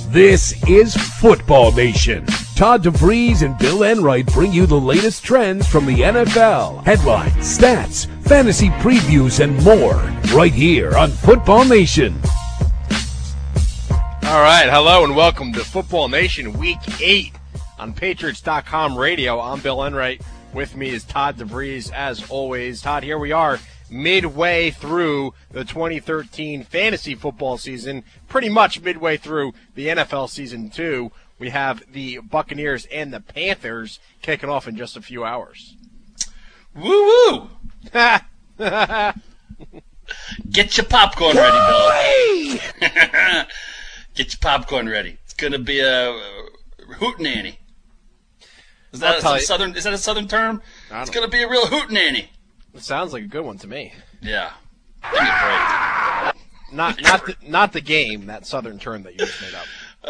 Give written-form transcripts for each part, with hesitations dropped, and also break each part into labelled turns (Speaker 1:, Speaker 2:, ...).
Speaker 1: This is Football Nation. Todd DeVries and Bill Enright bring you the latest trends from the NFL. Headlines, stats, fantasy previews, and more right here on Football Nation.
Speaker 2: All right, hello and welcome to Football Nation Week 8 on Patriots.com radio. I'm Bill Enright. With me is Todd DeVries, as always. Todd, here we are midway through the 2013 fantasy football season, pretty much midway through the NFL season, too. We have the Buccaneers and the Panthers kicking off in just a few hours.
Speaker 3: Woo-woo! Get your popcorn ready, Bill. Get your popcorn ready. It's going to be a hootenanny. Is that a southern term? It's going to be a real hootenanny.
Speaker 2: It sounds like a good one to me.
Speaker 3: Yeah. Give me a break.
Speaker 2: Not the game, that southern term that you just made up.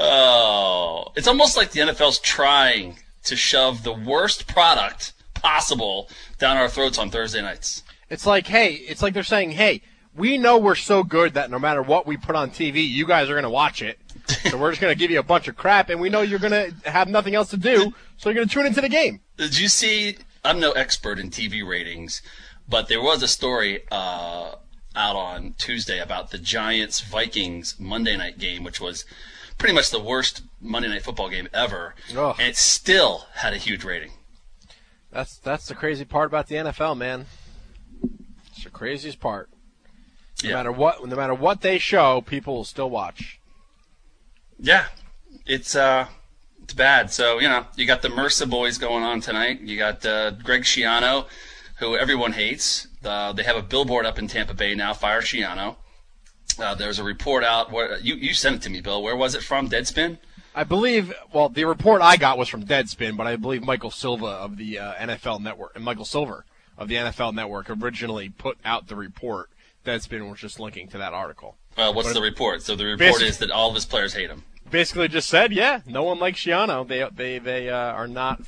Speaker 3: Oh, it's almost like the NFL's trying to shove the worst product possible down our throats on Thursday nights.
Speaker 2: It's like they're saying, hey, we know we're so good that no matter what we put on TV, you guys are going to watch it. So we're just going to give you a bunch of crap, and we know you're going to have nothing else to do, so you're going to tune into the game.
Speaker 3: Did you see, I'm no expert in TV ratings, but there was a story out on Tuesday about the Giants-Vikings Monday night game, which was pretty much the worst Monday night football game ever, and it still had a huge rating.
Speaker 2: That's the crazy part about the NFL, man. It's the craziest part. No matter what they show, people will still watch.
Speaker 3: Yeah, it's bad. So, you got the MRSA boys going on tonight. You got Greg Schiano, who everyone hates. They have a billboard up in Tampa Bay now, Fire Schiano. There's a report out. You sent it to me, Bill. Where was it from? Deadspin?
Speaker 2: I believe, the report I got was from Deadspin, but I believe Michael Silva of the NFL Network and Michael Silver of the NFL Network originally put out the report. Deadspin was just linking to that article.
Speaker 3: What's the report? So the report is that all of his players hate him.
Speaker 2: Basically just said, no one likes Schiano. They are not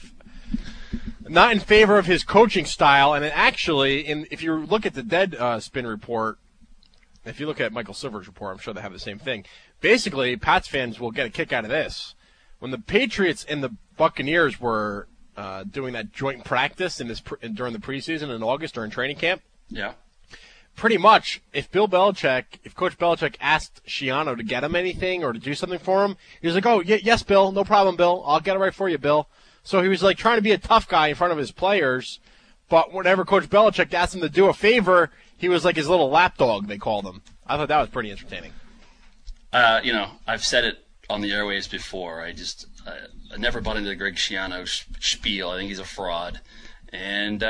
Speaker 2: in favor of his coaching style. And actually, if you look at the Deadspin report, if you look at Michael Silver's report, I'm sure they have the same thing. Basically, Pats fans will get a kick out of this. When the Patriots and the Buccaneers were doing that joint practice during the preseason in August during training camp, pretty much, if Coach Belichick asked Schiano to get him anything or to do something for him, he was like, oh, yes, Bill, no problem, Bill. I'll get it right for you, Bill. So he was like trying to be a tough guy in front of his players, but whenever Coach Belichick asked him to do a favor, he was like his little lapdog, they called him. I thought that was pretty entertaining.
Speaker 3: I've said it on the airwaves before. I never bought into the Greg Schiano spiel. I think he's a fraud. And,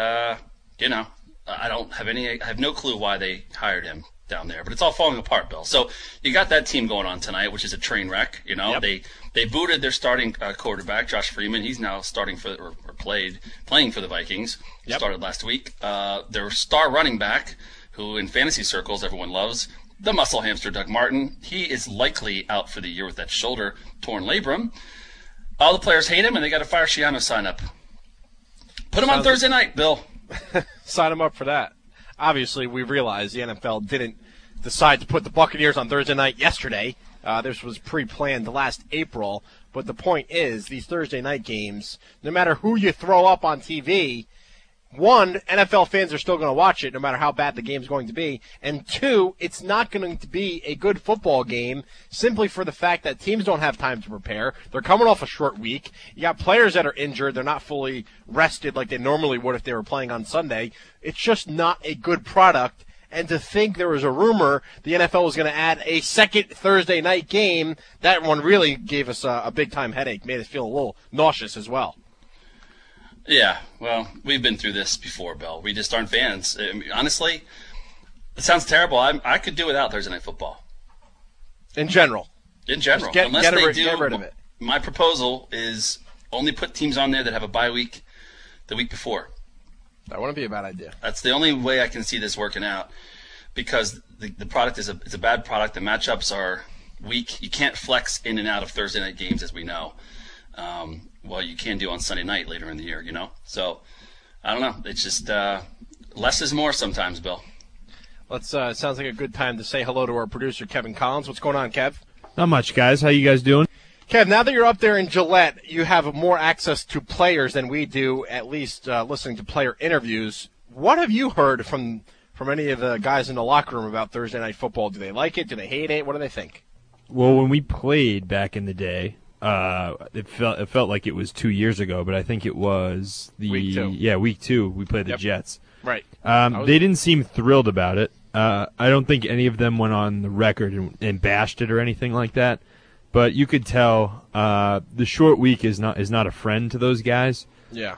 Speaker 3: I have no clue why they hired him down there, but it's all falling apart, Bill. So you got that team going on tonight, which is a train wreck. Yep. They booted their starting quarterback, Josh Freeman. He's now starting playing for the Vikings. Yep. Started last week. Their star running back, who in fantasy circles everyone loves, the muscle hamster Doug Martin. He is likely out for the year with that shoulder torn labrum. All the players hate him, and they got a Fire Schiano sign up. Put him on Thursday night, Bill.
Speaker 2: Sign him up for that. Obviously, we realize the NFL didn't decide to put the Buccaneers on Thursday night yesterday. This was pre-planned last April. But the point is, these Thursday night games, no matter who you throw up on TV, one, NFL fans are still going to watch it no matter how bad the game's going to be. And two, it's not going to be a good football game simply for the fact that teams don't have time to prepare. They're coming off a short week. You got players that are injured. They're not fully rested like they normally would if they were playing on Sunday. It's just not a good product. And to think there was a rumor the NFL was going to add a second Thursday night game, that one really gave us a big-time headache, made us feel a little nauseous as well.
Speaker 3: Yeah, well, we've been through this before, Bill. We just aren't fans. I mean, honestly, it sounds terrible. I could do without Thursday Night Football.
Speaker 2: In general.
Speaker 3: Get rid of it. My proposal is only put teams on there that have a bye week the week before.
Speaker 2: That wouldn't be a bad idea.
Speaker 3: That's the only way I can see this working out, because the product is a bad product. The matchups are weak. You can't flex in and out of Thursday night games, as we know. Well, you can do on Sunday night later in the year, So, I don't know. It's just less is more sometimes, Bill.
Speaker 2: It sounds like a good time to say hello to our producer, Kevin Collins. What's going on, Kev?
Speaker 4: Not much, guys. How you guys doing?
Speaker 2: Kev, now that you're up there in Gillette, you have more access to players than we do, at least listening to player interviews. What have you heard from any of the guys in the locker room about Thursday Night Football? Do they like it? Do they hate it? What do they think?
Speaker 4: Well, when we played back in the day, it felt like it was 2 years ago, but I think it was
Speaker 2: week 2.
Speaker 4: Yeah, week 2. We played the Jets.
Speaker 2: Right.
Speaker 4: They didn't seem thrilled about it. I don't think any of them went on the record and bashed it or anything like that. But you could tell the short week is not a friend to those guys.
Speaker 2: Yeah.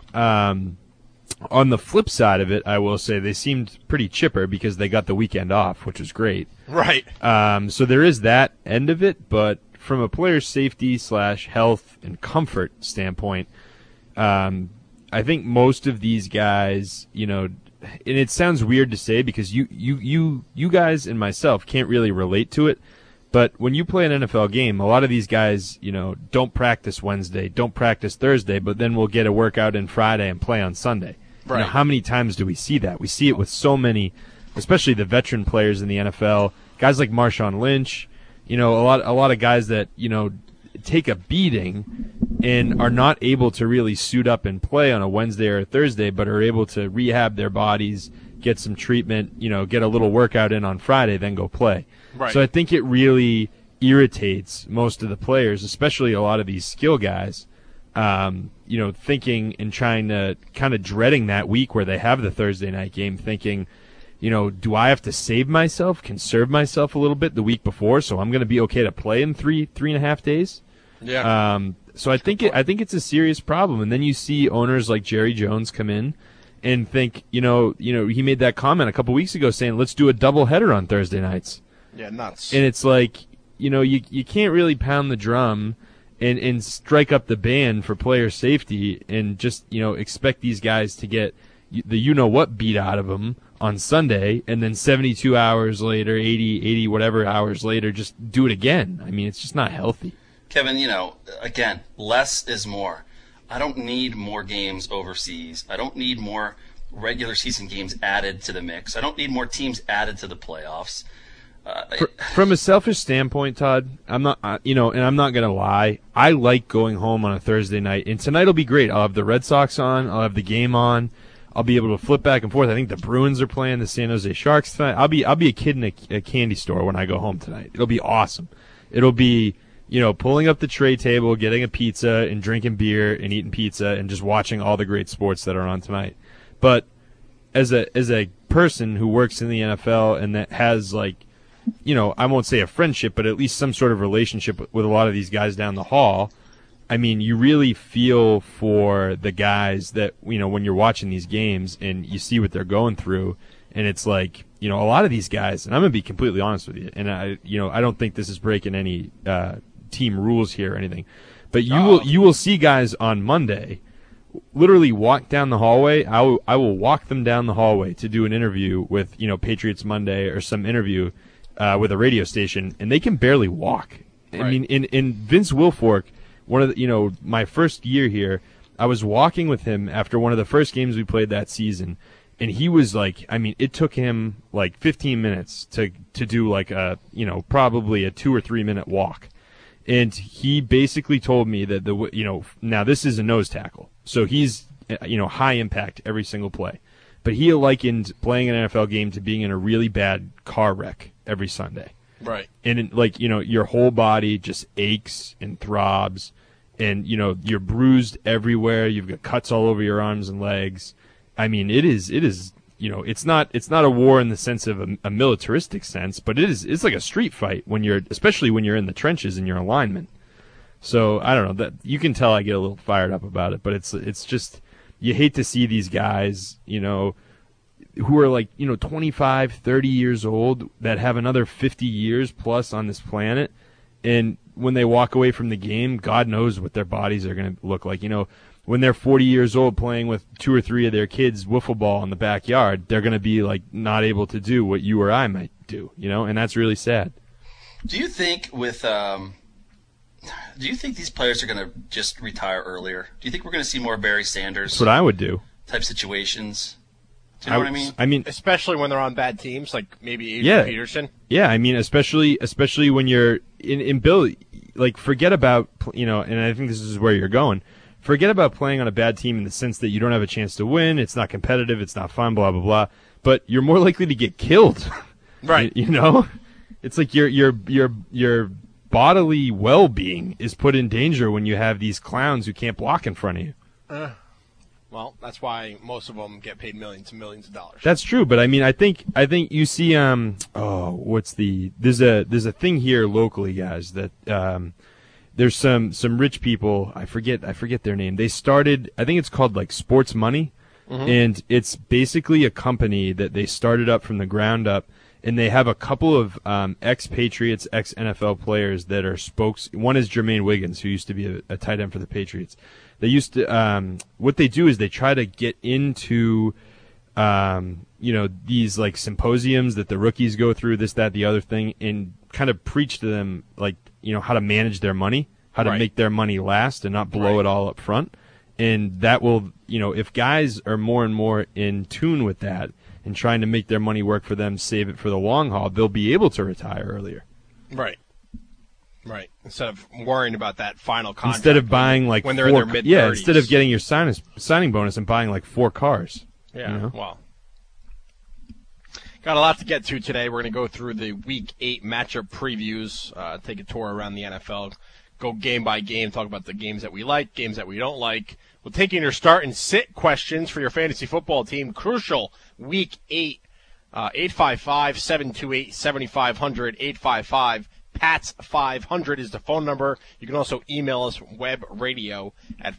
Speaker 4: On the flip side of it, I will say they seemed pretty chipper because they got the weekend off, which was great.
Speaker 2: Right.
Speaker 4: So there is that end of it, but from a player's safety / health and comfort standpoint, I think most of these guys, and it sounds weird to say because you guys and myself can't really relate to it. But when you play an NFL game, a lot of these guys, don't practice Wednesday, don't practice Thursday, but then we'll get a workout in Friday and play on Sunday.
Speaker 2: Right.
Speaker 4: How many times do we see that? We see it with so many, especially the veteran players in the NFL, guys like Marshawn Lynch, a lot of guys that, take a beating and are not able to really suit up and play on a Wednesday or a Thursday, but are able to rehab their bodies, get some treatment, get a little workout in on Friday, then go play.
Speaker 2: Right.
Speaker 4: So I think it really irritates most of the players, especially a lot of these skill guys, thinking and trying to kind of dreading that week where they have the Thursday night game, thinking, do I have to save myself, conserve myself a little bit the week before so I'm going to be okay to play in three and a half days?
Speaker 2: Yeah.
Speaker 4: So I think it's a serious problem. And then you see owners like Jerry Jones come in and think, he made that comment a couple weeks ago saying, let's do a doubleheader on Thursday nights.
Speaker 2: Yeah, nuts.
Speaker 4: And it's like, you can't really pound the drum and strike up the band for player safety and just, expect these guys to get the what beat out of them on Sunday and then 72 hours later, 80 whatever hours later, just do it again. I mean, it's just not healthy.
Speaker 3: Kevin, again, less is more. I don't need more games overseas. I don't need more regular season games added to the mix. I don't need more teams added to the playoffs.
Speaker 4: From a selfish standpoint, Todd, I'm not, and I'm not going to lie, I like going home on a Thursday night, and tonight will be great. I'll have the Red Sox on, I'll have the game on, I'll be able to flip back and forth. I think the Bruins are playing the San Jose Sharks tonight. I'll be a kid in a candy store when I go home tonight. It'll be awesome. It'll be, pulling up the tray table, getting a pizza and drinking beer and eating pizza and just watching all the great sports that are on tonight. But as a person who works in the NFL and that has I won't say a friendship, but at least some sort of relationship with a lot of these guys down the hall, I mean, you really feel for the guys that, when you're watching these games and you see what they're going through, and it's like, a lot of these guys, and I'm going to be completely honest with you, and I don't think this is breaking any team rules here or anything, but you will see guys on Monday literally walk down the hallway. I will walk them down the hallway to do an interview with, Patriots Monday or some interview with a radio station, and they can barely walk. Right. I mean, in Vince Wilfork, one of the, my first year here, I was walking with him after one of the first games we played that season, and he was like, I mean, it took him like 15 minutes to do like a, probably a 2 or 3 minute walk. And he basically told me that now this is a nose tackle. So he's, high impact every single play. But he likened playing an NFL game to being in a really bad car wreck every Sunday.
Speaker 2: Right.
Speaker 4: And your whole body just aches and throbs, and you're bruised everywhere. You've got cuts all over your arms and legs. I mean, it is it's not a war in the sense of a militaristic sense, but it's like a street fight especially when you're in the trenches and you're in alignment. So I don't know, that you can tell I get a little fired up about it, but it's just, you hate to see these guys, who are 25, 30 years old that have another 50 years plus on this planet. And when they walk away from the game, God knows what their bodies are going to look like. When they're 40 years old playing with 2 or 3 of their kids wiffle ball in the backyard, they're going to be not able to do what you or I might do, and that's really sad.
Speaker 3: Do you think these players are going to just retire earlier? Do you think we're going to see more Barry Sanders?
Speaker 4: That's what I would do.
Speaker 3: Type situations? Do you know what I mean?
Speaker 4: I mean,
Speaker 2: especially when they're on bad teams, like maybe Adrian Peterson.
Speaker 4: Yeah, I mean, especially when you're in Bill, like forget about, and I think this is where you're going. Forget about playing on a bad team in the sense that you don't have a chance to win. It's not competitive. It's not fun. Blah blah blah. But you're more likely to get killed.
Speaker 2: Right.
Speaker 4: It's like your bodily well-being is put in danger when you have these clowns who can't block in front of you.
Speaker 2: Well, that's why most of them get paid millions and millions of dollars.
Speaker 4: That's true, but I mean, I think you see, there's a thing here locally, guys, that there's some rich people. I forget their name. They started, I think it's called like Sports Money, and it's basically a company that they started up from the ground up, and they have a couple of ex-Patriots, ex-NFL players that are spokes. One is Jermaine Wiggins, who used to be a tight end for the Patriots. They used to, what they do is they try to get into, these like symposiums that the rookies go through, this, that, the other thing, and kind of preach to them, like, how to manage their money, how to make their money last and not blow it all up front. And that will, if guys are more and more in tune with that and trying to make their money work for them, save it for the long haul, they'll be able to retire earlier.
Speaker 2: Right. Right. Instead of worrying about that final contract.
Speaker 4: Instead of buying like
Speaker 2: when they're in their mid-30s.
Speaker 4: Yeah, instead of getting your signing bonus and buying like 4 cars.
Speaker 2: Yeah, well. Got a lot to get to today. We're going to go through the Week 8 matchup previews, take a tour around the NFL, go game by game, talk about the games that we like, games that we don't like. We'll take in your start and sit questions for your fantasy football team. Crucial Week 8, 855-728-7500, 855 PATS 500 is the phone number. You can also email us webradio at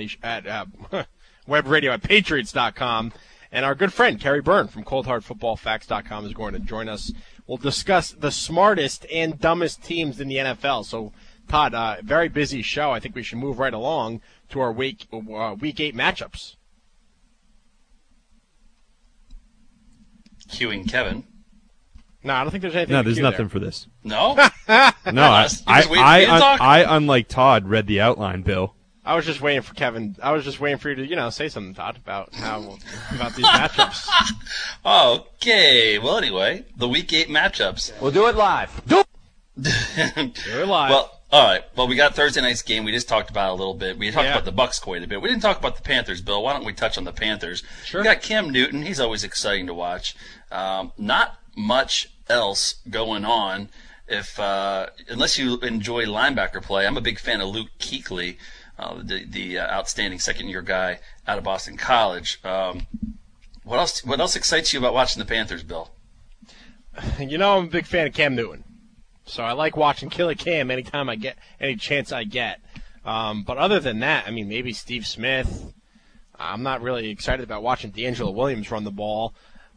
Speaker 2: webradio@patriots.com. And our good friend Kerry Byrne from coldhardfootballfacts.com is going to join us. We'll discuss the smartest and dumbest teams in the NFL. So, Todd, very busy show. I think we should move right along to our Week 8 matchups.
Speaker 3: Cueing Kevin.
Speaker 2: No, I don't think there's anything.
Speaker 4: No, there's
Speaker 2: to
Speaker 4: nothing
Speaker 2: there.
Speaker 4: for this.
Speaker 3: No?
Speaker 4: No, I, unlike Todd, read the outline, Bill.
Speaker 2: I was just waiting for Kevin. I was just waiting for you to, say something, Todd, about these matchups.
Speaker 3: Okay. Well, anyway, the Week 8 matchups.
Speaker 5: We'll do it live.
Speaker 2: Do it live.
Speaker 3: Well, all right. Well, we got Thursday night's game. We just talked about it a little bit. We talked about the Bucks quite a bit. We didn't talk about the Panthers, Bill. Why don't we touch on the Panthers?
Speaker 2: Sure.
Speaker 3: We got Cam Newton. He's always exciting to watch. Not much else going on unless you enjoy linebacker play. I'm a big fan of Luke Kuechly, the outstanding second-year guy out of Boston College. What else excites you about watching the Panthers, Bill?
Speaker 2: I'm a big fan of Cam Newton. So I like watching Killer Cam anytime I get any chance I get. But other than that, I mean, maybe Steve Smith. I'm not really excited about watching D'Angelo Williams run the ball.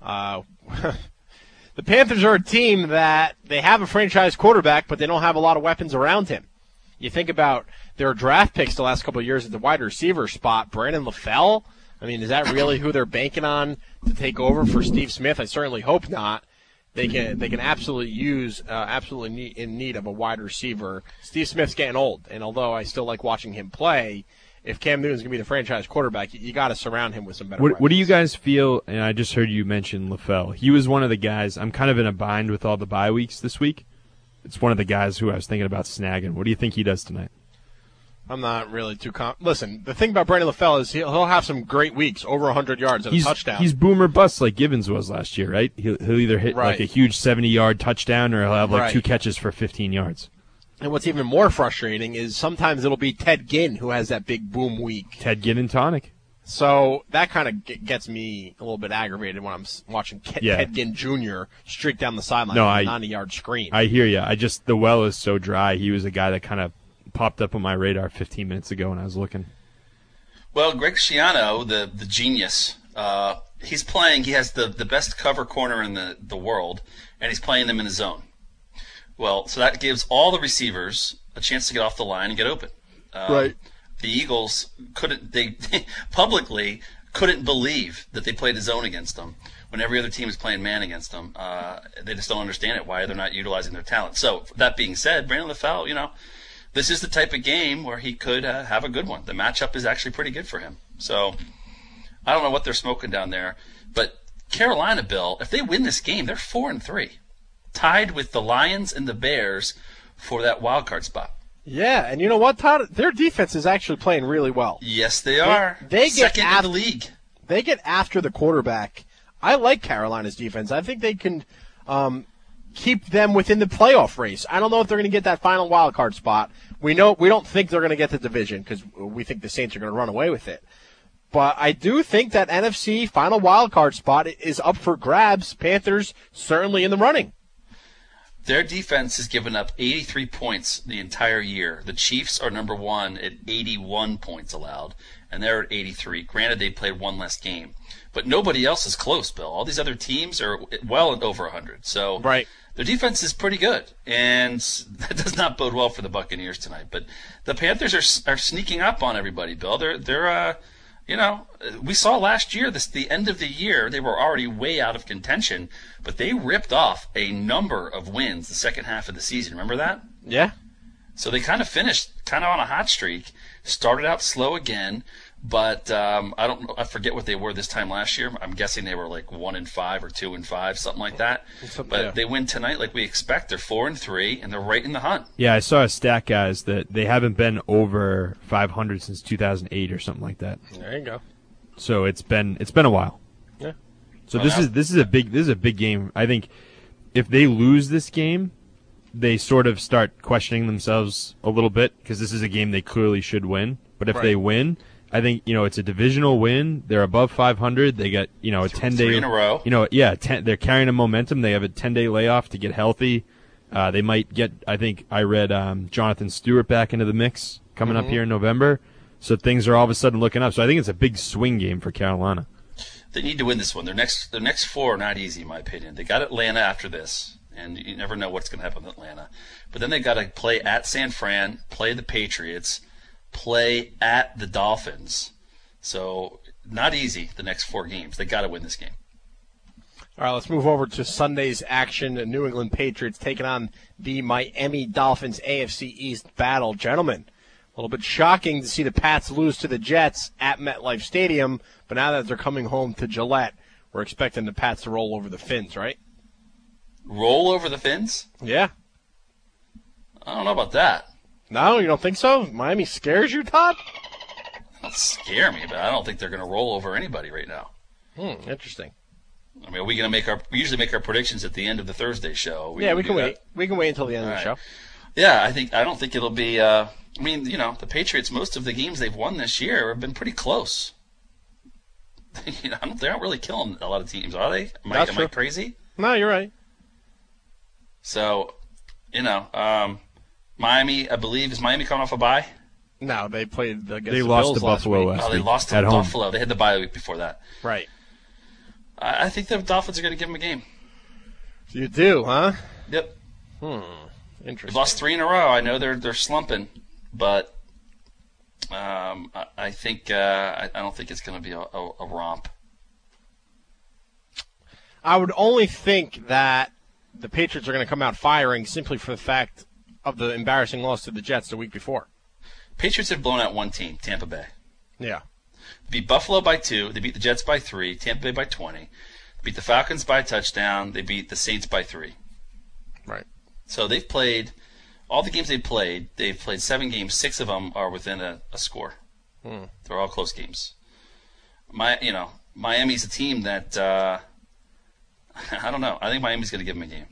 Speaker 2: The Panthers are a team that they have a franchise quarterback, but they don't have a lot of weapons around him. You think about their draft picks the last couple of years at the wide receiver spot. Brandon LaFell, I mean, is that really who they're banking on to take over for Steve Smith? I certainly hope not. They can absolutely use in need of a wide receiver. Steve Smith's getting old, and although I still like watching him play, if Cam Newton's going to be the franchise quarterback, you got to surround him with some better weapons.
Speaker 4: What do you guys feel, and I just heard you mention LaFell. He was one of the guys, I'm kind of in a bind with all the bye weeks this week. It's one of the guys who I was thinking about snagging. What do you think he does tonight?
Speaker 2: I'm not really too Listen, the thing about Brandon LaFell is he'll have some great weeks, over 100 yards and a touchdown.
Speaker 4: He's boomer bust like Gibbons was last year, right? He'll either hit like a huge 70-yard touchdown or he'll have like 2 catches for 15 yards.
Speaker 2: And what's even more frustrating is sometimes it'll be Ted Ginn who has that big boom week.
Speaker 4: Ted Ginn and Tonic.
Speaker 2: So that kind of gets me a little bit aggravated when I'm watching Ted Ginn Jr. streak down the sideline with a 90-yard screen.
Speaker 4: I hear you. The well is so dry. He was a guy that kind of popped up on my radar 15 minutes ago when I was looking.
Speaker 3: Well, Greg Schiano, the genius, he's playing. He has the best cover corner in the world, and he's playing them in a zone. Well, so that gives all the receivers a chance to get off the line and get open.
Speaker 2: Right.
Speaker 3: The Eagles they publicly couldn't believe that they played a zone against them when every other team is playing man against them. They just don't understand it, why they're not utilizing their talent. So, that being said, Brandon LaFell, this is the type of game where he could have a good one. The matchup is actually pretty good for him. So, I don't know what they're smoking down there, but Carolina, Bill, if they win this game, they're 4-3, tied with the Lions and the Bears for that wild card spot.
Speaker 2: Yeah, and you know what, Todd? Their defense is actually playing really well.
Speaker 3: Yes, they are.
Speaker 2: They get
Speaker 3: second in the league.
Speaker 2: They get after the quarterback. I like Carolina's defense. I think they can keep them within the playoff race. I don't know if they're going to get that final wild card spot. We don't think they're going to get the division because we think the Saints are going to run away with it. But I do think that NFC final wild card spot is up for grabs. Panthers certainly in the running.
Speaker 3: Their defense has given up 83 points the entire year. The Chiefs are number one at 81 points allowed, and they're at 83. Granted, they played one less game. But nobody else is close, Bill. All these other teams are well over 100. So
Speaker 2: right. Their
Speaker 3: defense is pretty good, and that does not bode well for the Buccaneers tonight. But the Panthers are sneaking up on everybody, Bill. They're we saw last year, the end of the year, they were already way out of contention, but they ripped off a number of wins the second half of the season. Remember that?
Speaker 2: Yeah.
Speaker 3: So they kind of finished on a hot streak, started out slow again, but I forget what they were this time last year. I'm guessing they were like 1-5 or 2-5, something like that. But They win tonight like we expect. They're 4-3, and they're right in the hunt.
Speaker 4: Yeah, I saw a stat, guys, that they haven't been over 500 since 2008 or something like that.
Speaker 2: There you go.
Speaker 4: So it's been a while.
Speaker 2: Yeah.
Speaker 4: So this is a big game. I think if they lose this game, they sort of start questioning themselves a little bit because this is a game they clearly should win. But if they win, I think it's a divisional win. They're above 500. They got a 10-day
Speaker 3: 3 in a row.
Speaker 4: They're carrying a momentum. They have a 10-day layoff to get healthy. They might get. I think I read Jonathan Stewart back into the mix coming up here in November. So things are all of a sudden looking up. So I think it's a big swing game for Carolina.
Speaker 3: They need to win this one. Their next four are not easy, in my opinion. They got Atlanta after this, and you never know what's going to happen with Atlanta. But then they got to play at San Fran, play the Patriots, play at the Dolphins. So not easy, the next 4 games. They got to win this game.
Speaker 2: All right, let's move over to Sunday's action. The New England Patriots taking on the Miami Dolphins AFC East battle. Gentlemen, a little bit shocking to see the Pats lose to the Jets at MetLife Stadium, but now that they're coming home to Gillette, we're expecting the Pats to roll over the Fins, right?
Speaker 3: Roll over the Fins?
Speaker 2: Yeah.
Speaker 3: I don't know about that.
Speaker 2: No, you don't think so? Miami scares you, Todd?
Speaker 3: Don't scare me, but I don't think they're going to roll over anybody right now.
Speaker 2: Interesting.
Speaker 3: I mean, are we going to we usually make our predictions at the end of the Thursday show.
Speaker 2: We can wait. We can wait until the end of the show.
Speaker 3: Yeah, I don't think it'll be, the Patriots, most of the games they've won this year have been pretty close. They aren't really killing a lot of teams, are they? Am I crazy?
Speaker 2: No, you're right.
Speaker 3: So, Miami, I believe, is Miami coming off a bye?
Speaker 2: No, they played against
Speaker 4: They
Speaker 2: the
Speaker 4: lost
Speaker 2: Bills
Speaker 4: to Buffalo last week.
Speaker 3: They lost to Buffalo. They had the bye week before that.
Speaker 2: Right.
Speaker 3: I think the Dolphins are going to give them a game.
Speaker 2: You do, huh?
Speaker 3: Yep.
Speaker 2: Interesting.
Speaker 3: They've lost 3 in a row. I know they're slumping, but I think I don't think it's going to be a romp.
Speaker 2: I would only think that the Patriots are going to come out firing simply for the fact of the embarrassing loss to the Jets the week before.
Speaker 3: Patriots have blown out one team, Tampa Bay.
Speaker 2: Yeah.
Speaker 3: They beat Buffalo by 2. They beat the Jets by 3. Tampa Bay by 20. They beat the Falcons by a touchdown. They beat the Saints by 3.
Speaker 2: Right.
Speaker 3: So they've played all the games they've played 7 games. 6 of them are within a score. They're all close games. Miami's a team that I don't know. I think Miami's going to give them a game.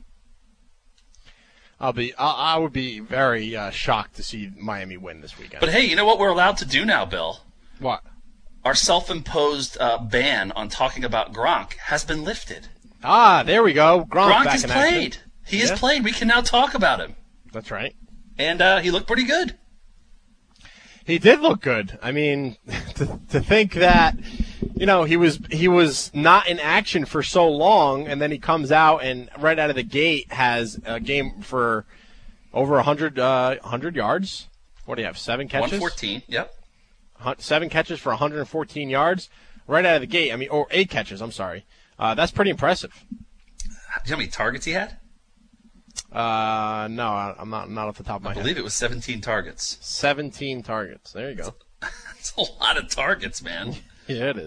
Speaker 2: I would be very shocked to see Miami win this weekend.
Speaker 3: But hey, you know what we're allowed to do now, Bill?
Speaker 2: What?
Speaker 3: Our self-imposed ban on talking about Gronk has been lifted.
Speaker 2: There we go.
Speaker 3: Gronk has played. He has played. We can now talk about him.
Speaker 2: That's right.
Speaker 3: And he looked pretty good.
Speaker 2: He did look good. I mean, to think that, he was not in action for so long, and then he comes out and right out of the gate has a game for over 100 yards. What do you have, 7 catches?
Speaker 3: 114, yep.
Speaker 2: 7 catches for 114 yards right out of the gate. Or 8 catches, I'm sorry. That's pretty impressive.
Speaker 3: Do you know how many targets he had?
Speaker 2: No, I'm not off the top of my head.
Speaker 3: I believe it was 17 targets.
Speaker 2: 17 targets. There you go.
Speaker 3: That's a lot of targets, man.
Speaker 2: Yeah, it is.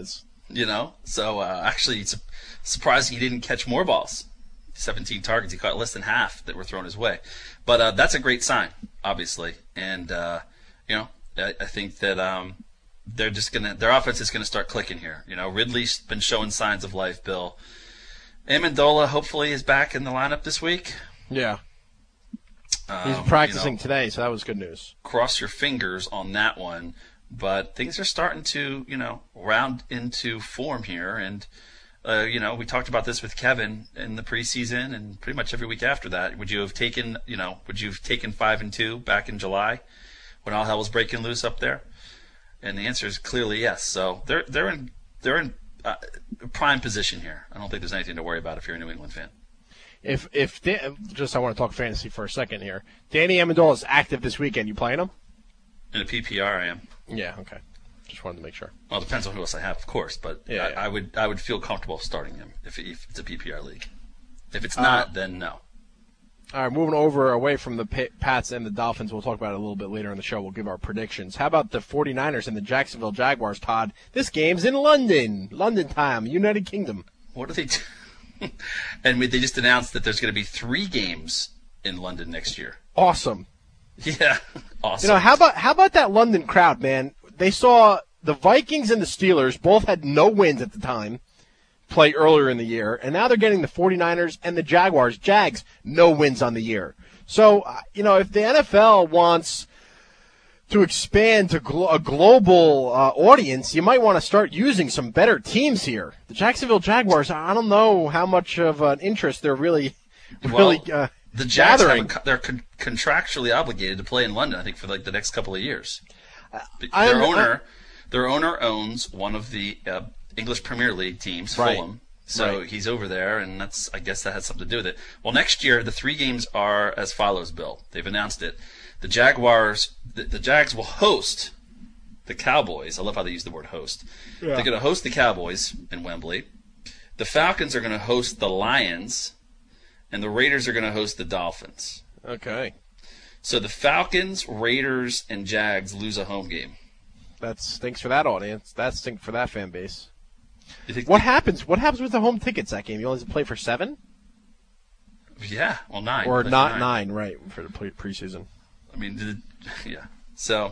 Speaker 3: So actually, it's surprising he didn't catch more balls. 17 targets, he caught less than half that were thrown his way. But that's a great sign, obviously. And I think that their offense is gonna start clicking here. Ridley's been showing signs of life. Bill Amendola hopefully is back in the lineup this week.
Speaker 2: Yeah. He's practicing today, so that was good news.
Speaker 3: Cross your fingers on that one. But things are starting to, round into form here. And, we talked about this with Kevin in the preseason and pretty much every week after that. Would you have taken 5-2 back in July when all hell was breaking loose up there? And the answer is clearly yes. So they're in prime position here. I don't think there's anything to worry about if you're a New England fan.
Speaker 2: I want to talk fantasy for a second here. Danny Amendola is active this weekend. You playing him?
Speaker 3: In a PPR, I am.
Speaker 2: Yeah. Okay. Just wanted to make sure.
Speaker 3: Well, it depends on who else I have, of course, but
Speaker 2: yeah.
Speaker 3: I would feel comfortable starting him if it's a PPR league. If it's not, then no.
Speaker 2: All right, moving over away from the Pats and the Dolphins. We'll talk about it a little bit later in the show. We'll give our predictions. How about the 49ers and the Jacksonville Jaguars, Todd? This game's in London time, United Kingdom.
Speaker 3: What are they doing? And they just announced that there's going to be 3 games in London next year.
Speaker 2: Awesome.
Speaker 3: Yeah, awesome.
Speaker 2: How about that London crowd, man? They saw the Vikings and the Steelers both had no wins at the time, play earlier in the year, and now they're getting the 49ers and the Jags, no wins on the year. So, if the NFL wants to expand to a global audience, you might want to start using some better teams here. The Jacksonville Jaguars, I don't know how much of an interest they're really
Speaker 3: the Jags
Speaker 2: gathering.
Speaker 3: They're contractually obligated to play in London, I think, for the next couple of years. Their owner owns one of the English Premier League teams, Fulham. So he's over there, and I guess that has something to do with it. Well, next year the 3 games are as follows, Bill. They've announced it. The Jaguars, the Jags will host the Cowboys. I love how they use the word host. Yeah. They're going to host the Cowboys in Wembley. The Falcons are going to host the Lions, and the Raiders are going to host the Dolphins.
Speaker 2: Okay.
Speaker 3: So the Falcons, Raiders, and Jags lose a home game.
Speaker 2: That stinks for that audience. That stinks for that fan base. What happens? What happens with the home tickets that game? You only play for 7?
Speaker 3: Yeah, well, 9.
Speaker 2: Or not 9, right, for the preseason.
Speaker 3: I mean, yeah. So,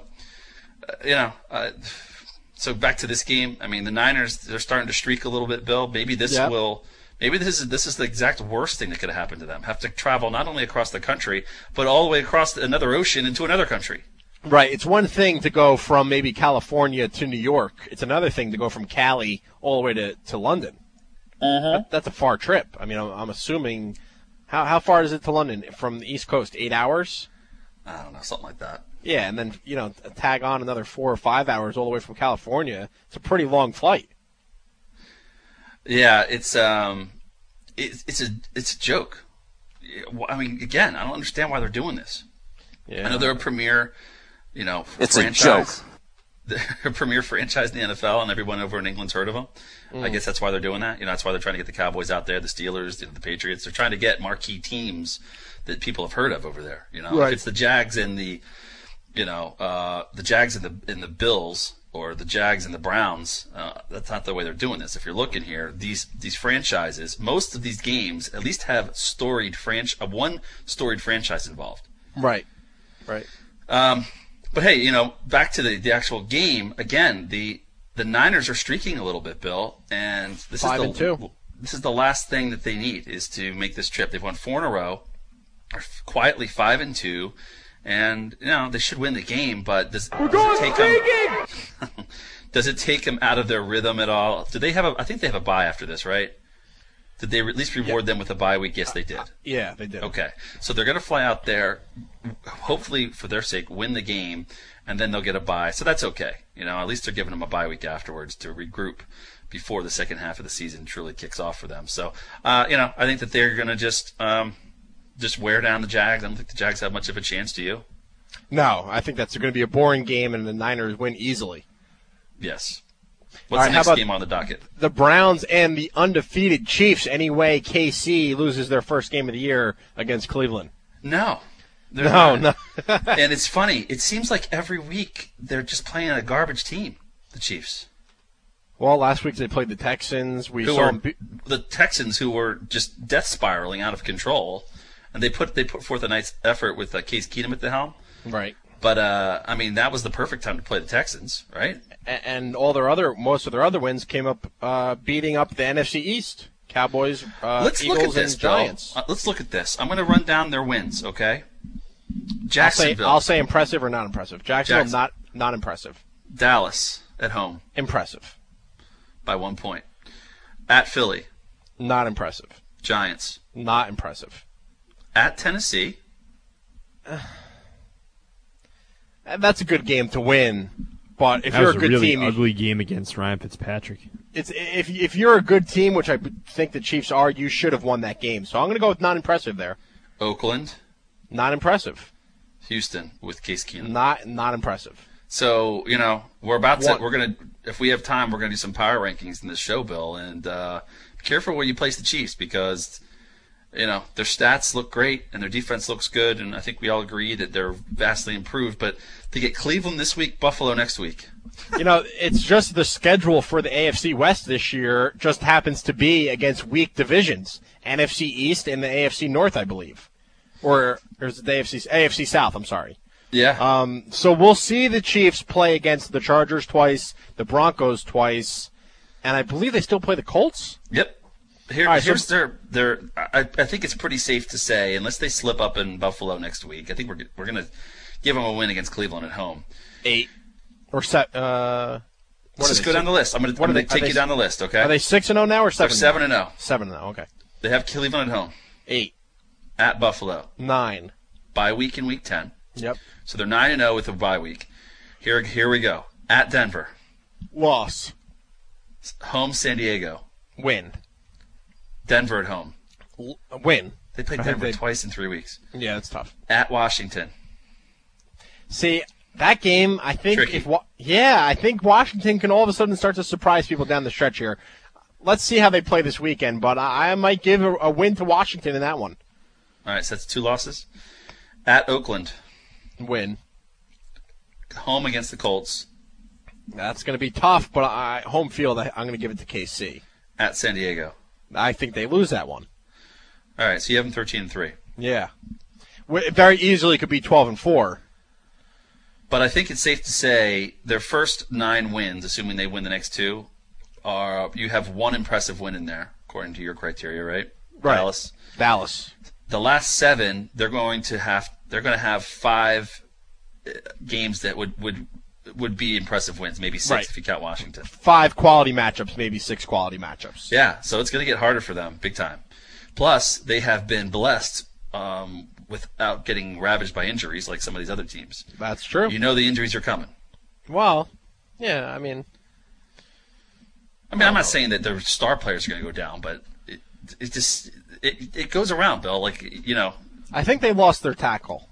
Speaker 3: so back to this game. I mean, the Niners, they're starting to streak a little bit, Bill. Maybe this is the exact worst thing that could have happened to them. Have to travel not only across the country, but all the way across another ocean into another country.
Speaker 2: Right. It's one thing to go from maybe California to New York. It's another thing to go from Cali all the way to London. That's a far trip. I mean, I'm assuming how far is it to London from the East Coast? 8 hours?
Speaker 3: I don't know, something like that.
Speaker 2: Yeah, and then tag on another 4 or 5 hours all the way from California. It's a pretty long flight.
Speaker 3: Yeah, it's a joke. I mean, again, I don't understand why they're doing this. Yeah. I know they're a premier,
Speaker 5: it's
Speaker 3: franchise. They're a premier franchise in the NFL, and everyone over in England's heard of them. I guess that's why they're doing that. That's why they're trying to get the Cowboys out there, the Steelers, the Patriots. They're trying to get marquee teams that people have heard of over there.
Speaker 2: Right.
Speaker 3: If it's the Jags and the Jags and the Bills, or the Jags and the Browns, that's not the way they're doing this. If you're looking here, these franchises, most of these games at least have one storied franchise involved.
Speaker 2: Right.
Speaker 3: But hey, back to the actual game again. The Niners are streaking a little bit, Bill, and this
Speaker 2: 5-2.
Speaker 3: This is the last thing that they need is to make this trip. They've won 4 in a row, are quietly 5-2, and they should win the game. But does it take them out of their rhythm at all? Do they have I think they have a bye after this, right? Did they at least reward them with a bye week? Yes, they did.
Speaker 2: Yeah, they did.
Speaker 3: Okay, so they're going to fly out there, hopefully for their sake, win the game, and then they'll get a bye. So that's okay. At least they're giving them a bye week afterwards to regroup before the second half of the season truly kicks off for them. So, I think that they're going to just wear down the Jags. I don't think the Jags have much of a chance, do you?
Speaker 2: No, I think that's going to be a boring game, and the Niners win easily.
Speaker 3: Yes. What's the next game on the docket?
Speaker 2: The Browns and the undefeated Chiefs. Anyway, KC loses their first game of the year against Cleveland.
Speaker 3: No.
Speaker 2: No.
Speaker 3: And it's funny. It seems like every week they're just playing a garbage team, the Chiefs.
Speaker 2: Well, last week they played the Texans.
Speaker 3: The Texans, who were just death spiraling out of control, and they put forth a nice effort with Case Keenum at the helm.
Speaker 2: Right.
Speaker 3: But that was the perfect time to play the Texans, right?
Speaker 2: And most of their other wins came up beating up the NFC East. Cowboys, Eagles, and Giants.
Speaker 3: Let's look at this. I'm going to run down their wins, okay? Jacksonville.
Speaker 2: I'll say impressive or not impressive. Jacksonville, not impressive.
Speaker 3: Dallas at home.
Speaker 2: Impressive.
Speaker 3: By 1 point. At Philly.
Speaker 2: Not impressive.
Speaker 3: Giants.
Speaker 2: Not impressive.
Speaker 3: At Tennessee.
Speaker 2: That's a good game to win, but if
Speaker 4: that
Speaker 2: you're
Speaker 4: was
Speaker 2: a good
Speaker 4: really
Speaker 2: team,
Speaker 4: ugly game against Ryan Fitzpatrick.
Speaker 2: It's if you're a good team, which I think the Chiefs are, you should have won that game. So I'm going to go with not impressive there.
Speaker 3: Oakland.
Speaker 2: Not impressive.
Speaker 3: Houston with Case Keenum.
Speaker 2: Not impressive.
Speaker 3: So, we're about to if we have time, we're going to do some power rankings in this show, Bill, and be careful where you place the Chiefs because their stats look great and their defense looks good, and I think we all agree that they're vastly improved, but they get Cleveland this week, Buffalo next week.
Speaker 2: It's just the schedule for the AFC West this year just happens to be against weak divisions, NFC East and the AFC North, I believe. Or is it the AFC South, I'm sorry.
Speaker 3: Yeah.
Speaker 2: So we'll see the Chiefs play against the Chargers twice, the Broncos twice, and I believe they still play the Colts.
Speaker 3: Yep. Here's their. I think it's pretty safe to say, unless they slip up in Buffalo next week, I think we're going to give them a win against Cleveland at home.
Speaker 2: 8 or 7.
Speaker 3: Let's just go down the list. I'm going to take you down the list. Okay.
Speaker 2: Are they 6-0 now or 7?
Speaker 3: 7-0.
Speaker 2: 7-0. Okay.
Speaker 3: They have Cleveland at home.
Speaker 2: 8.
Speaker 3: At Buffalo.
Speaker 2: 9.
Speaker 3: Bye week in week 10.
Speaker 2: Yep.
Speaker 3: So they're 9-0 with a bye week. Here we go. At Denver.
Speaker 2: Loss.
Speaker 3: Home San Diego.
Speaker 2: Win.
Speaker 3: Denver at home.
Speaker 2: Win.
Speaker 3: They played Denver twice in 3 weeks.
Speaker 2: Yeah, that's tough.
Speaker 3: At Washington.
Speaker 2: See, that game, I think
Speaker 3: Tricky.
Speaker 2: I think Washington can all of a sudden start to surprise people down the stretch here. Let's see how they play this weekend, but I might give a win to Washington in that one.
Speaker 3: All right, so that's 2 losses. At Oakland.
Speaker 2: Win.
Speaker 3: Home against the Colts.
Speaker 2: That's going to be tough, but home field, I'm going to give it to KC.
Speaker 3: At San Diego.
Speaker 2: I think they lose that one.
Speaker 3: All right, so you have them 13-3.
Speaker 2: Yeah. It very easily could be 12-4.
Speaker 3: But I think it's safe to say their first 9 wins, assuming they win the next 2, you have 1 impressive win in there, according to your criteria, right?
Speaker 2: Right. Dallas.
Speaker 3: The last 7, they're going to have 5 games that would be impressive wins, maybe 6 if you count Washington.
Speaker 2: 5 quality matchups, maybe 6 quality matchups.
Speaker 3: Yeah, so it's going to get harder for them, big time. Plus, they have been blessed without getting ravaged by injuries like some of these other teams.
Speaker 2: That's true.
Speaker 3: The injuries are coming.
Speaker 2: Well, yeah, I mean,
Speaker 3: I'm not saying that their star players are going to go down, but it goes around, Bill.
Speaker 2: I think they lost their tackle.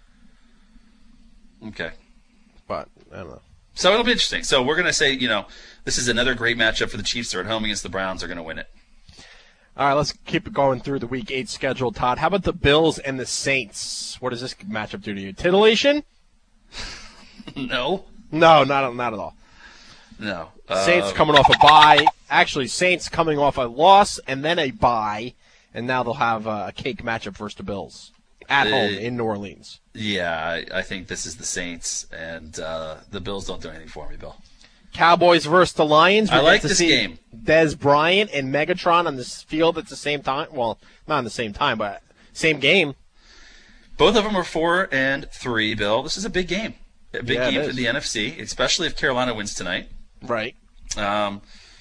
Speaker 3: Okay.
Speaker 2: But I don't know.
Speaker 3: So it'll be interesting. So we're going to say, this is another great matchup for the Chiefs. They're at home against the Browns. They're going to win it.
Speaker 2: All right, let's keep it going through the Week 8 schedule, Todd. How about the Bills and the Saints? What does this matchup do to you? Titillation?
Speaker 3: No.
Speaker 2: No, not at all.
Speaker 3: No.
Speaker 2: Saints coming off a bye. Actually, Saints coming off a loss and then a bye, and now they'll have a cake matchup versus the Bills at home in New Orleans.
Speaker 3: Yeah, I think this is the Saints, and the Bills don't do anything for me, Bill.
Speaker 2: Cowboys versus the Lions.
Speaker 3: I like this game.
Speaker 2: Dez Bryant and Megatron on this field at the same time. Well, not on the same time, but same game.
Speaker 3: Both of them are 4-3, Bill. This is a big game. A big game for the NFC, especially if Carolina wins tonight.
Speaker 2: Right.
Speaker 3: I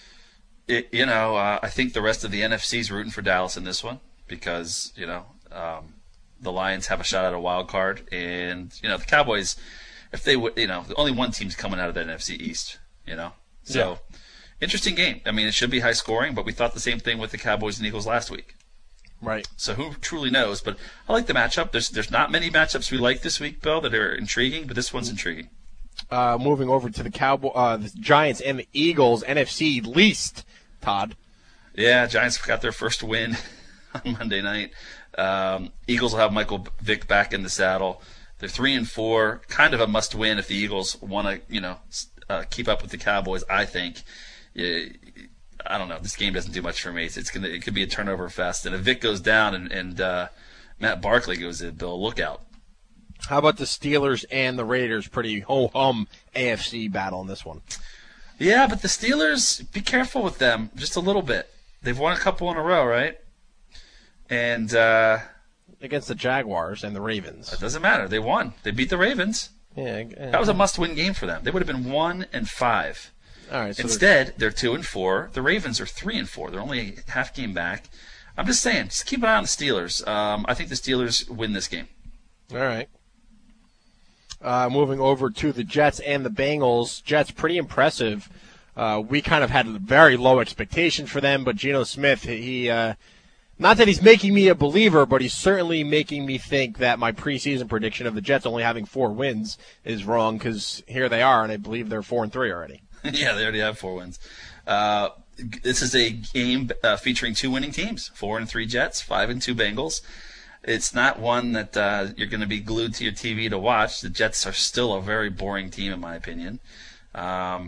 Speaker 3: think the rest of the NFC is rooting for Dallas in this one because, the Lions have a shot at a wild card. And, the Cowboys, if they would, only one team's coming out of the NFC East, So, interesting game. I mean, it should be high scoring, but we thought the same thing with the Cowboys and Eagles last week.
Speaker 2: Right.
Speaker 3: So who truly knows? But I like the matchup. There's not many matchups we like this week, Bill, that are intriguing, but this one's intriguing.
Speaker 2: Moving over to the Giants and the Eagles, NFC least, Todd.
Speaker 3: Yeah, Giants got their first win on Monday night. Eagles will have Michael Vick back in the saddle. They're 3-4, kind of a must-win if the Eagles want to, keep up with the Cowboys, I think. I don't know. This game doesn't do much for me. It could be a turnover fest. And if Vic goes down and Matt Barkley goes in, Bill, look out.
Speaker 2: How about the Steelers and the Raiders? Pretty ho-hum AFC battle in this one.
Speaker 3: Yeah, but the Steelers, be careful with them just a little bit. They've won a couple in a row, right? And
Speaker 2: against the Jaguars and the Ravens.
Speaker 3: It doesn't matter. They won. They beat the Ravens.
Speaker 2: Yeah,
Speaker 3: that was a must-win game for them. They would have been 1-5.
Speaker 2: All right. So
Speaker 3: instead, they're 2-4. The Ravens are 3-4. They're only a half game back. I'm just saying, just keep an eye on the Steelers. I think the Steelers win this game.
Speaker 2: All right. Moving over to the Jets and the Bengals. Jets pretty impressive. We kind of had very low expectations for them, but Geno Smith, he not that he's making me a believer, but he's certainly making me think that my preseason prediction of the Jets only having 4 wins is wrong, because here they are, and I believe they're 4-3 already.
Speaker 3: Yeah, they already have 4 wins. This is a game featuring 2 winning teams, 4-3 Jets, 5-2 Bengals. It's not one that you're going to be glued to your TV to watch. The Jets are still a very boring team, in my opinion. I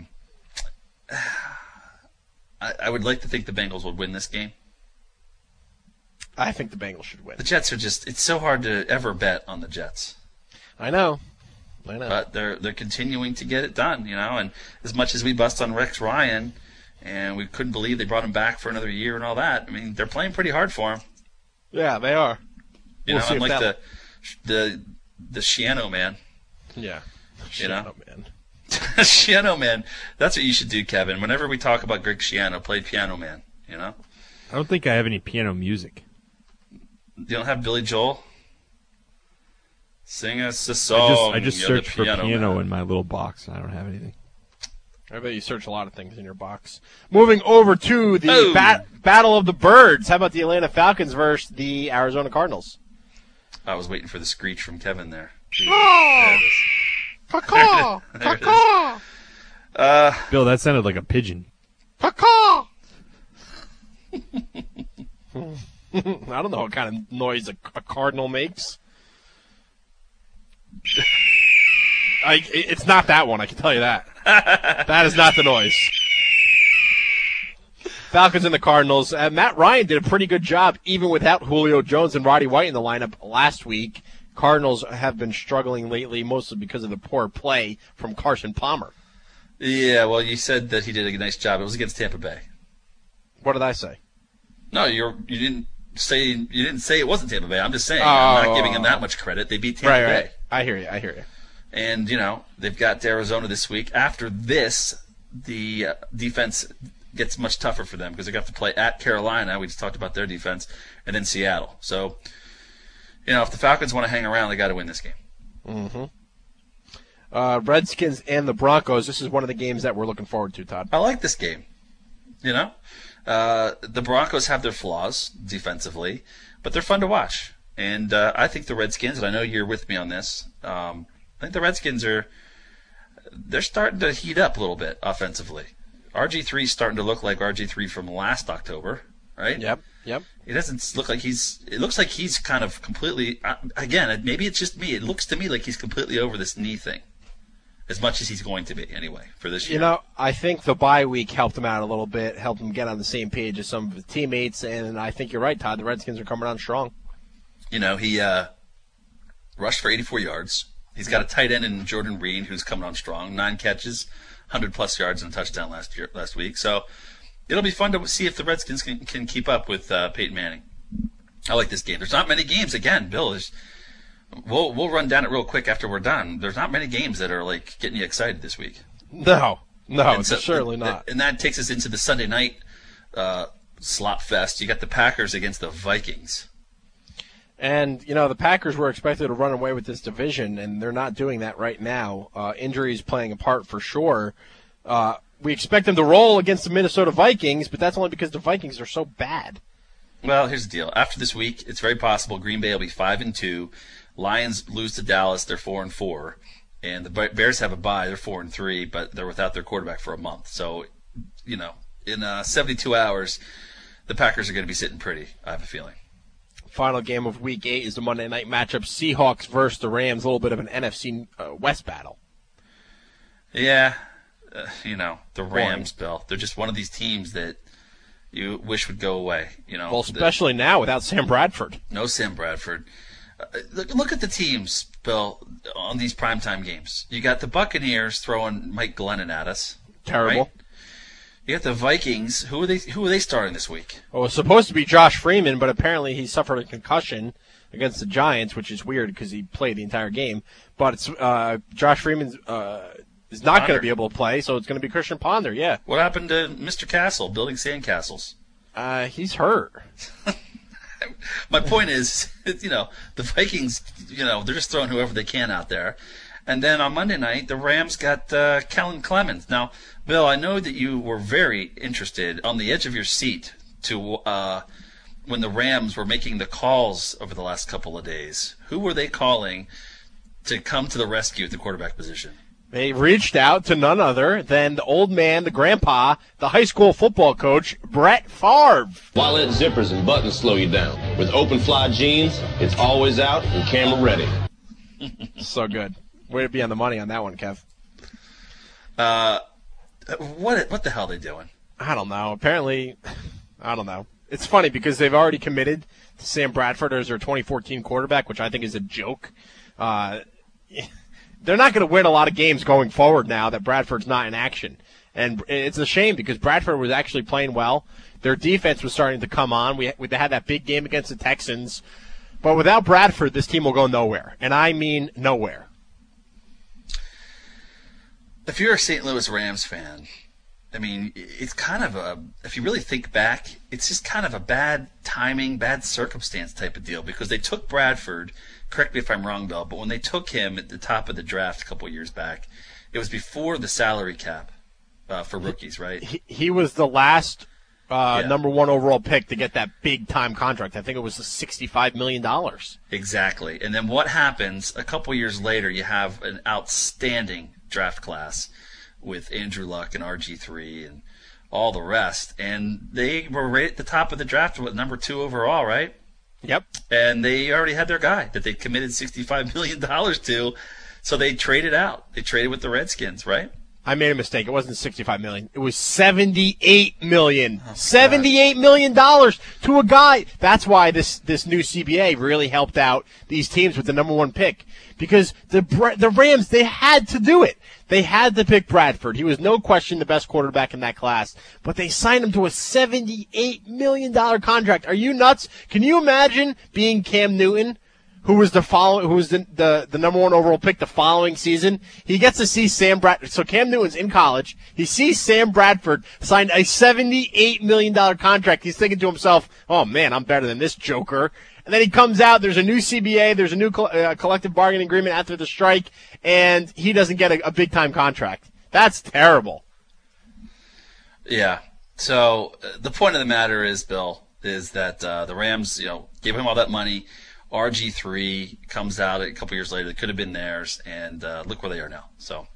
Speaker 3: would like to think the Bengals would win this game.
Speaker 2: I think the Bengals should win.
Speaker 3: The Jets are it's so hard to ever bet on the Jets.
Speaker 2: I know.
Speaker 3: But they're continuing to get it done, and as much as we bust on Rex Ryan, and we couldn't believe they brought him back for another year and all that, I mean, they're playing pretty hard for him.
Speaker 2: Yeah, they are.
Speaker 3: Unlike the Shiano man.
Speaker 2: Yeah.
Speaker 3: Shiano man. Shiano man. That's what you should do, Kevin. Whenever we talk about Greg Schiano, play Piano Man,
Speaker 4: I don't think I have any piano music.
Speaker 3: You don't have Billy Joel? Sing us a song.
Speaker 4: I just searched for piano
Speaker 3: man.
Speaker 4: in my little box. I don't have anything.
Speaker 2: I bet you search a lot of things in your box. Moving over to the Battle of the Birds. How about the Atlanta Falcons versus the Arizona Cardinals?
Speaker 3: I was waiting for the screech from Kevin there.
Speaker 2: Caw! Caw!
Speaker 4: Bill, that sounded like a pigeon.
Speaker 2: Caw! I don't know what kind of noise a cardinal makes. It's not that one, I can tell you that. That is not the noise. Falcons and the Cardinals. Matt Ryan did a pretty good job, even without Julio Jones and Roddy White in the lineup last week. Cardinals have been struggling lately, mostly because of the poor play from Carson Palmer.
Speaker 3: Yeah, well, you said that he did a nice job. It was against Tampa Bay.
Speaker 2: What did I say?
Speaker 3: No, you didn't say it wasn't Tampa Bay. I'm just saying I'm not giving him that much credit. They beat Tampa Bay.
Speaker 2: I hear you.
Speaker 3: And they've got Arizona this week. After this, the defense gets much tougher for them because they got to play at Carolina. We just talked about their defense, and then Seattle. So, if the Falcons want to hang around, they got to win this game.
Speaker 2: Mm-hmm. Redskins and the Broncos. This is one of the games that we're looking forward to, Todd.
Speaker 3: I like this game. The Broncos have their flaws defensively, but they're fun to watch. And I think the Redskins, and I know you're with me on this, I think the Redskins they're starting to heat up a little bit offensively. RG3 is starting to look like RG3 from last October, right?
Speaker 2: Yep.
Speaker 3: It doesn't look like it looks like he's kind of completely, again, maybe it's just me. It looks to me like he's completely over this knee thing. As much as he's going to be, anyway, for this year.
Speaker 2: I think the bye week helped him out a little bit, helped him get on the same page as some of his teammates, and I think you're right, Todd. The Redskins are coming on strong.
Speaker 3: He rushed for 84 yards. He's got a tight end in Jordan Reed who's coming on strong. 9 catches, 100-plus yards and a touchdown last week. So it'll be fun to see if the Redskins can keep up with Peyton Manning. I like this game. There's not many games. Again, Bill, we'll run down it real quick after we're done. There's not many games that are like getting you excited this week.
Speaker 2: No, certainly not.
Speaker 3: And that takes us into the Sunday night slot fest. You got the Packers against the Vikings.
Speaker 2: And, the Packers were expected to run away with this division, and they're not doing that right now. Injuries playing a part for sure. We expect them to roll against the Minnesota Vikings, but that's only because the Vikings are so bad.
Speaker 3: Well, here's the deal. After this week, it's very possible Green Bay will be 5-2. Lions lose to Dallas, they're 4-4. And the Bears have a bye, they're 4-3, but they're without their quarterback for a month. So, in 72 hours, the Packers are going to be sitting pretty, I have a feeling.
Speaker 2: Final game of Week 8 is the Monday night matchup, Seahawks versus the Rams, a little bit of an NFC West battle.
Speaker 3: Yeah. the Rams, Bill. They're just one of these teams that you wish would go away.
Speaker 2: Well, especially now without Sam Bradford.
Speaker 3: No Sam Bradford. Look at the teams, Bill, on these primetime games. You got the Buccaneers throwing Mike Glennon at us.
Speaker 2: Terrible.
Speaker 3: Right? You got the Vikings. Who are they starting this week?
Speaker 2: Well, it was supposed to be Josh Freeman, but apparently he suffered a concussion against the Giants, which is weird because he played the entire game. But it's Josh Freeman is not going to be able to play, so it's going to be Christian Ponder. Yeah.
Speaker 3: What happened to Mr. Castle building sandcastles?
Speaker 2: He's hurt.
Speaker 3: My point is, the Vikings, they're just throwing whoever they can out there. And then on Monday night, the Rams got Kellen Clemens. Now, Bill, I know that you were very interested, on the edge of your seat, to when the Rams were making the calls over the last couple of days. Who were they calling to come to the rescue at the quarterback position?
Speaker 2: They reached out to none other than the old man, the grandpa, the high school football coach, Brett Favre.
Speaker 5: Wallet, zippers, and buttons slow you down. With open fly jeans, it's always out and camera ready.
Speaker 2: So good. Way to be on the money on that one, Kev.
Speaker 3: What the hell are they doing?
Speaker 2: I don't know. Apparently, I don't know. It's funny because they've already committed to Sam Bradford as their 2014 quarterback, which I think is a joke. They're not going to win a lot of games going forward now that Bradford's not in action. And it's a shame because Bradford was actually playing well. Their defense was starting to come on. They had that big game against the Texans. But without Bradford, this team will go nowhere. And I mean nowhere.
Speaker 3: If you're a St. Louis Rams fan, I mean, it's kind of if you really think back, it's just kind of a bad timing, bad circumstance type of deal because they took Bradford. Correct me if I'm wrong, Bill, but when they took him at the top of the draft a couple of years back, it was before the salary cap for rookies, right?
Speaker 2: He was the last number one overall pick to get that big-time contract. I think it was $65 million.
Speaker 3: Exactly. And then what happens a couple years later, you have an outstanding draft class with Andrew Luck and RG3 and all the rest. And they were right at the top of the draft with number 2 overall, right?
Speaker 2: Yep.
Speaker 3: And they already had their guy that they committed $65 million to, so they traded out. They traded with the Redskins, right?
Speaker 2: I made a mistake. It wasn't $65 million. It was $78 million.
Speaker 3: Oh,
Speaker 2: $78 million to a guy. That's why this new CBA really helped out these teams with the number 1 pick. Because the Rams, they had to do it. They had to pick Bradford. He was no question the best quarterback in that class. But they signed him to a $78 million contract. Are you nuts? Can you imagine being Cam Newton, who was the number 1 overall pick the following season? He gets to see Sam Bradford. So Cam Newton's in college. He sees Sam Bradford signed a $78 million contract. He's thinking to himself, oh, man, I'm better than this joker. And then he comes out, there's a new CBA, there's a new collective bargaining agreement after the strike, and he doesn't get a big-time contract. That's terrible.
Speaker 3: Yeah. So the point of the matter is, Bill, is that the Rams, gave him all that money. RG3 comes out a couple years later. It could have been theirs, and look where they are now. So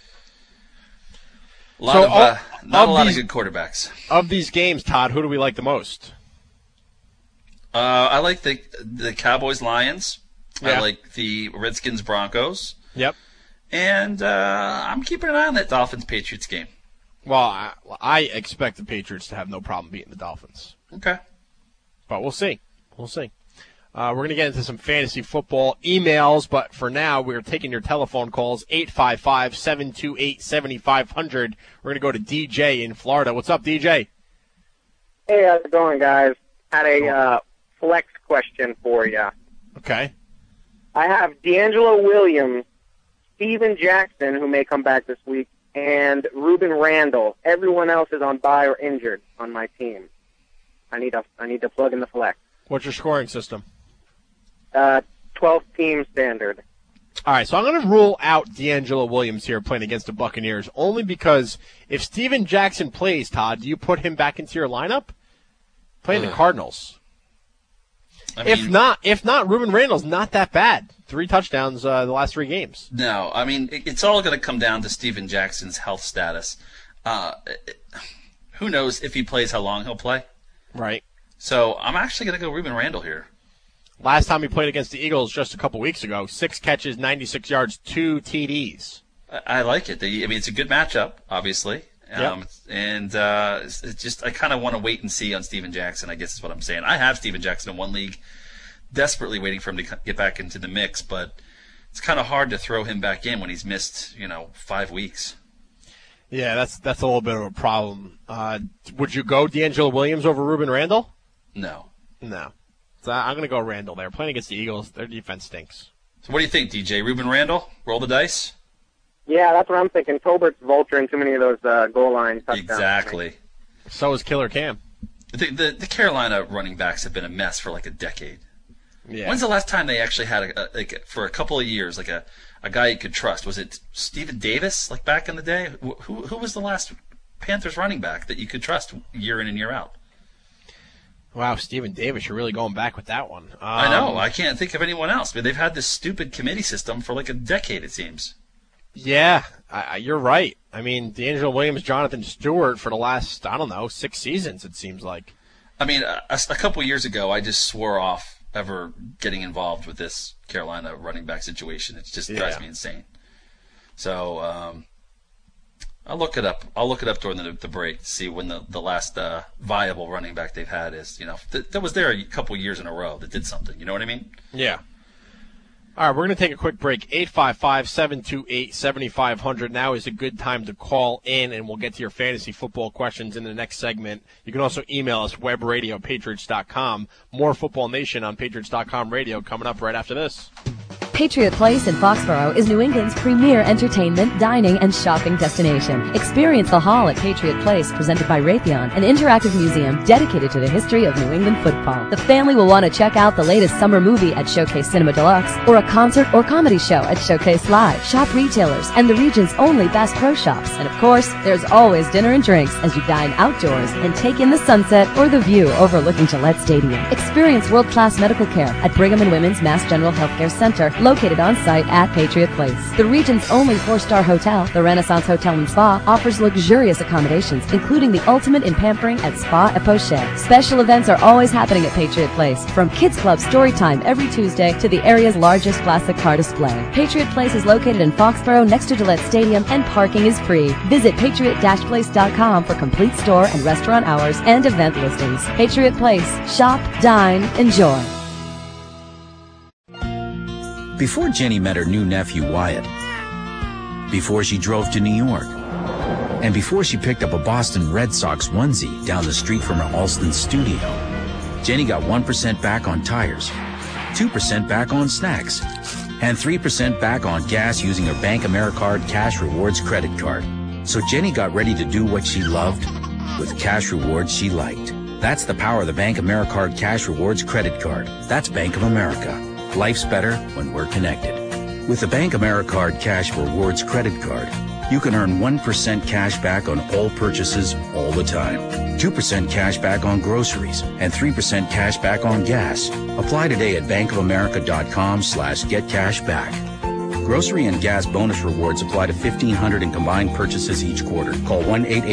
Speaker 3: not a lot of good quarterbacks.
Speaker 2: Of these games, Todd, who do we like the most?
Speaker 3: I like the Cowboys-Lions.
Speaker 2: Yeah.
Speaker 3: I like the Redskins-Broncos.
Speaker 2: Yep.
Speaker 3: And I'm keeping an eye on that Dolphins-Patriots game.
Speaker 2: Well, I expect the Patriots to have no problem beating the Dolphins.
Speaker 3: Okay.
Speaker 2: But we'll see. We'll see. We're going to get into some fantasy football emails, but for now, we're taking your telephone calls, 855-728-7500. We're going to go to DJ in Florida. What's up, DJ?
Speaker 6: Hey, how's it going, guys? Had a flex question for you.
Speaker 2: Okay.
Speaker 6: I have D'Angelo Williams, Steven Jackson, who may come back this week, and Ruben Randall. Everyone else is on bye or injured on my team. I need to plug in the flex.
Speaker 2: What's your scoring system?
Speaker 6: 12-team standard.
Speaker 2: All right, so I'm going to rule out D'Angelo Williams here playing against the Buccaneers, only because if Steven Jackson plays, Todd, do you put him back into your lineup? Playing the Cardinals. If not, Ruben Randall's not that bad. 3 touchdowns the last 3 games.
Speaker 3: No, I mean, it's all going to come down to Steven Jackson's health status. Who knows if he plays, how long he'll play?
Speaker 2: Right.
Speaker 3: So I'm actually going to go Ruben Randall here.
Speaker 2: Last time he played against the Eagles just a couple weeks ago, 6 catches, 96 yards, 2 TDs.
Speaker 3: I like it. It's a good matchup, obviously.
Speaker 2: Yep.
Speaker 3: It's just I kind of want to wait and see on Steven Jackson, I guess is what I'm saying. I have Steven Jackson in one league, desperately waiting for him to get back into the mix, but it's kind of hard to throw him back in when he's missed, 5 weeks.
Speaker 2: Yeah, that's a little bit of a problem. Would you go D'Angelo Williams over Ruben Randle?
Speaker 3: No.
Speaker 2: So I'm going to go Randle there. Playing against the Eagles, their defense stinks.
Speaker 3: So what do you think, DJ? Ruben Randle? Roll the dice?
Speaker 6: Yeah, that's what I'm thinking. Tolbert's vulturing too many of those goal line touchdowns.
Speaker 3: Exactly.
Speaker 2: So is Killer Cam.
Speaker 3: The Carolina running backs have been a mess for like a decade.
Speaker 2: Yeah.
Speaker 3: When's the last time they actually had for a couple of years a guy you could trust? Was it Steven Davis like back in the day? Who was the last Panthers running back that you could trust year in and year out?
Speaker 2: Wow, Steven Davis, you're really going back with that one.
Speaker 3: I know. I can't think of anyone else. But they've had this stupid committee system for like a decade, it seems.
Speaker 2: Yeah, you're right. I mean, D'Angelo Williams, Jonathan Stewart for the last, 6 seasons, it seems like.
Speaker 3: I mean, a couple years ago, I just swore off ever getting involved with this Carolina running back situation. It just drives me insane. So I'll look it up. I'll look it up during the break to see when the last viable running back they've had is. That was there a couple years in a row that did something. You know what I mean?
Speaker 2: Yeah. All right, we're going to take a quick break. 855-728-7500. Now is a good time to call in, and we'll get to your fantasy football questions in the next segment. You can also email us, webradio@patriots.com. More Football Nation on Patriots.com radio coming up right after this.
Speaker 7: Patriot Place in Foxborough is New England's premier entertainment, dining, and shopping destination. Experience the Hall at Patriot Place, presented by Raytheon, an interactive museum dedicated to the history of New England football. The family will want to check out the latest summer movie at Showcase Cinema Deluxe, or a concert or comedy show at Showcase Live. Shop retailers and the region's only Bass Pro Shops. And of course, there's always dinner and drinks as you dine outdoors and take in the sunset or the view overlooking Gillette Stadium. Experience world-class medical care at Brigham and Women's Mass General Healthcare Center, located on site at Patriot Place. The region's only 4-star hotel, the Renaissance Hotel and Spa, offers luxurious accommodations, including the ultimate in pampering at Spa et Poche. Special events are always happening at Patriot Place, from Kids Club story time every Tuesday to the area's largest classic car display. Patriot Place is located in Foxborough next to Gillette Stadium, and parking is free. Visit patriot-place.com for complete store and restaurant hours and event listings. Patriot Place. Shop, dine, enjoy.
Speaker 8: Before Jenny met her new nephew, Wyatt, before she drove to New York, and before she picked up a Boston Red Sox onesie down the street from her Alston studio, Jenny got 1% back on tires, 2% back on snacks, and 3% back on gas using her Bank AmeriCard Cash Rewards credit card. So Jenny got ready to do what she loved with cash rewards she liked. That's the power of the Bank AmeriCard Cash Rewards credit card. That's Bank of America. Life's better when we're connected. With the Bank AmeriCard Cash Rewards credit card, you can earn 1% cash back on all purchases all the time, 2% cash back on groceries, and 3% cash back on gas. Apply today at bankofamerica.com/getcashback. Grocery and gas bonus rewards apply to 1,500 in combined purchases each quarter. Call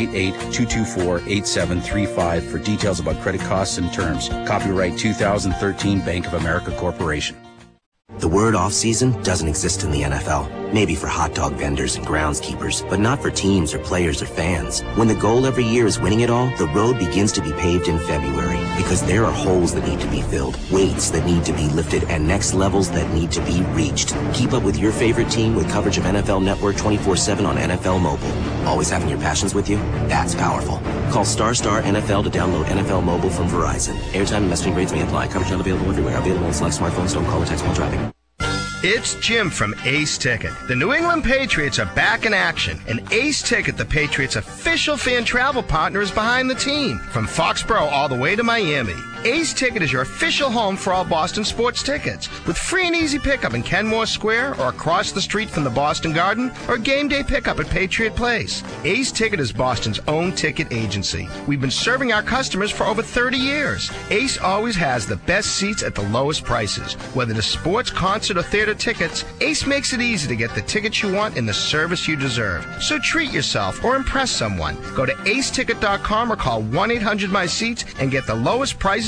Speaker 8: 1-888-224-8735 for details about credit costs and terms. Copyright 2013 Bank of America Corporation.
Speaker 9: The word off-season doesn't exist in the NFL. Maybe for hot dog vendors and groundskeepers, but not for teams or players or fans. When the goal every year is winning it all, the road begins to be paved in February. Because there are holes that need to be filled, weights that need to be lifted, and next levels that need to be reached. Keep up with your favorite team with coverage of NFL Network 24/7 on NFL Mobile. Always having your passions with you? That's powerful. Call Star NFL to download NFL Mobile from Verizon. Airtime and messaging rates may apply. Coverage not available everywhere. Available on select smartphones. Don't call or text while driving.
Speaker 10: It's Jim from Ace Ticket. The New England Patriots are back in action, and Ace Ticket, the Patriots' official fan travel partner, is behind the team. From Foxborough all the way to Miami, Ace Ticket is your official home for all Boston sports tickets, with free and easy pickup in Kenmore Square or across the street from the Boston Garden, or game day pickup at Patriot Place. Ace Ticket is Boston's own ticket agency. We've been serving our customers for over 30 years. Ace always has the best seats at the lowest prices. Whether it's sports, concert, or theater tickets, Ace makes it easy to get the tickets you want and the service you deserve. So treat yourself or impress someone. Go to aceticket.com or call 1-800-MY-SEATS and get the lowest prices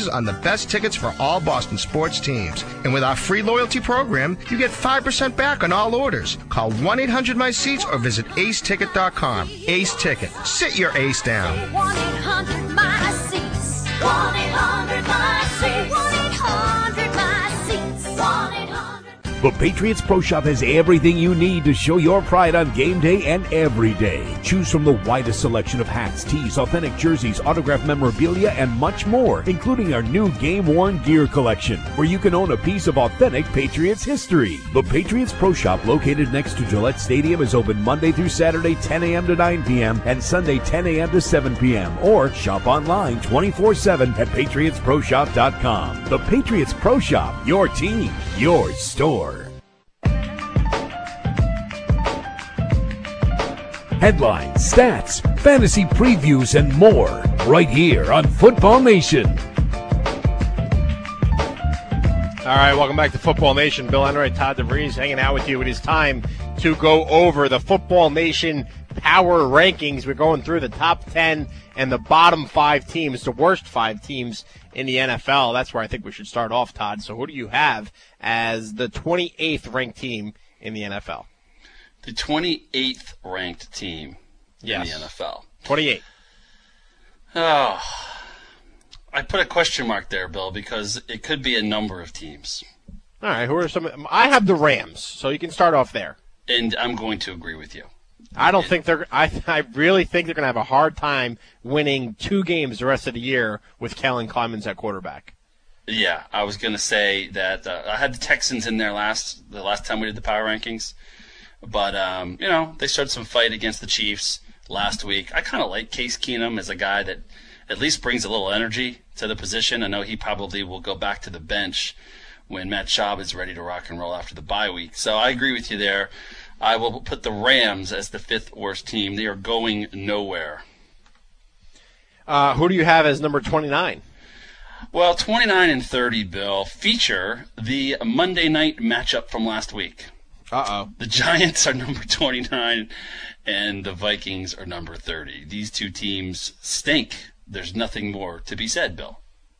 Speaker 10: prices on the best tickets for all Boston sports teams. And with our free loyalty program, you get 5% back on all orders. Call 1-800-MY-SEATS or visit aceticket.com. Ace Ticket. Sit your ace down.
Speaker 11: 1-800-MY-SEATS. 1-800-MY-SEATS. 1-800-MY-SEATS. 1-800.
Speaker 1: The Patriots Pro Shop has everything you need to show your pride on game day and every day. Choose from the widest selection of hats, tees, authentic jerseys, autographed memorabilia, and much more, including our new game-worn gear collection, where you can own a piece of authentic Patriots history. The Patriots Pro Shop, located next to Gillette Stadium, is open Monday through Saturday, 10 a.m. to 9 p.m., and Sunday, 10 a.m. to 7 p.m., or shop online 24/7 at patriotsproshop.com. The Patriots Pro Shop, your team, your store. Headlines, stats, fantasy previews, and more right here on Football Nation.
Speaker 2: All right, welcome back to Football Nation. Bill Enright, Todd DeVries hanging out with you. It is time to go over the Football Nation Power Rankings. We're going through the top 10 and the bottom 5 teams, the worst 5 teams in the NFL. That's where I think we should start off, Todd. So who do you have as the 28th ranked team in the NFL?
Speaker 3: The 28th ranked team in the NFL.
Speaker 2: 28.
Speaker 3: Oh, I put a question mark there, Bill, because it could be a number of teams.
Speaker 2: All right, who are some? I have the Rams, so you can start off there.
Speaker 3: And I'm going to agree with you.
Speaker 2: I don't think they're. I really think they're going to have a hard time winning 2 games the rest of the year with Kellen Clemens at quarterback.
Speaker 3: Yeah, I was going to say that I had the Texans in there the last time we did the power rankings. But, they started some fight against the Chiefs last week. I kind of like Case Keenum as a guy that at least brings a little energy to the position. I know he probably will go back to the bench when Matt Schaub is ready to rock and roll after the bye week. So I agree with you there. I will put the Rams as the 5th worst team. They are going nowhere.
Speaker 2: Who do you have as number 29?
Speaker 3: Well, 29 and 30, Bill, feature the Monday night matchup from last week.
Speaker 2: Uh-oh.
Speaker 3: The Giants are number 29, and the Vikings are number 30. These 2 teams stink. There's nothing more to be said, Bill.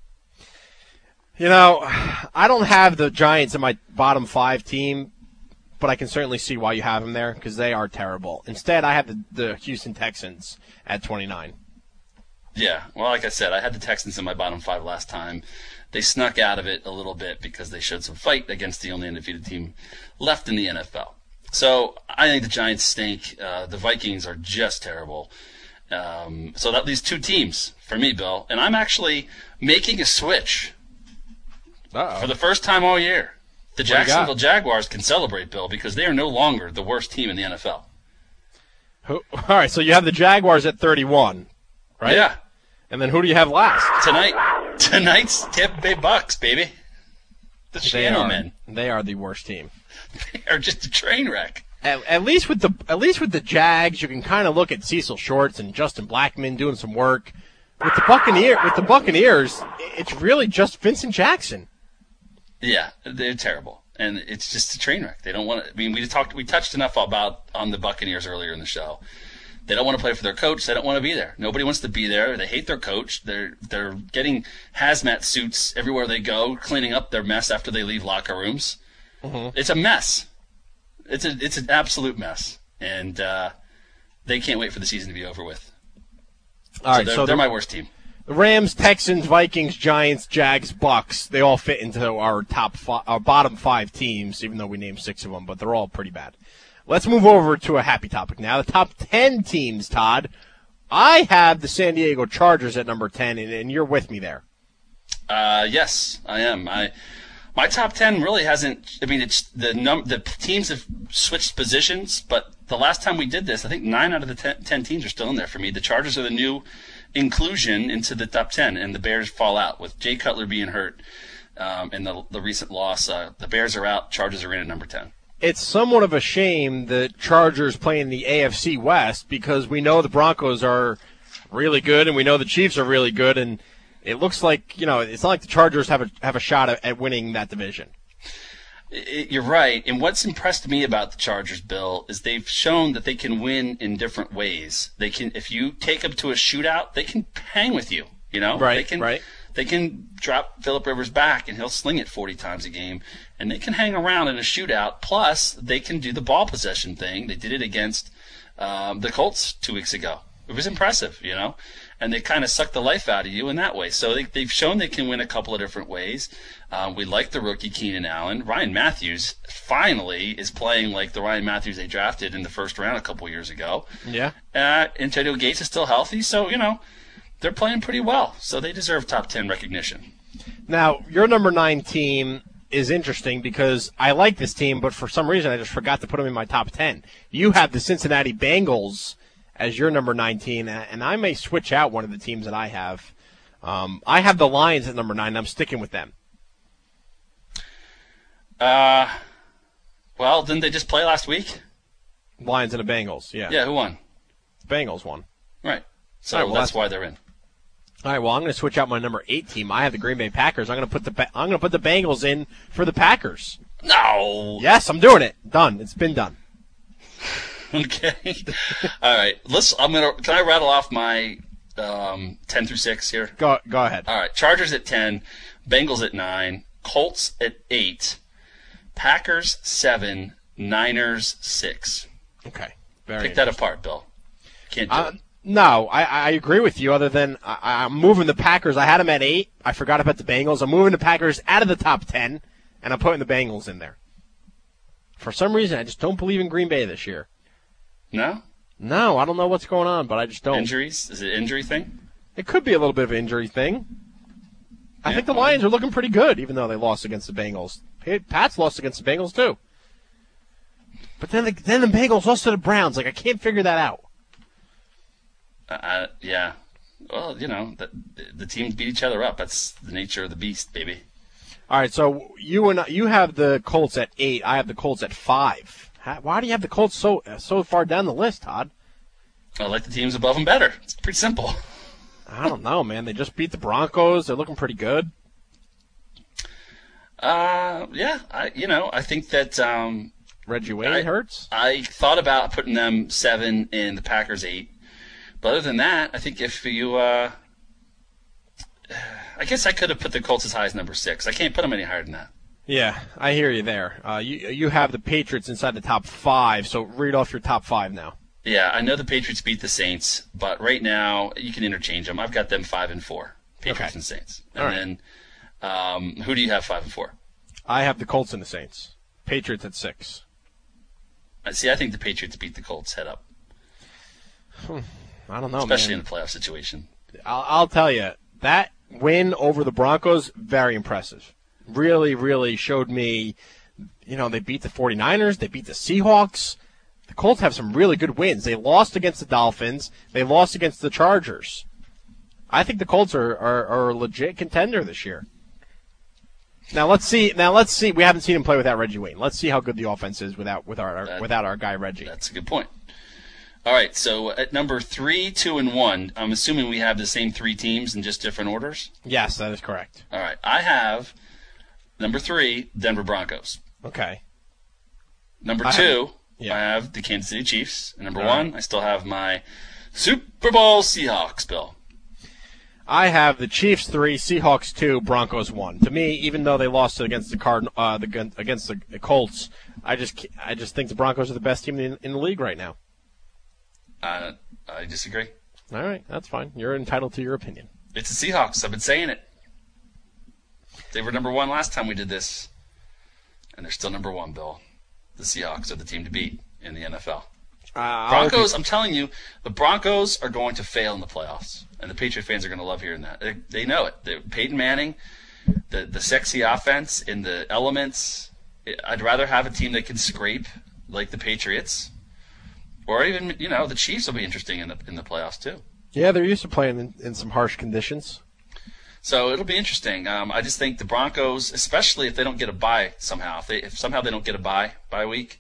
Speaker 2: I don't have the Giants in my bottom 5 team, but I can certainly see why you have them there because they are terrible. Instead, I have the Houston Texans at 29.
Speaker 3: Yeah, well, like I said, I had the Texans in my bottom 5 last time. They snuck out of it a little bit because they showed some fight against the only undefeated team left in the NFL. So I think the Giants stink. The Vikings are just terrible. So that leaves 2 teams for me, Bill. And I'm actually making a switch for the first time all year. The Jacksonville Jaguars can celebrate, Bill, because they are no longer the worst team in the NFL.
Speaker 2: All right, so you have the Jaguars at 31, right?
Speaker 3: Yeah.
Speaker 2: And then who do you have last?
Speaker 3: Tonight's Tampa Bay Bucks, baby. The Channel Men.
Speaker 2: They are the worst team.
Speaker 3: They are just a train wreck.
Speaker 2: At least with the Jags, you can kind of look at Cecil Shorts and Justin Blackmon doing some work. With the Buccaneers, it's really just Vincent Jackson.
Speaker 3: Yeah, they're terrible, and it's just a train wreck. They don't want to. I mean, we touched enough on the Buccaneers earlier in the show. They don't want to play for their coach. They don't want to be there. Nobody wants to be there. They hate their coach. They're getting hazmat suits everywhere they go, cleaning up their mess after they leave locker rooms. Mm-hmm. It's a mess. It's an absolute mess, and they can't wait for the season to be over with.
Speaker 2: All right, so
Speaker 3: they're my worst team.
Speaker 2: The Rams, Texans, Vikings, Giants, Jags, Bucks. They all fit into our bottom 5 teams, even though we named 6 of them, but they're all pretty bad. Let's move over to a happy topic now. The top 10 teams, Todd. I have the San Diego Chargers at number 10, and you're with me there.
Speaker 3: Yes, I am. My top 10 really hasn't. I mean, it's the teams have switched positions, but the last time we did this, I think 9 out of the 10 teams are still in there for me. The Chargers are the new inclusion into the top 10, and the Bears fall out with Jay Cutler being hurt and the recent loss. The Bears are out. Chargers are in at number 10.
Speaker 2: It's somewhat of a shame that Chargers play in the AFC West because we know the Broncos are really good and we know the Chiefs are really good, and it looks like, it's not like the Chargers have a shot at winning that division.
Speaker 3: You're right. And what's impressed me about the Chargers, Bill, is they've shown that they can win in different ways. They can, if you take them to a shootout, they can hang with you.
Speaker 2: Right.
Speaker 3: they can drop Phillip Rivers back, and he'll sling it 40 times a game, and they can hang around in a shootout. Plus, they can do the ball possession thing. They did it against the Colts 2 weeks ago. It was impressive, and they kind of suck the life out of you in that way. So they've shown they can win a couple of different ways. We like the rookie Keenan Allen. Ryan Matthews finally is playing like the Ryan Matthews they drafted in the first round a couple years ago.
Speaker 2: Yeah.
Speaker 3: Antonio Gates is still healthy, so, they're playing pretty well. So they deserve top 10 recognition.
Speaker 2: Now, your number 9 team is interesting because I like this team, but for some reason I just forgot to put them in my top 10. You have the Cincinnati Bengals as your number 19, and I may switch out one of the teams that I have. I have the Lions at number 9, and I'm sticking with them.
Speaker 3: Well, didn't they just play last week?
Speaker 2: Lions and the Bengals, yeah.
Speaker 3: Yeah, who won?
Speaker 2: The Bengals won.
Speaker 3: Right. So
Speaker 2: All right, well,
Speaker 3: that's why they're in.
Speaker 2: All right, well, I'm going to switch out my number 8 team. I have the Green Bay Packers. I'm going to put the Bengals in for the Packers.
Speaker 3: No.
Speaker 2: Yes, I'm doing it. Done. It's been done.
Speaker 3: Okay. All right. Can I rattle off my 10 through 6 here?
Speaker 2: Go ahead.
Speaker 3: All right. Chargers at 10, Bengals at 9, Colts at 8, Packers 7, Niners 6.
Speaker 2: Okay.
Speaker 3: Pick that apart, Bill. Can't do it.
Speaker 2: No, I agree with you, other than I'm moving the Packers. I had them at 8. I forgot about the Bengals. I'm moving the Packers out of the top 10, and I'm putting the Bengals in there. For some reason, I just don't believe in Green Bay this year.
Speaker 3: No?
Speaker 2: No, I don't know what's going on, but I just don't.
Speaker 3: Injuries? Is it an injury thing?
Speaker 2: It could be a little bit of an injury thing. I think the Lions are looking pretty good, even though they lost against the Bengals. Pats lost against the Bengals, too. But then the Bengals lost to the Browns. I can't figure that out.
Speaker 3: Yeah. Well, the teams beat each other up. That's the nature of the beast, baby.
Speaker 2: All right, so you have the Colts at 8. I have the Colts at 5. Why do you have the Colts so far down the list, Todd?
Speaker 3: I like the teams above them better. It's pretty simple.
Speaker 2: I don't know, man. They just beat the Broncos. They're looking pretty good.
Speaker 3: Yeah. I think that
Speaker 2: Reggie Wayne hurts.
Speaker 3: I thought about putting them 7 and the Packers 8. But other than that, I think if you, I guess I could have put the Colts as high as number 6. I can't put them any higher than that.
Speaker 2: Yeah, I hear you there. You have the Patriots inside the top 5, so read off your top 5 now.
Speaker 3: Yeah, I know the Patriots beat the Saints, but right now you can interchange them. I've got them 5 and 4, Patriots and Saints. And then, who do you have 5 and 4?
Speaker 2: I have the Colts and the Saints. Patriots at 6.
Speaker 3: See, I think the Patriots beat the Colts head up.
Speaker 2: I don't know,
Speaker 3: especially
Speaker 2: man.
Speaker 3: in a playoff situation.
Speaker 2: I'll tell you, that win over the Broncos, very impressive. Really, really showed me, they beat the 49ers, they beat the Seahawks. The Colts have some really good wins. They lost against the Dolphins. They lost against the Chargers. I think the Colts are a legit contender this year. Now let's see. We haven't seen him play without Reggie Wayne. Let's see how good the offense is without our guy Reggie.
Speaker 3: That's a good point. All right, so at number 3, 2, and 1, I'm assuming we have the same 3 teams in just different orders?
Speaker 2: Yes, that is correct.
Speaker 3: All right, I have number 3, Denver Broncos.
Speaker 2: Okay.
Speaker 3: Number 2, I have the Kansas City Chiefs. And number 1, I still have my Super Bowl Seahawks, Bill.
Speaker 2: I have the Chiefs 3, Seahawks 2, Broncos 1. To me, even though they lost against against the Colts, I just think the Broncos are the best team in the league right now.
Speaker 3: I disagree.
Speaker 2: All right, that's fine. You're entitled to your opinion.
Speaker 3: It's the Seahawks. I've been saying it. They were number 1 last time we did this, and they're still number 1, Bill. The Seahawks are the team to beat in the NFL. Broncos, I'm telling you, the Broncos are going to fail in the playoffs, and the Patriot fans are going to love hearing that. They know it. Peyton Manning, the sexy offense in the elements. I'd rather have a team that can scrape like the Patriots. Or even, the Chiefs will be interesting in the playoffs too. Yeah, they're used to playing in some harsh conditions. So it'll be interesting. I just think the Broncos, especially if they don't get a bye somehow, if somehow they don't get a bye week,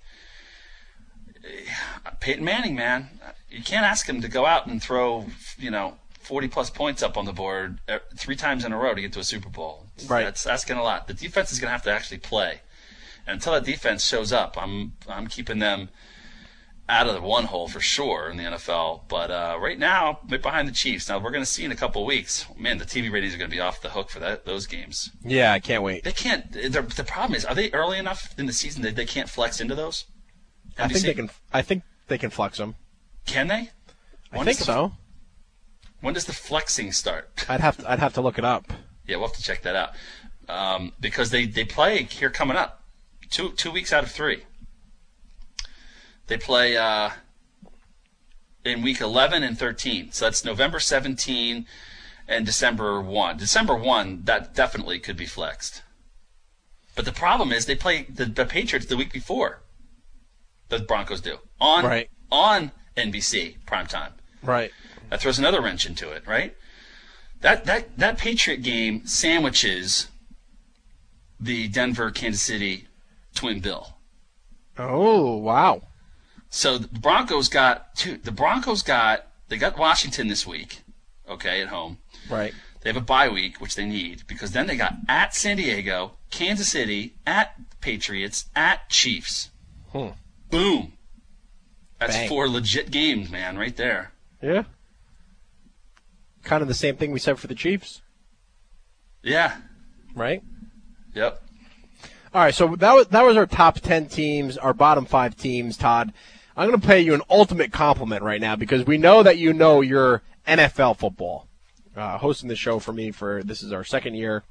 Speaker 3: Peyton Manning, man, you can't ask him to go out and throw, 40-plus points up on the board 3 times in a row to get to a Super Bowl. Right. That's asking a lot. The defense is going to have to actually play. And until that defense shows up, I'm keeping them out of the one hole for sure in the NFL. But right now, right behind the Chiefs. Now, we're going to see in a couple of weeks. Man, the TV ratings are going to be off the hook for those games.
Speaker 2: Yeah, I can't wait.
Speaker 3: They can't. The problem is, are they early enough in the season that they can't flex into those?
Speaker 2: I think they can flex them.
Speaker 3: Can they?
Speaker 2: I think so.
Speaker 3: When does the flexing start?
Speaker 2: I'd have to look it up.
Speaker 3: Yeah, we'll have to check that out. Because they play here coming up. 2 weeks out of 3. They play in week 11 and 13. So that's November 17 and December 1. December 1, that definitely could be flexed. But the problem is they play the Patriots the week before. The Broncos do. On NBC primetime.
Speaker 2: Right.
Speaker 3: That throws another wrench into it, right? That Patriot game sandwiches the Denver-Kansas City twin bill.
Speaker 2: Oh, wow.
Speaker 3: So the Broncos got they got Washington this week, okay, at home.
Speaker 2: Right.
Speaker 3: They have a bye week, which they need, because then they got at San Diego, Kansas City, at Patriots, at Chiefs. Boom. That's
Speaker 2: Bang.
Speaker 3: 4 legit games, man, right there.
Speaker 2: Yeah. Kind of the same thing we said for the Chiefs.
Speaker 3: Yeah.
Speaker 2: Right?
Speaker 3: Yep.
Speaker 2: All right, so that was our top 10 teams, our bottom 5 teams, Todd. I'm going to pay you an ultimate compliment right now because we know that you know your NFL football. Hosting the show for me this is our second year.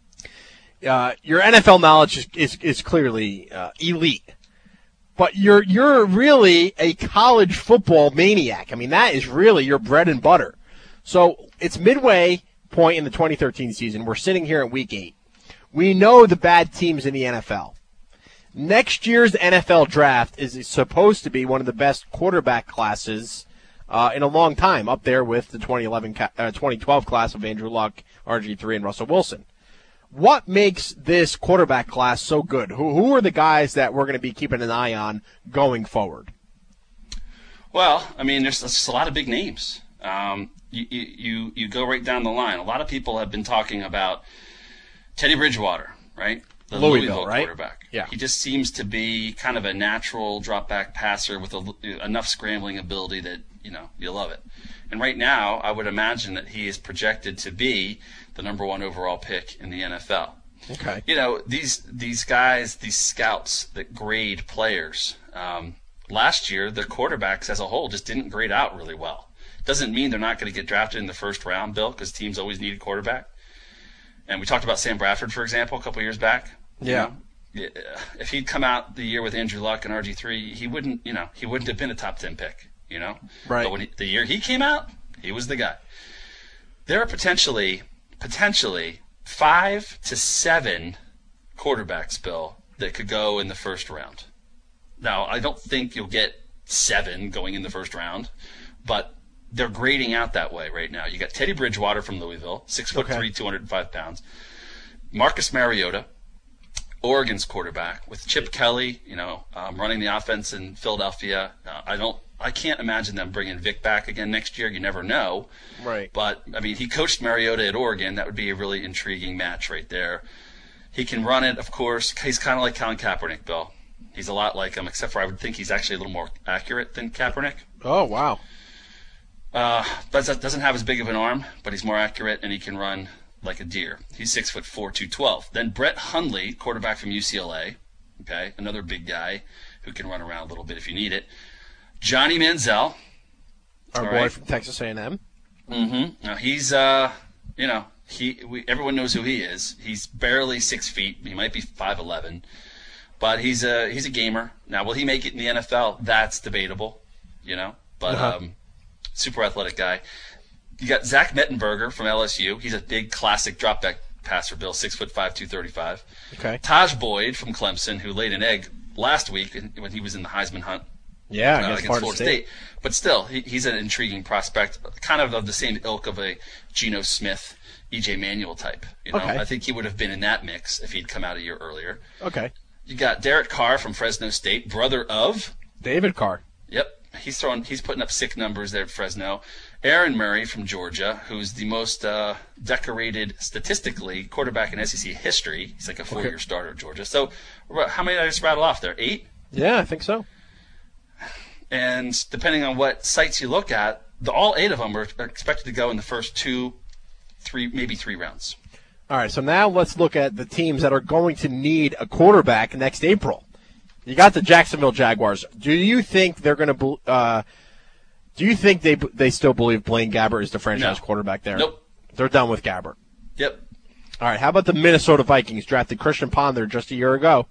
Speaker 2: Your NFL knowledge is clearly elite. But you're really a college football maniac. I mean, that is really your bread and butter. So it's midway point in the 2013 season. We're sitting here at week 8. We know the bad teams in the NFL. Next year's NFL draft is supposed to be one of the best quarterback classes in a long time, up there with the 2012 class of Andrew Luck, RG3, and Russell Wilson. What makes this quarterback class so good? Who are the guys that we're going to be keeping an eye on going forward?
Speaker 3: Well, I mean, there's just a lot of big names. You go right down the line. A lot of people have been talking about Teddy Bridgewater, right? The Louisville quarterback.
Speaker 2: Yeah.
Speaker 3: He just seems to be kind of a natural drop-back passer with enough scrambling ability that, you love it. And right now, I would imagine that he is projected to be the number 1 overall pick in the NFL.
Speaker 2: Okay.
Speaker 3: These guys, these scouts that grade players, last year, the quarterbacks as a whole just didn't grade out really well. Doesn't mean they're not going to get drafted in the first round, Bill, because teams always need a quarterback. And we talked about Sam Bradford, for example, a couple of years back.
Speaker 2: Yeah.
Speaker 3: If he'd come out the year with Andrew Luck and RG3, he wouldn't have been a top 10 pick,
Speaker 2: Right.
Speaker 3: But when the year he came out, he was the guy. There are potentially 5 to 7 quarterbacks, Bill, that could go in the first round. Now, I don't think you'll get 7 going in the first round, but they're grading out that way right now. You got Teddy Bridgewater from Louisville, 6'3", 205 pounds. Marcus Mariota, Oregon's quarterback, with Chip Kelly, running the offense in Philadelphia. I can't imagine them bringing Vic back again next year. You never know.
Speaker 2: Right.
Speaker 3: But, I mean, he coached Mariota at Oregon. That would be a really intriguing match right there. He can run it, of course. He's kind of like Colin Kaepernick, Bill. He's a lot like him, except for I would think he's actually a little more accurate than Kaepernick.
Speaker 2: Oh, wow.
Speaker 3: Doesn't have as big of an arm, but he's more accurate, and he can run like a deer. He's 6'4", 212. Then Brett Hundley, quarterback from UCLA, okay, another big guy who can run around a little bit if you need it. Johnny Manziel,
Speaker 2: our boy from Texas A&M.
Speaker 3: Mm-hmm. Now he's, everyone knows who he is. He's barely 6 feet. He might be 5'11", but he's a gamer. Now, will he make it in the NFL? That's debatable, But super athletic guy. You got Zach Mettenberger from LSU. He's a big classic dropback passer, Bill, 6'5", 235.
Speaker 2: Okay.
Speaker 3: Taj Boyd from Clemson, who laid an egg last week when he was in the Heisman hunt.
Speaker 2: Yeah,
Speaker 3: against Florida State. But still, he's an intriguing prospect, kind of the same ilk of a Geno Smith, E.J. Manuel type.
Speaker 2: Okay.
Speaker 3: I think he would have been in that mix if he'd come out a year earlier.
Speaker 2: Okay.
Speaker 3: You got Derek Carr from Fresno State, brother of
Speaker 2: David Carr.
Speaker 3: Yep. He's putting up sick numbers there at Fresno. Aaron Murray from Georgia, who's the most decorated statistically quarterback in SEC history. He's like a 4-year starter at Georgia. So how many did I just rattle off there? 8?
Speaker 2: Yeah, I think so.
Speaker 3: And depending on what sites you look at, all 8 of them are expected to go in the first 2, 3, maybe 3 rounds.
Speaker 2: All right, so now let's look at the teams that are going to need a quarterback next April. You got the Jacksonville Jaguars. Do you think they're going to? Do you think they still believe Blaine Gabbert is the franchise quarterback there?
Speaker 3: Nope.
Speaker 2: They're done with Gabbert.
Speaker 3: Yep.
Speaker 2: All right. How about the Minnesota Vikings? Drafted Christian Ponder just a year ago.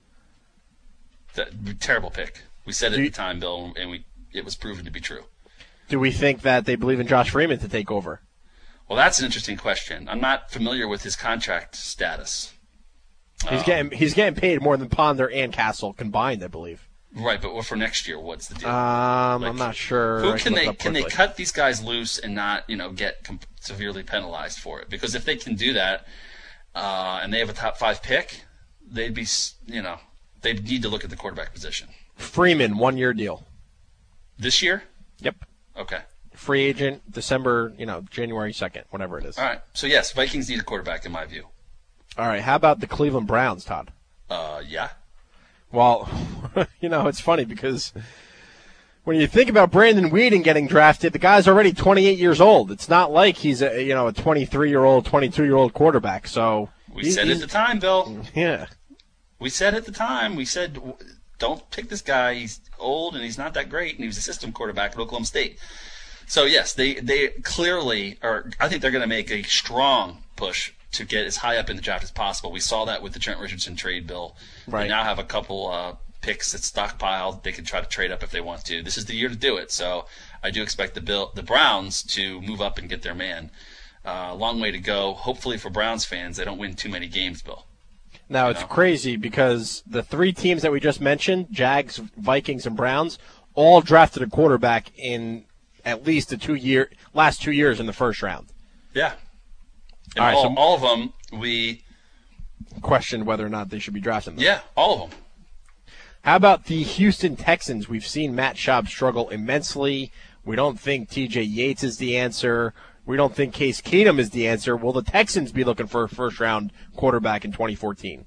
Speaker 3: Terrible pick. We said it at the time, Bill, and it was proven to be true.
Speaker 2: Do we think that they believe in Josh Freeman to take over?
Speaker 3: Well, that's an interesting question. I'm not familiar with his contract status.
Speaker 2: He's getting paid more than Ponder and Castle combined, I believe.
Speaker 3: Right, but for next year, what's the deal?
Speaker 2: I'm not sure.
Speaker 3: Who can they cut these guys loose and not get severely penalized for it? Because if they can do that, and they have a top 5 pick, they'd be they'd need to look at the quarterback position.
Speaker 2: Freeman, 1-year deal.
Speaker 3: This year?
Speaker 2: Yep.
Speaker 3: Okay.
Speaker 2: Free agent, December, January 2nd, whatever it is.
Speaker 3: All right. So, yes, Vikings need a quarterback in my view.
Speaker 2: All right. How about the Cleveland Browns, Todd?
Speaker 3: Yeah.
Speaker 2: Well, it's funny because when you think about Brandon Weeden getting drafted, the guy's already 28 years old. It's not like he's a 23-year-old, 22-year-old quarterback. So
Speaker 3: we said at the time, Bill.
Speaker 2: Yeah.
Speaker 3: We said at the time, don't pick this guy. He's old and he's not that great, and he was a system quarterback at Oklahoma State. So, yes, they clearly are. I think they're going to make a strong push to get as high up in the draft as possible. We saw that with the Trent Richardson trade, Bill. Right. They now have a couple picks that's stockpiled. They can try to trade up if they want to. This is the year to do it. So I do expect the Browns to move up and get their man. Long way to go. Hopefully for Browns fans, they don't win too many games, Bill.
Speaker 2: Now, it's crazy because the 3 teams that we just mentioned, Jags, Vikings, and Browns, all drafted a quarterback in at least the last 2 years in the first round.
Speaker 3: Yeah. And all of them, we
Speaker 2: questioned whether or not they should be drafting them.
Speaker 3: Yeah, all of them.
Speaker 2: How about the Houston Texans? We've seen Matt Schaub struggle immensely. We don't think T.J. Yates is the answer. We don't think Case Keenum is the answer. Will the Texans be looking for a first-round quarterback in 2014?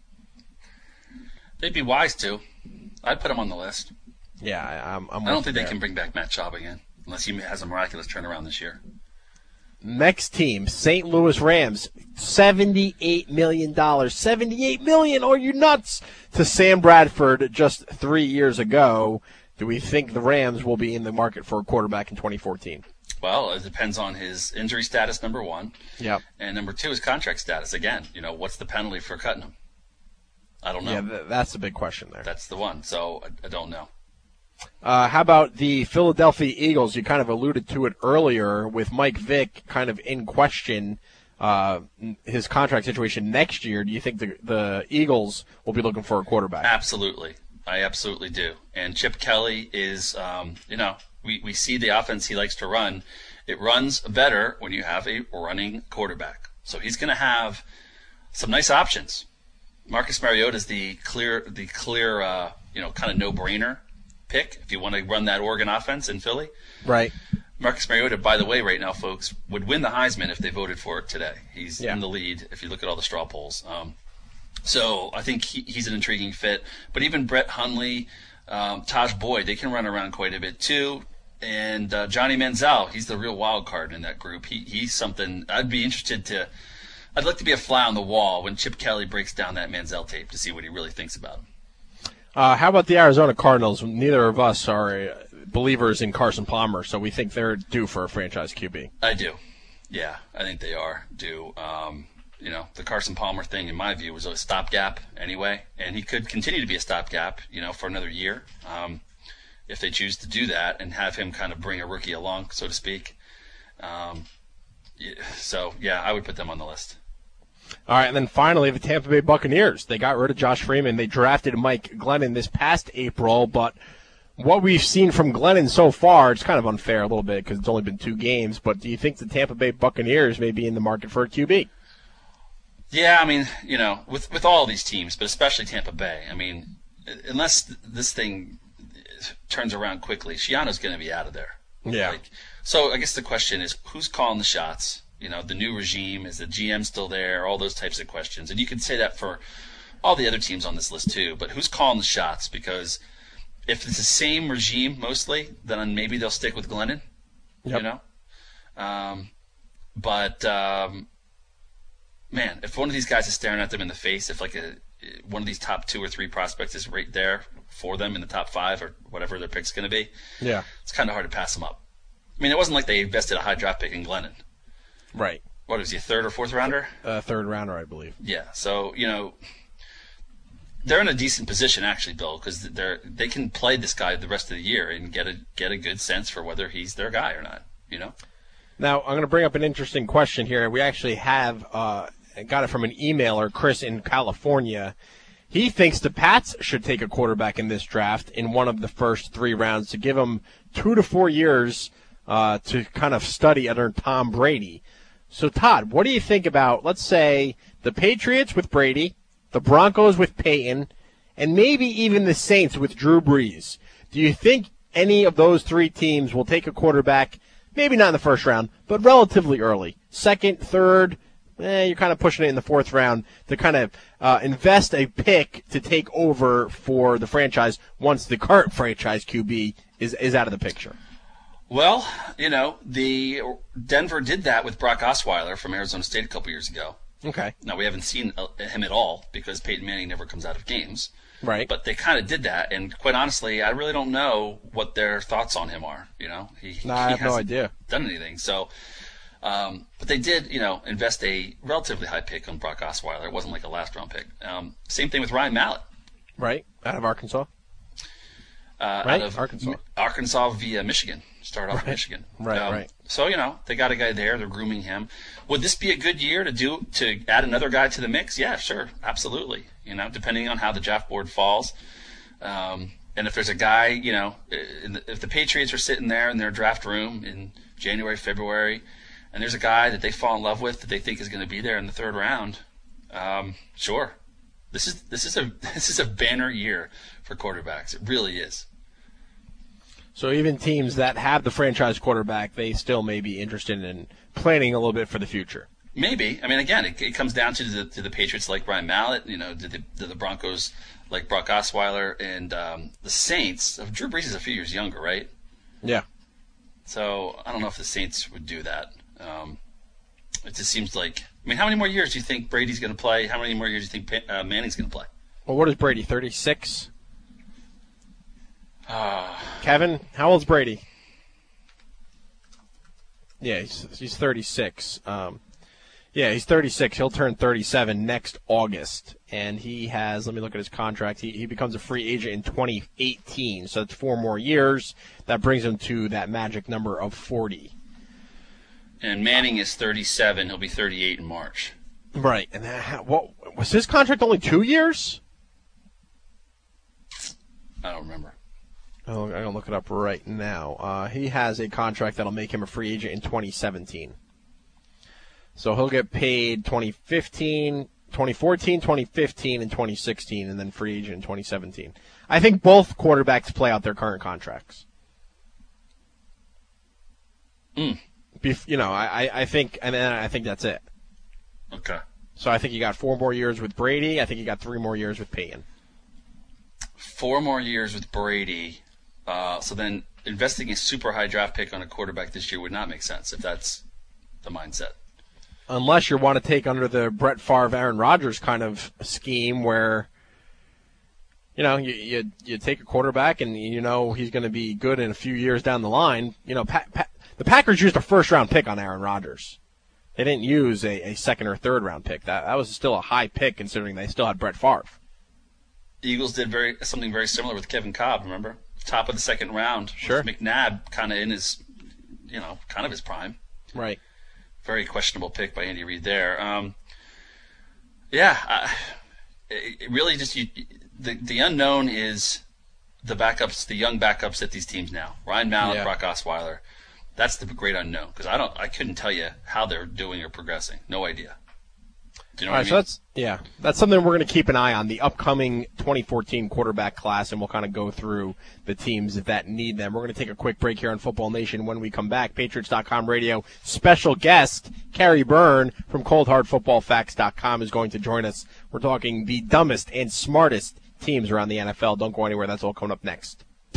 Speaker 3: They'd be wise to. I'd put them on the list.
Speaker 2: Yeah, I
Speaker 3: don't think they can bring back Matt Schaub again, unless he has a miraculous turnaround this year.
Speaker 2: Next team, St. Louis Rams, $78 million. $78 million? Are you nuts? To Sam Bradford just 3 years ago. Do we think the Rams will be in the market for a quarterback in 2014?
Speaker 3: Well, it depends on his injury status, number 1.
Speaker 2: Yep.
Speaker 3: And number 2, his contract status. Again, what's the penalty for cutting him? I don't know.
Speaker 2: Yeah, that's the big question there.
Speaker 3: That's the one. So I don't know.
Speaker 2: How about the Philadelphia Eagles? You kind of alluded to it earlier with Mike Vick kind of in question, his contract situation next year. Do you think the Eagles will be looking for a quarterback?
Speaker 3: Absolutely. I absolutely do. And Chip Kelly is, we see the offense he likes to run. It runs better when you have a running quarterback. So he's going to have some nice options. Marcus Mariota is the clear, kind of no-brainer pick if you want to run that Oregon offense in Philly.
Speaker 2: Right.
Speaker 3: Marcus Mariota, by the way, right now, folks, would win the Heisman if they voted for it today. He's in the lead if you look at all the straw polls. So I think he's an intriguing fit. But even Brett Hundley, Taj Boyd, they can run around quite a bit too. And Johnny Manziel, he's the real wild card in that group. He's something I'd be interested to – I'd like to be a fly on the wall when Chip Kelly breaks down that Manziel tape to see what he really thinks about him.
Speaker 2: How about the Arizona Cardinals? Neither of us are believers in Carson Palmer, so we think they're due for a franchise QB.
Speaker 3: I do. Yeah, I think they are due. The Carson Palmer thing, in my view, was a stopgap anyway, and he could continue to be a stopgap, for another year if they choose to do that and have him kind of bring a rookie along, so to speak. So, I would put them on the list.
Speaker 2: All right, and then finally, the Tampa Bay Buccaneers. They got rid of Josh Freeman. They drafted Mike Glennon this past April, but what we've seen from Glennon so far, it's kind of unfair a little bit because it's only been 2 games, but do you think the Tampa Bay Buccaneers may be in the market for a QB?
Speaker 3: Yeah, I mean, with all these teams, but especially Tampa Bay, I mean, unless this thing turns around quickly, Schiano's going to be out of there.
Speaker 2: Yeah.
Speaker 3: So I guess the question is, who's calling the shots? The new regime, is the GM still there? All those types of questions. And you can say that for all the other teams on this list too, but who's calling the shots? Because if it's the same regime mostly, then maybe they'll stick with Glennon.
Speaker 2: Yep.
Speaker 3: You know, but man, if one of these guys is staring at them in the face, if like one of these top 2 or 3 prospects is right there for them in the top 5 or whatever their pick's going to be,
Speaker 2: yeah,
Speaker 3: it's kind of hard to pass them up. I mean, it wasn't like they invested a high draft pick in Glennon.
Speaker 2: Right.
Speaker 3: What was he, a 3rd or 4th rounder?
Speaker 2: 3rd rounder, I believe.
Speaker 3: Yeah. So they're in a decent position actually, Bill, because they can play this guy the rest of the year and get a good sense for whether he's their guy or not.
Speaker 2: Now I'm going to bring up an interesting question here. We actually have got it from an emailer, Chris in California. He thinks the Pats should take a quarterback in this draft in one of the first 3 rounds to give them 2 to 4 years to kind of study under Tom Brady. So, Todd, what do you think about, let's say, the Patriots with Brady, the Broncos with Peyton, and maybe even the Saints with Drew Brees? Do you think any of those 3 teams will take a quarterback, maybe not in the first round, but relatively early? 2nd, 3rd, you're kind of pushing it in the 4th round to kind of invest a pick to take over for the franchise once the current franchise QB is out of the picture.
Speaker 3: Well, the Denver did that with Brock Osweiler from Arizona State a couple years ago.
Speaker 2: Okay.
Speaker 3: Now, we haven't seen him at all because Peyton Manning never comes out of games.
Speaker 2: Right.
Speaker 3: But they kind of did that, and quite honestly, I really don't know what their thoughts on him are.
Speaker 2: I have no idea.
Speaker 3: Done anything. So, but they did, invest a relatively high pick on Brock Osweiler. It wasn't like a last-round pick. Same thing with Ryan Mallett.
Speaker 2: Right. Out of Arkansas.
Speaker 3: Out of Arkansas via Michigan. Started off in Michigan.
Speaker 2: Right.
Speaker 3: So, they got a guy there. They're grooming him. Would this be a good year to add another guy to the mix? Yeah, sure. Absolutely. Depending on how the draft board falls. And if there's a guy, if the Patriots are sitting there in their draft room in January, February, and there's a guy that they fall in love with that they think is going to be there in the 3rd round, sure. This is a banner year for quarterbacks. It really is.
Speaker 2: So even teams that have the franchise quarterback, they still may be interested in planning a little bit for the future.
Speaker 3: Maybe. I mean, again, it comes down to the Patriots like Ryan Mallett, do the Broncos like Brock Osweiler, and the Saints. Drew Brees is a few years younger, right?
Speaker 2: Yeah.
Speaker 3: So I don't know if the Saints would do that. It just seems like, how many more years do you think Brady's going to play? How many more years do you think Manning's going to play?
Speaker 2: Well, what is Brady, 36? Kevin, how old's Brady? Yeah, he's 36. He's 36. He'll turn 37 next August. And he has, let me look at his contract. He becomes a free agent in 2018. So it's 4 more years. That brings him to that magic number of 40.
Speaker 3: And Manning is 37. He'll be 38 in March.
Speaker 2: Right. And what was his contract only 2 years?
Speaker 3: I don't remember.
Speaker 2: I'm going to look it up right now. He has a contract that'll make him a free agent in 2017. So he'll get paid 2014, 2015, and 2016, and then free agent in 2017. I think both quarterbacks play out their current contracts. I think, and then I think that's it.
Speaker 3: Okay.
Speaker 2: So I think you got 4 more years with Brady. I think you got 3 more years with Peyton.
Speaker 3: 4 more years with Brady. So then investing a super high draft pick on a quarterback this year would not make sense if that's the mindset.
Speaker 2: Unless you want to take under the Brett Favre, Aaron Rodgers kind of scheme where, you take a quarterback and he's going to be good in a few years down the line. The Packers used a first-round pick on Aaron Rodgers. They didn't use a second or third-round pick. That was still a high pick considering they still had Brett Favre.
Speaker 3: The Eagles did something very similar with Kevin Cobb, remember? Top of the second round.
Speaker 2: Sure.
Speaker 3: With McNabb kind of in his, kind of his prime.
Speaker 2: Right.
Speaker 3: Very questionable pick by Andy Reid there. It really just the unknown is the backups, the young backups at these teams now. Ryan Mallett, Brock Osweiler. That's the great unknown because I couldn't tell you how they're doing or progressing. No idea. Do you know what I mean?
Speaker 2: So that's something we're going to keep an eye on, the upcoming 2014 quarterback class, and we'll kind of go through the teams that need them. We're going to take a quick break here on Football Nation. When we come back, Patriots.com radio special guest, Kerry Byrne from ColdHardFootballFacts.com is going to join us. We're talking the dumbest and smartest teams around the NFL. Don't go anywhere. That's all coming up next.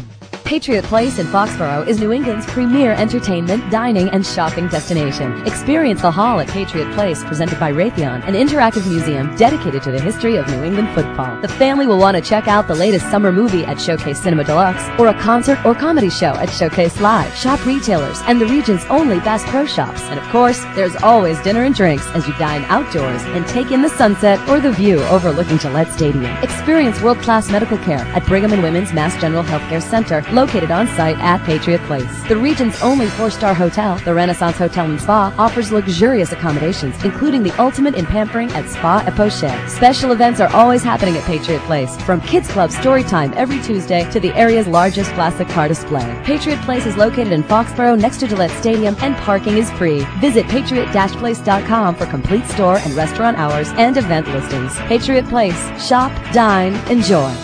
Speaker 7: Patriot Place in Foxborough is New England's premier entertainment, dining, and shopping destination. Experience the Hall at Patriot Place, presented by Raytheon, an interactive museum dedicated to the history of New England football. The family will want to check out the latest summer movie at Showcase Cinema Deluxe, or a concert or comedy show at Showcase Live. Shop retailers and the region's only Bass Pro Shops. And of course, there's always dinner and drinks as you dine outdoors and take in the sunset or the view overlooking Gillette Stadium. Experience world-class medical care at Brigham and Women's Mass General Healthcare Center, located on site at Patriot Place. The region's only 4-star hotel, the Renaissance Hotel and Spa, offers luxurious accommodations, including the ultimate in pampering at Spa et Poche. Special events are always happening at Patriot Place, from Kids Club Story Time every Tuesday to the area's largest classic car display. Patriot Place is located in Foxborough next to Gillette Stadium, and parking is free. Visit patriot-place.com for complete store and restaurant hours and event listings. Patriot Place. Shop, dine, enjoy.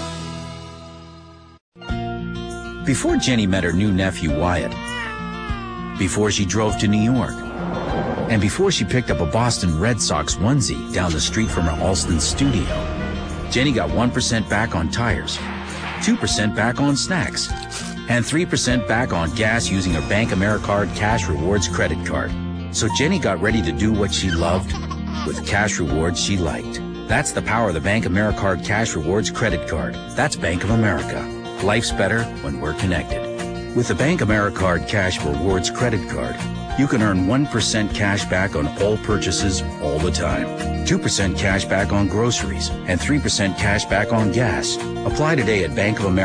Speaker 8: Before Jenny met her new nephew Wyatt, before she drove to New York, and before she picked up a Boston Red Sox onesie down the street from her Alston studio, Jenny got 1% back on tires, 2% back on snacks, and 3% back on gas using her Bank AmeriCard Cash Rewards credit card. So Jenny got ready to do what she loved with cash rewards she liked. That's the power of the Bank AmeriCard Cash Rewards credit card. That's Bank of America. Life's better when we're connected. With the Bank AmeriCard Cash Rewards credit card, you can earn 1% cash back on all purchases all the time, 2% cash back on groceries, and 3% cash back on gas. Apply today at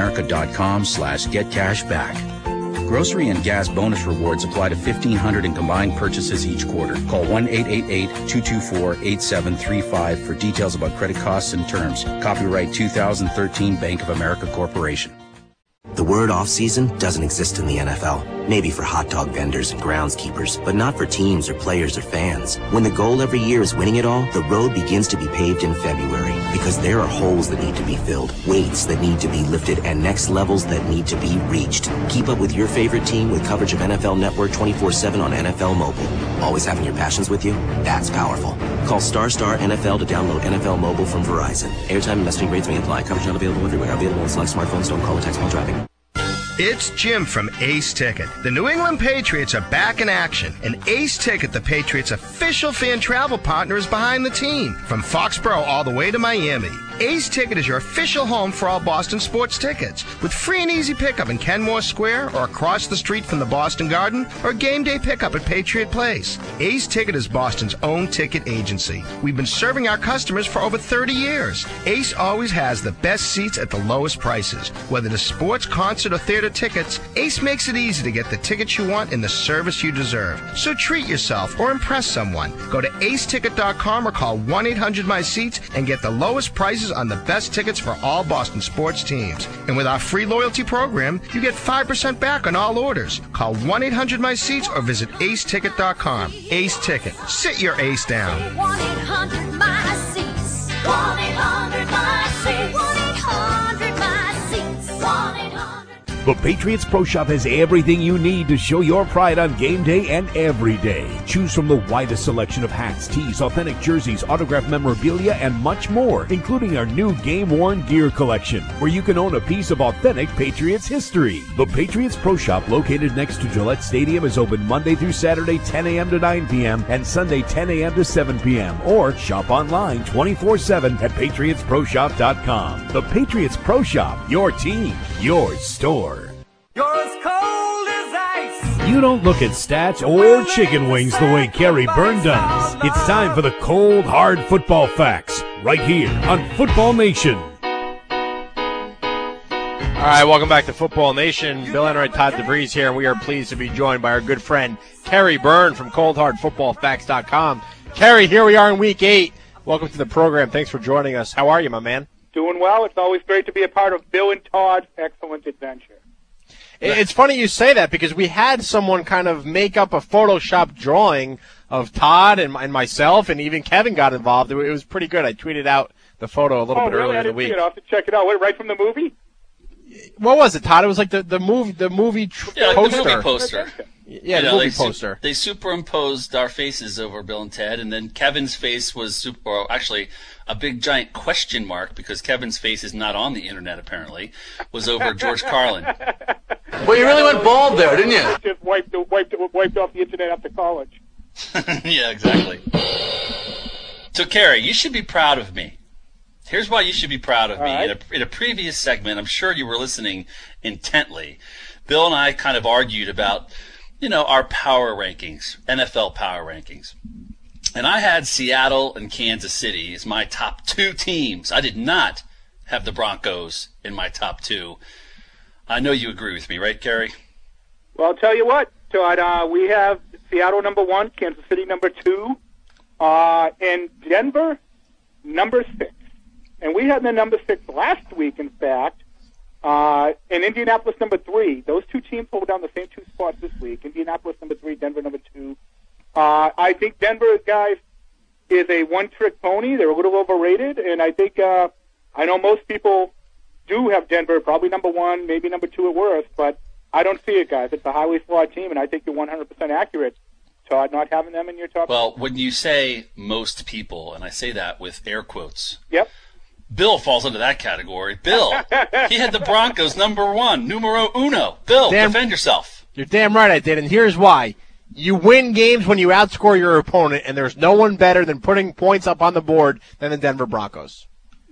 Speaker 8: bankofamerica.com/getcashback. Grocery and gas bonus rewards apply to 1,500 in combined purchases each quarter. Call 1-888-224-8735 for details about credit costs and terms. Copyright 2013 Bank of America Corporation.
Speaker 9: The word off-season doesn't exist in the NFL. Maybe for hot dog vendors and groundskeepers, but not for teams or players or fans. When the goal every year is winning it all, the road begins to be paved in February. Because there are holes that need to be filled, weights that need to be lifted, and next levels that need to be reached. Keep up with your favorite team with coverage of NFL Network 24/7 on NFL Mobile. Always having your passions with you? That's powerful. Call Star NFL to download NFL Mobile from Verizon. Airtime and messaging rates may apply. Coverage not available everywhere. Available on select smartphones. Don't call or text while driving.
Speaker 10: It's Jim from Ace Ticket. The New England Patriots are back in action, and Ace Ticket, the Patriots' official fan travel partner, is behind the team. From Foxborough all the way to Miami, Ace Ticket is your official home for all Boston sports tickets, with free and easy pickup in Kenmore Square or across the street from the Boston Garden, or game day pickup at Patriot Place. Ace Ticket is Boston's own ticket agency. We've been serving our customers for over 30 years. Ace always has the best seats at the lowest prices. Whether it's sports, concert, or theater tickets, Ace makes it easy to get the tickets you want and the service you deserve. So treat yourself or impress someone. Go to aceticket.com or call 1-800-MY-SEATS and get the lowest prices on the best tickets for all Boston sports teams. And with our free loyalty program, you get 5% back on all orders. Call 1-800-MY-SEATS or visit aceticket.com. Ace Ticket. Sit your ace down.
Speaker 11: 1-800-MY-SEATS. 1-800-MY-SEATS. 1-800-MY-SEATS. 1-800.
Speaker 1: The Patriots Pro Shop has everything you need to show your pride on game day and every day. Choose from the widest selection of hats, tees, authentic jerseys, autographed memorabilia, and much more, including our new game-worn gear collection, where you can own a piece of authentic Patriots history. The Patriots Pro Shop, located next to Gillette Stadium, is open Monday through Saturday 10 a.m. to 9 p.m. and Sunday 10 a.m. to 7 p.m. Or shop online 24/7 at patriotsproshop.com. The Patriots Pro Shop, your team, your store.
Speaker 11: You're as cold as ice.
Speaker 1: You don't look at stats or chicken wings the way Kerry Byrne does. It's time for the cold, hard football facts, right here on Football Nation.
Speaker 2: All right, welcome back to Football Nation. Bill Enright, Todd DeVries here, and we are pleased to be joined by our good friend Kerry Byrne from ColdHardFootballFacts.com. Kerry, here we are in Week 8. Welcome to the program. Thanks for joining us. How are you, my man?
Speaker 12: Doing well. It's always great to be a part of Bill and Todd's excellent adventure.
Speaker 2: It's funny you say that because we had someone kind of make up a Photoshop drawing of Todd and myself, and even Kevin got involved. It was pretty good. I tweeted out the photo a little bit earlier in the week.
Speaker 12: I'll have to check it out. Wait, right from the movie?
Speaker 2: What was it, Todd? It was like the movie poster.
Speaker 3: The movie poster.
Speaker 2: Yeah, the movie poster.
Speaker 3: They superimposed our faces over Bill and Ted, and then Kevin's face was actually a big giant question mark, because Kevin's face is not on the internet apparently, was over George Carlin.
Speaker 13: Well, you really went bald there, didn't you?
Speaker 12: Just wiped off the internet after college.
Speaker 3: Yeah, exactly. So, Kerry, you should be proud of me. Here's why you should be proud of me.
Speaker 12: Right.
Speaker 3: In a previous segment, I'm sure you were listening intently. Bill and I kind of argued about, our power rankings, NFL power rankings. And I had Seattle and Kansas City as my top 2 teams. I did not have the Broncos in my top 2. I know you agree with me, right, Kerry?
Speaker 12: Well, I'll tell you what, Todd. We have Seattle number 1, Kansas City number 2, and Denver number 6. And we had the number 6 last week, in fact, and Indianapolis number 3. Those 2 teams hold down the same 2 spots this week. Indianapolis number 3, Denver number 2. I think Denver, guys, is a one-trick pony. They're a little overrated, and I think I know most people do have Denver probably number 1, maybe number 2 at worst, but I don't see it, guys. It's a highly flawed team, and I think you're 100% accurate, Todd, not having them in your top.
Speaker 3: Well, when you say most people, and I say that with air quotes.
Speaker 12: Yep.
Speaker 3: Bill falls into that category. Bill, he had the Broncos number 1, numero uno. Bill, defend yourself.
Speaker 2: You're damn right I did, and here's why. You win games when you outscore your opponent, and there's no one better than putting points up on the board than the Denver Broncos.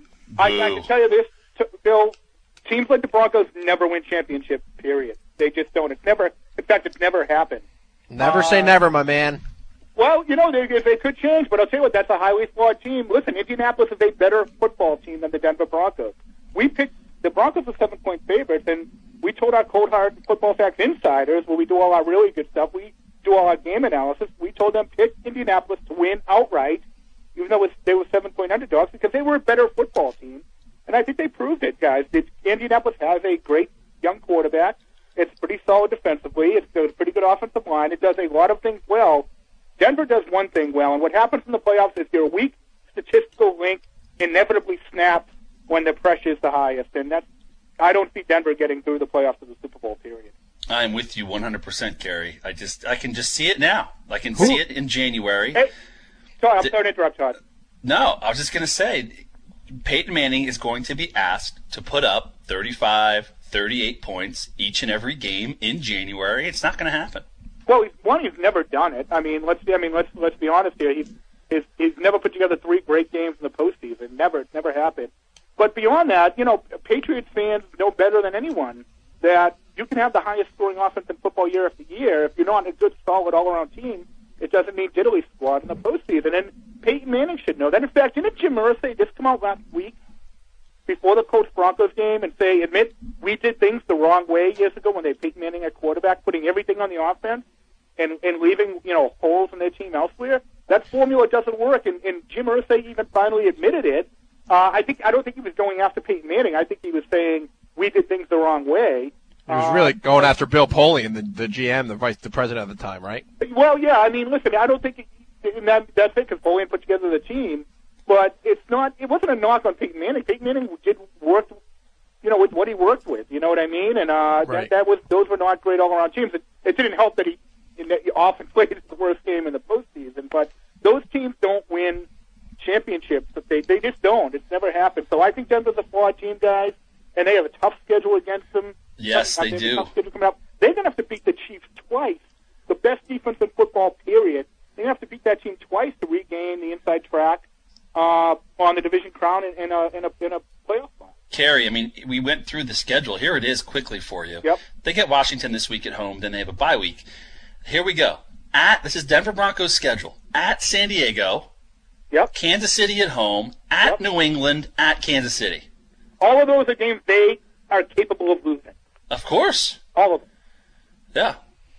Speaker 12: I can tell you this, Bill, teams like the Broncos never win championships, period. They just don't. It's never happened.
Speaker 2: Never say never, my man.
Speaker 12: Well, they could change, but I'll tell you what, that's a highly flawed team. Listen, Indianapolis is a better football team than the Denver Broncos. We picked the Broncos as 7-point favorites, and we told our cold hard football facts insiders, where we do all our really good stuff, we do all our game analysis, we told them pick Indianapolis to win outright, even though they were 7-point underdogs, because they were a better football team. And I think they proved it, guys. Indianapolis has a great young quarterback. It's pretty solid defensively. It's got a pretty good offensive line. It does a lot of things well. Denver does one thing well, and what happens in the playoffs is your weak statistical link inevitably snaps when the pressure is the highest. And I don't see Denver getting through the playoffs of the Super Bowl, period.
Speaker 3: I'm with you 100%, Kerry. I can just see it now. I can see it in January.
Speaker 12: Hey, sorry, I'm sorry to interrupt, Todd.
Speaker 3: No, I was just going to say, Peyton Manning is going to be asked to put up 35, 38 points each and every game in January. It's not going to happen.
Speaker 12: Well, he's never done it. Let's be honest here. He's never put together 3 great games in the postseason. It's never happened. But beyond that, Patriots fans know better than anyone that you can have the highest scoring offense in football year after year. If you're not a good, solid, all-around team, it doesn't mean diddly squad in the postseason. And Peyton Manning should know that. In fact, didn't Jim Irsay just come out last week before the Colts Broncos game and admit we did things the wrong way years ago when they Peyton Manning at quarterback, putting everything on the offense and leaving holes in their team elsewhere? That formula doesn't work, and Jim Irsay even finally admitted it. I don't think he was going after Peyton Manning. I think he was saying we did things the wrong way.
Speaker 2: He was really going after Bill Polian, the GM, the president at the time, right?
Speaker 12: Well, yeah. Listen, I don't think that's it because Polian put together the team, but it wasn't a knock on Peyton Manning. Peyton Manning did work, with what he worked with. You know what I mean? And
Speaker 2: right.
Speaker 12: those were not great all-around teams. It didn't help that he often played the worst game in the postseason, but those teams don't win championships. They just don't. It's never happened. So I think Denver's a flawed team, guys, and they have a tough schedule against them.
Speaker 3: Yes, they do.
Speaker 12: Tough schedule coming up. They're going to have to beat the Chiefs twice, the best defense in football, period. They're going to have to beat that team twice to regain the inside track on the division crown in a playoff spot.
Speaker 3: Kerry, we went through the schedule. Here it is quickly for you.
Speaker 12: Yep.
Speaker 3: They get Washington this week at home, then they have a bye week. Here we go. This is Denver Broncos' schedule. At San Diego.
Speaker 12: Yep.
Speaker 3: Kansas City at home. At New England. At Kansas City.
Speaker 12: All of those are games they are capable of losing.
Speaker 3: Of course.
Speaker 12: All of them.
Speaker 3: Yeah.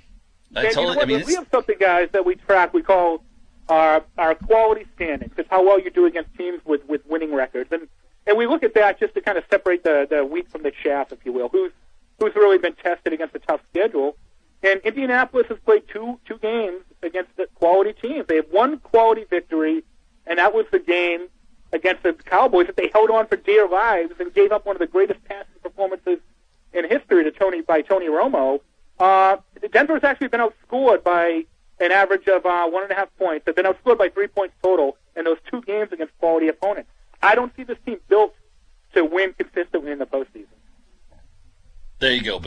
Speaker 12: We have something, guys, that we track. We call our quality standings. It's how well you do against teams with winning records. And we look at that just to kind of separate the wheat from the chaff, if you will. Who's really been tested against a tough schedule. And Indianapolis has played two games against the quality teams. They have one quality victory, and that was the game against the Cowboys that they held on for dear lives and gave up one of the greatest passing performances in history by Tony Romo. Denver's actually been outscored by an average of 1.5 points. They've been outscored by 3 points total in those 2 games against quality opponents. I don't see this team built to win consistently in the postseason.
Speaker 3: There you go, Bill.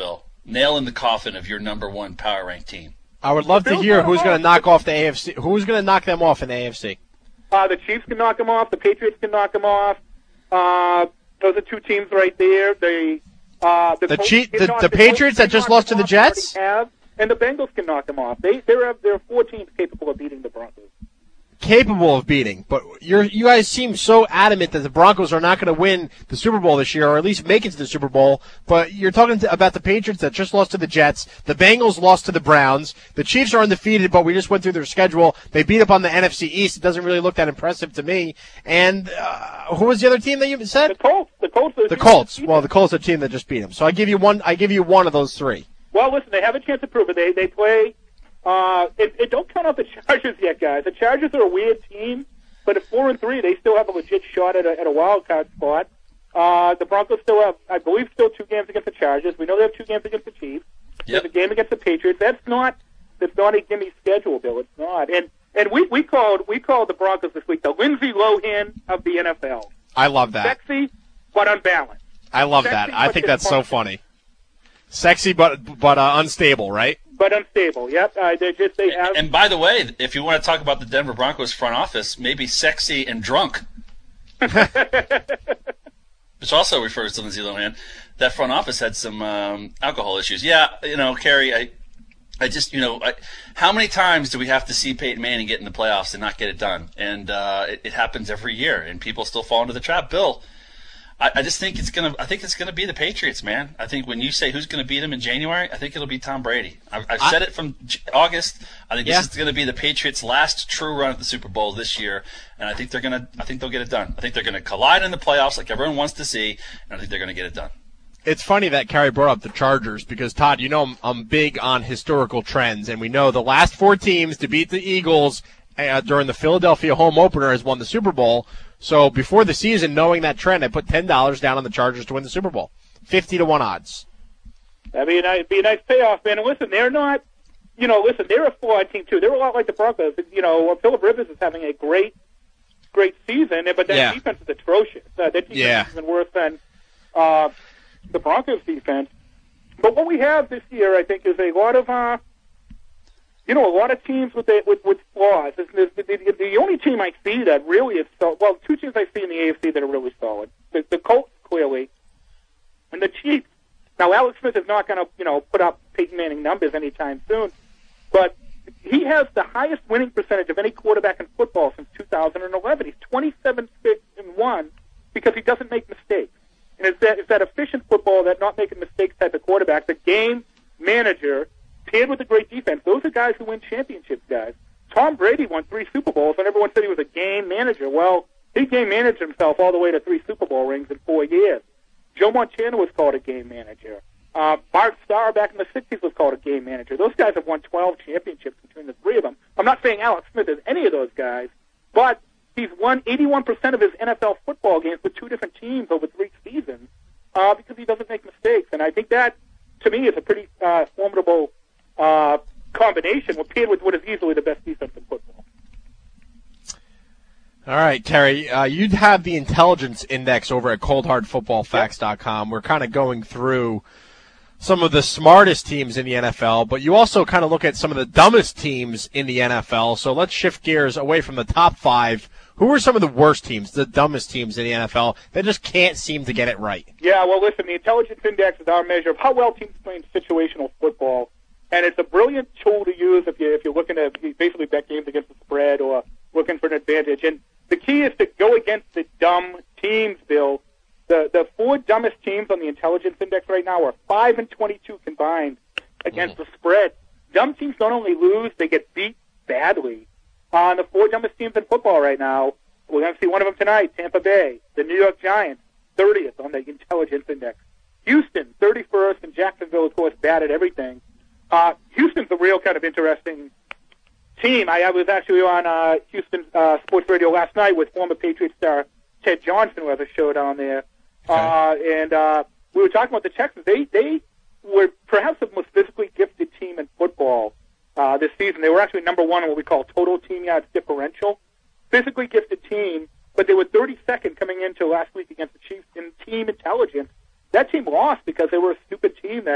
Speaker 3: nail in the coffin of your number one power ranked team?
Speaker 2: I would love to hear who's going to knock off the AFC. Who's going to knock them off in the AFC?
Speaker 12: The Chiefs can knock them off. The Patriots can knock them off. Those are two teams right there. The
Speaker 2: Patriots that just lost to the Jets?
Speaker 12: And the Bengals can knock them off. There are 4 teams capable of beating the Broncos.
Speaker 2: Capable of beating, but you guys seem so adamant that the Broncos are not going to win the Super Bowl this year, or at least make it to the Super Bowl. But you're talking about the Patriots that just lost to the Jets. The Bengals lost to the Browns. The Chiefs are undefeated, but we just went through their schedule. They beat up on the NFC East. It doesn't really look that impressive to me. And who was the other team that you said?
Speaker 12: The Colts.
Speaker 2: The Colts. Well, the Colts are the team that just beat them. So I give you one of those 3.
Speaker 12: Well, listen, they have a chance to prove it. They play. Don't count out the Chargers yet, guys. The Chargers are a weird team, but at 4-3, they still have a legit shot at a wild card spot. The Broncos still have, I believe, 2 games against the Chargers. We know they have 2 games against the Chiefs. Yep. There's a game against the Patriots. That's not a gimme schedule, Bill. It's not. And we called the Broncos this week the Lindsay Lohan of the NFL.
Speaker 2: I love that.
Speaker 12: Sexy but unbalanced.
Speaker 2: I love that. I think that's so funny. Sexy but unstable, right?
Speaker 12: But unstable, yep. They have.
Speaker 3: And by the way, if you want to talk about the Denver Broncos front office, maybe sexy and drunk, which also refers to Lindsay Lohan. That front office had some alcohol issues. Yeah, Kerry, I just, how many times do we have to see Peyton Manning get in the playoffs and not get it done? And it happens every year, and people still fall into the trap. Bill, I just think it's gonna be the Patriots, man. I think when you say who's gonna beat them in January, I think it'll be Tom Brady. I've said it from August. I think this is gonna be the Patriots' last true run at the Super Bowl this year, and I think they'll get it done. I think they're gonna collide in the playoffs like everyone wants to see, and I think they're gonna get it done.
Speaker 2: It's funny that Kerry brought up the Chargers because, Todd, I'm big on historical trends, and we know the last 4 teams to beat the Eagles during the Philadelphia home opener has won the Super Bowl. So before the season, knowing that trend, I put $10 down on the Chargers to win the Super Bowl. 50-1 odds.
Speaker 12: That'd be a nice payoff, man. And listen, they're not, they're a flawed team too. They're a lot like the Broncos. Phillip Rivers is having a great season, but that defense is atrocious. That defense is even worse than the Broncos defense. But what we have this year, I think, is a lot of a lot of teams with flaws. The only team I see that really is 2 teams I see in the AFC that are really solid. The Colts, clearly, and the Chiefs. Now, Alex Smith is not going to, put up Peyton Manning numbers anytime soon, but he has the highest winning percentage of any quarterback in football since 2011. He's 27-6-1 because he doesn't make mistakes. And it's that efficient football, that not making mistakes type of quarterback, the game manager, paired with a great defense. Those are guys who win championships, guys. Tom Brady won 3 Super Bowls, and everyone said he was a game manager. Well, he game managed himself all the way to 3 Super Bowl rings in 4 years. Joe Montana was called a game manager. Bart Starr back in the 60s was called a game manager. Those guys have won 12 championships between the 3 of them. I'm not saying Alex Smith is any of those guys, but he's won 81% of his NFL football games with 2 different teams over 3 seasons because he doesn't make mistakes. And I think that, to me, is a pretty formidable combination paired with what is easily the best defense in football.
Speaker 2: All right, Terry, you'd have the intelligence index over at coldhardfootballfacts.com. We're kind of going through some of the smartest teams in the NFL, but you also kind of look at some of the dumbest teams in the NFL. So let's shift gears away from the top 5. Who are some of the worst teams, the dumbest teams in the NFL that just can't seem to get it right?
Speaker 12: Yeah, well, listen, the intelligence index is our measure of how well teams play situational football. And it's a brilliant tool to use if you're looking to basically bet games against the spread or looking for an advantage. And the key is to go against the dumb teams, Bill. The 4 dumbest teams on the intelligence index right now are 5-22 combined against the spread. Dumb teams not only lose, they get beat badly. The 4 dumbest teams in football right now, we're going to see one of them tonight, Tampa Bay. The New York Giants, 30th on the intelligence index. Houston, 31st, and Jacksonville, of course, bad at everything. Houston's a real kind of interesting team. I was actually on Houston Sports Radio last night with former Patriots star Ted Johnson, who has a show down there. And we were talking about the Texans. They were perhaps the most physically gifted team in football this season. They were actually number 1 in what we call total team yards differential. Physically gifted team, but they were 32nd coming into last week against the Chiefs in team intelligence. That team lost because they were a stupid team that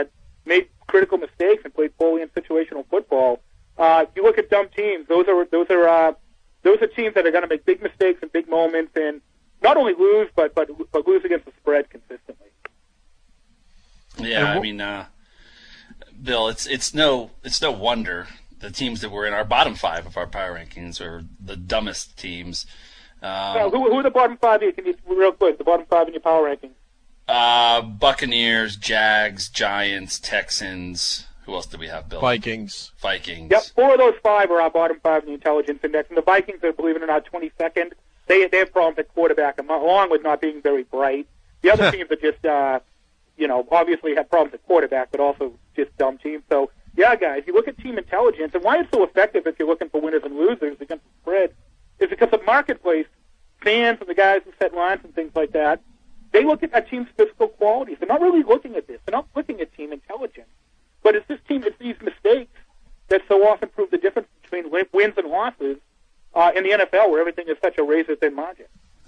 Speaker 12: made critical mistakes and played poorly in situational football. You look at dumb teams; those are teams that are going to make big mistakes and big moments, and not only lose, but lose against the spread consistently.
Speaker 3: Yeah, I mean, Bill, it's no wonder the teams that were in our bottom 5 of our power rankings are the dumbest teams.
Speaker 12: Who are the bottom 5? Real quick, the bottom 5 in your power rankings.
Speaker 3: Buccaneers, Jags, Giants, Texans. Who else do we have, Bill?
Speaker 2: Vikings.
Speaker 12: Yep, 4 of those 5 are our bottom 5 in the intelligence index, and the Vikings are, believe it or not, 22nd. They have problems at quarterback, along with not being very bright. The other teams are just, obviously have problems at quarterback, but also just dumb teams. So, yeah, guys, you look at team intelligence, and why it's so effective if you're looking for winners and losers against the spread is because the marketplace, fans and the guys who set lines and things like that, they look at a team's physical qualities. They're not really looking at this. They're not looking at team intelligence. But it's it's these mistakes that so often prove the difference between wins and losses in the NFL, where everything is such a razor-thin margin.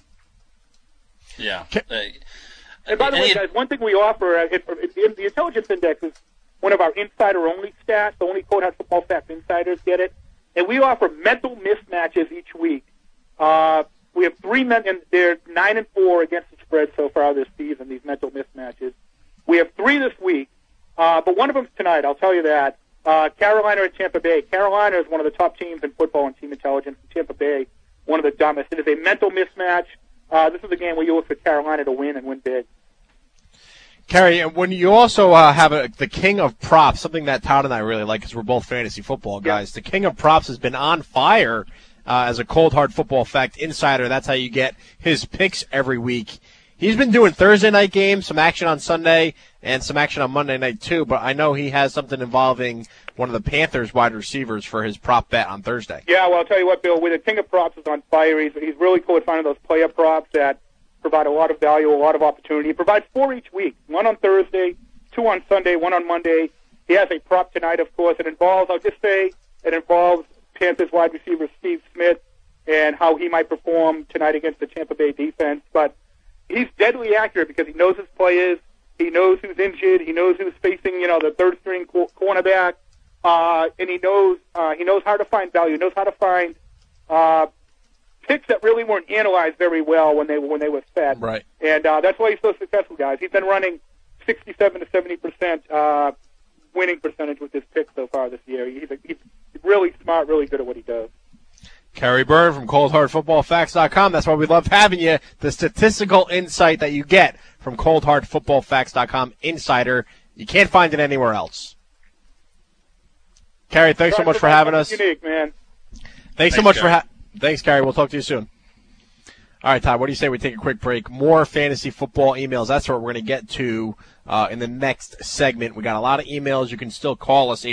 Speaker 3: Yeah.
Speaker 12: And by the way, guys, one thing we offer, the Intelligence Index is one of our insider-only stats. The only Courthouse Football Facts insiders get it. And we offer mental mismatches each week. We have 3 men, and they're 9-4 against the spread so far this season, these mental mismatches. We have 3 this week, but one of them's tonight, I'll tell you that. Carolina at Tampa Bay. Carolina is one of the top teams in football and team intelligence. Tampa Bay, one of the dumbest. It is a mental mismatch. This is a game where you look for Carolina to win and win big.
Speaker 2: Kerry, when you also have the king of props, something that Todd and I really like because we're both fantasy football guys. Yep. The king of props has been on fire as a Cold Hard Football Fact insider. That's how you get his picks every week. He's been doing Thursday night games, some action on Sunday, and some action on Monday night too, but I know he has something involving one of the Panthers wide receivers for his prop bet on Thursday.
Speaker 12: Yeah, well, I'll tell you what, Bill, with the king of props is on fire. He's really cool at finding those player props that provide a lot of value, a lot of opportunity. He provides 4 each week, 1 on Thursday, 2 on Sunday, 1 on Monday. He has a prop tonight, of course. It involves Panthers wide receiver Steve Smith and how he might perform tonight against the Tampa Bay defense. But he's deadly accurate because he knows his players. He knows who's injured. He knows who's facing, the third-string cornerback. And he knows how to find value. He knows how to find picks that really weren't analyzed very well when they were set.
Speaker 2: Right.
Speaker 12: And that's why he's so successful, guys. He's been running 67 to 70% winning percentage with his picks so far this year. He's really smart, really good at what he does.
Speaker 2: Kerry Byrne from ColdHardFootballFacts.com. That's why we love having you. The statistical insight that you get from ColdHardFootballFacts.com insider. You can't find it anywhere else. Kerry, thanks so much for having us.
Speaker 12: Unique, man.
Speaker 2: Thanks so much for Thanks, Kerry. We'll talk to you soon. All right, Todd, what do you say we take a quick break? More fantasy football emails. That's what we're going to get to in the next segment. We got a lot of emails. You can still call us,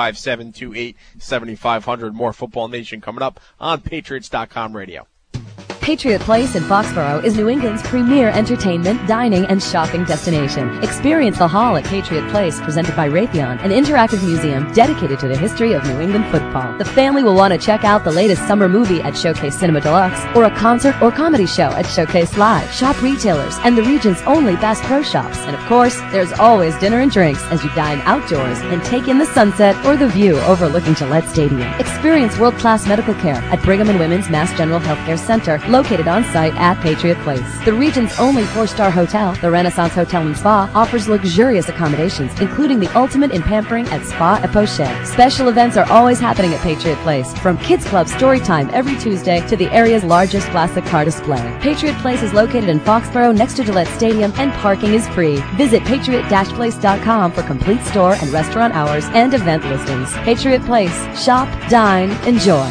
Speaker 2: 855-728-7500. More Football Nation coming up on Patriots.com radio.
Speaker 7: Patriot Place in Foxborough is New England's premier entertainment, dining, and shopping destination. Experience the Hall at Patriot Place, presented by Raytheon, an interactive museum dedicated to the history of New England football. The family will want to check out the latest summer movie at Showcase Cinema Deluxe, or a concert or comedy show at Showcase Live. Shop retailers and the region's only Bass Pro Shops. And of course, there's always dinner and drinks as you dine outdoors and take in the sunset or the view overlooking Gillette Stadium. Experience world-class medical care at Brigham and Women's Mass General Healthcare Center, located on site at Patriot Place. The region's only 4-star hotel, the Renaissance Hotel and Spa, offers luxurious accommodations, including the ultimate in pampering at Spa et Poche. Special events are always happening at Patriot Place, from Kids Club story time every Tuesday to the area's largest classic car display. Patriot Place is located in Foxborough next to Gillette Stadium, and parking is free. Visit patriot-place.com for complete store and restaurant hours and event listings. Patriot Place. Shop, dine, enjoy.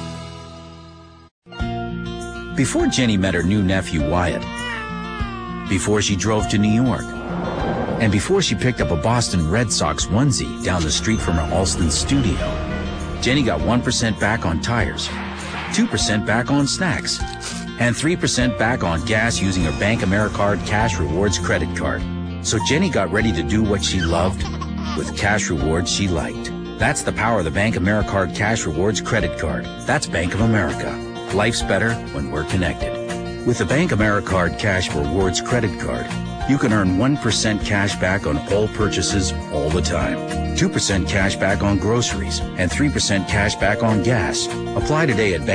Speaker 8: Before Jenny met her new nephew Wyatt, before she drove to New York, and before she picked up a Boston Red Sox onesie down the street from her Alston studio, Jenny got 1% back on tires, 2% back on snacks, and 3% back on gas using her Bank Americard Cash Rewards credit card. So Jenny got ready to do what she loved with cash rewards she liked. That's the power of the Bank Americard Cash Rewards credit card. That's Bank of America. Life's better when we're connected. With the Bank Americard Cash Rewards credit card, You can earn 1% cash back on all purchases all the time, 2% cash back on groceries, and 3% cash back on gas. Apply today at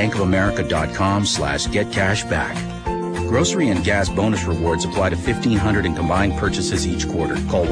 Speaker 8: bankofamerica.com/getcashback. Grocery and gas bonus rewards apply to 1,500 in combined purchases each quarter. Call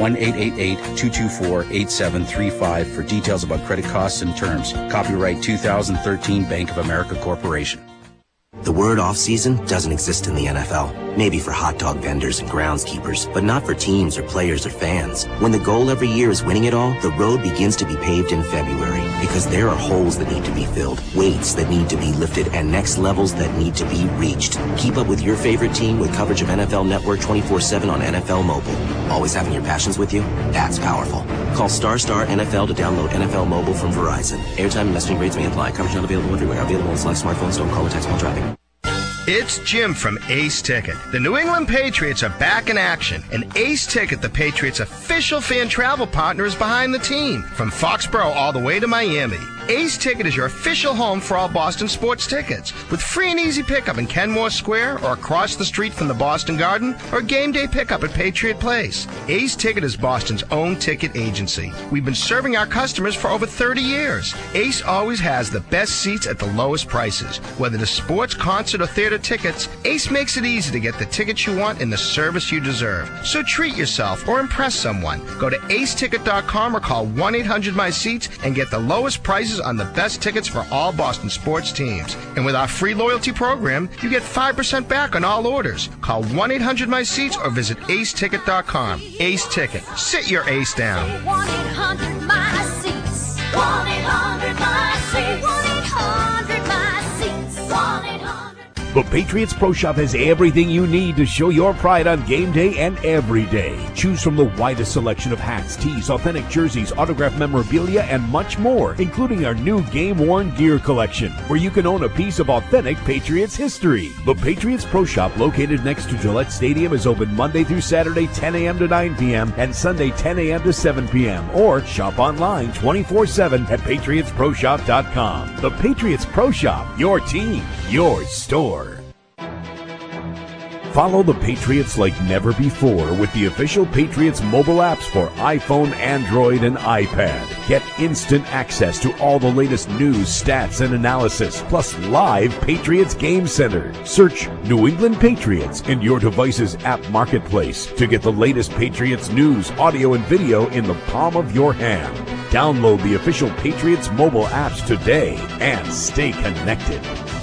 Speaker 8: 1-888-224-8735 for details about credit costs and terms. Copyright 2013 Bank of America Corporation.
Speaker 9: The word off-season doesn't exist in the NFL. Maybe for hot dog vendors and groundskeepers, but not for teams or players or fans. When the goal every year is winning it all, the road begins to be paved in February because there are holes that need to be filled, weights that need to be lifted, and next levels that need to be reached. Keep up with your favorite team with coverage of NFL Network 24/7 on NFL Mobile. Always having your passions with you? That's powerful. Call Star NFL to download NFL Mobile from Verizon. Airtime and messaging rates may apply. Coverage not available everywhere. Available on select smartphones. Don't call or text while driving.
Speaker 10: It's Jim from Ace Ticket. The New England Patriots are back in action, and Ace Ticket, the Patriots' official fan travel partner, is behind the team. From Foxborough all the way to Miami, Ace Ticket is your official home for all Boston sports tickets, with free and easy pickup in Kenmore Square or across the street from the Boston Garden, or game day pickup at Patriot Place. Ace Ticket is Boston's own ticket agency. We've been serving our customers for over 30 years. Ace always has the best seats at the lowest prices. Whether it's sports, concert, or theater tickets, Ace makes it easy to get the tickets you want and the service you deserve. So treat yourself or impress someone. Go to aceticket.com or call 1-800-MY-SEATS and get the lowest prices on the best tickets for all Boston sports teams. And with our free loyalty program, you get 5% back on all orders. Call 1-800-MY-SEATS or visit aceticket.com. Ace Ticket. Sit your ace down.
Speaker 11: 1-800-MY-SEATS. 1-800-MY-SEATS. 1-800-MY-SEATS. 1-800.
Speaker 1: The Patriots Pro Shop has everything you need to show your pride on game day and every day. Choose from the widest selection of hats, tees, authentic jerseys, autographed memorabilia, and much more, including our new game-worn gear collection, where you can own a piece of authentic Patriots history. The Patriots Pro Shop, located next to Gillette Stadium, is open Monday through Saturday 10 a.m. to 9 p.m. and Sunday 10 a.m. to 7 p.m. Or shop online 24/7 at PatriotsProShop.com. The Patriots Pro Shop, your team, your store. Follow the Patriots like never before with the official Patriots mobile apps for iPhone, Android, and iPad. Get instant access to all the latest news, stats, and analysis, plus live Patriots Game Center. Search New England Patriots in your device's app marketplace to get the latest Patriots news, audio, and video in the palm of your hand. Download the official Patriots mobile apps today and stay connected.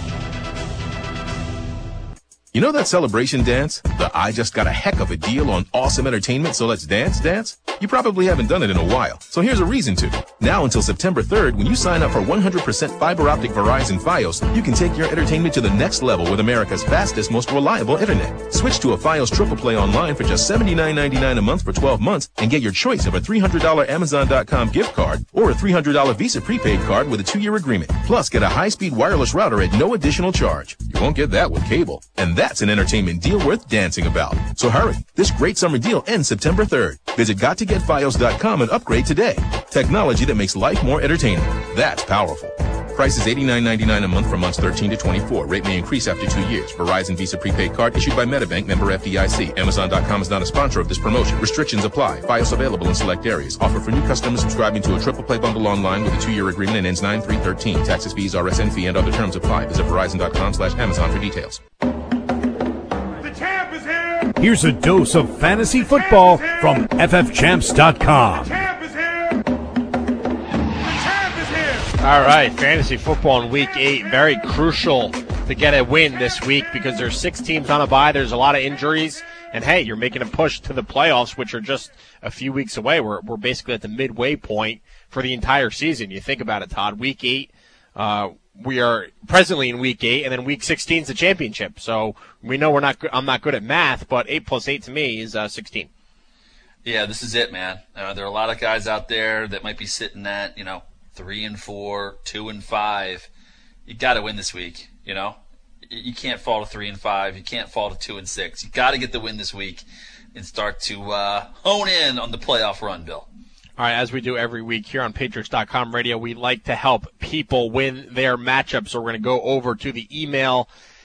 Speaker 14: You know that celebration dance? The I just got a heck of a deal on awesome entertainment, so let's dance dance? You probably haven't done it in a while, so here's a reason to. Now until September 3rd, when you sign up for 100% fiber optic Verizon Fios, you can take your entertainment to the next level with America's fastest, most reliable internet. Switch to a Fios Triple Play online for just $79.99 a month for 12 months and get your choice of a $300 Amazon.com gift card or a $300 Visa prepaid card with a 2-year agreement. Plus, get a high-speed wireless router at no additional charge. You won't get that with cable. And that's an entertainment deal worth dancing about. So hurry. This great summer deal ends September 3rd. Visit GotToGetFios.com and upgrade today. Technology that makes life more entertaining. That's powerful. Price is $89.99 a month for months 13 to 24. Rate may increase after 2 years. Verizon Visa prepaid card issued by MetaBank, member FDIC. Amazon.com is not a sponsor of this promotion. Restrictions apply. Fios available in select areas. Offer for new customers subscribing to a triple play bundle online with a 2-year agreement and ends 9/3/13. Taxes, fees, RSN fee, and other terms apply. Visit Verizon.com/Amazon for details.
Speaker 1: Here's a dose of fantasy football from FFChamps.com.
Speaker 2: All right, fantasy football in Week 8, very crucial to get a win this week because there's 6 teams on a bye. There's a lot of injuries, and hey, you're making a push to the playoffs, which are just a few weeks away. We're basically at the midway point for the entire season. You think about it, Todd. Week 8, we are presently in Week 8, and then Week 16 is the championship. So we know I'm not good at math, but 8 plus 8 to me is 16.
Speaker 3: Yeah, this is it, man. There are a lot of guys out there that might be sitting at 3-4, 2-5. You got to win this week. You can't fall to 3-5. You can't fall to 2-6. You got to get the win this week and start to hone in on the playoff run, Bill.
Speaker 2: All right, as we do every week here on Patriots.com Radio, we like to help people win their matchups. So we're going to go over to the email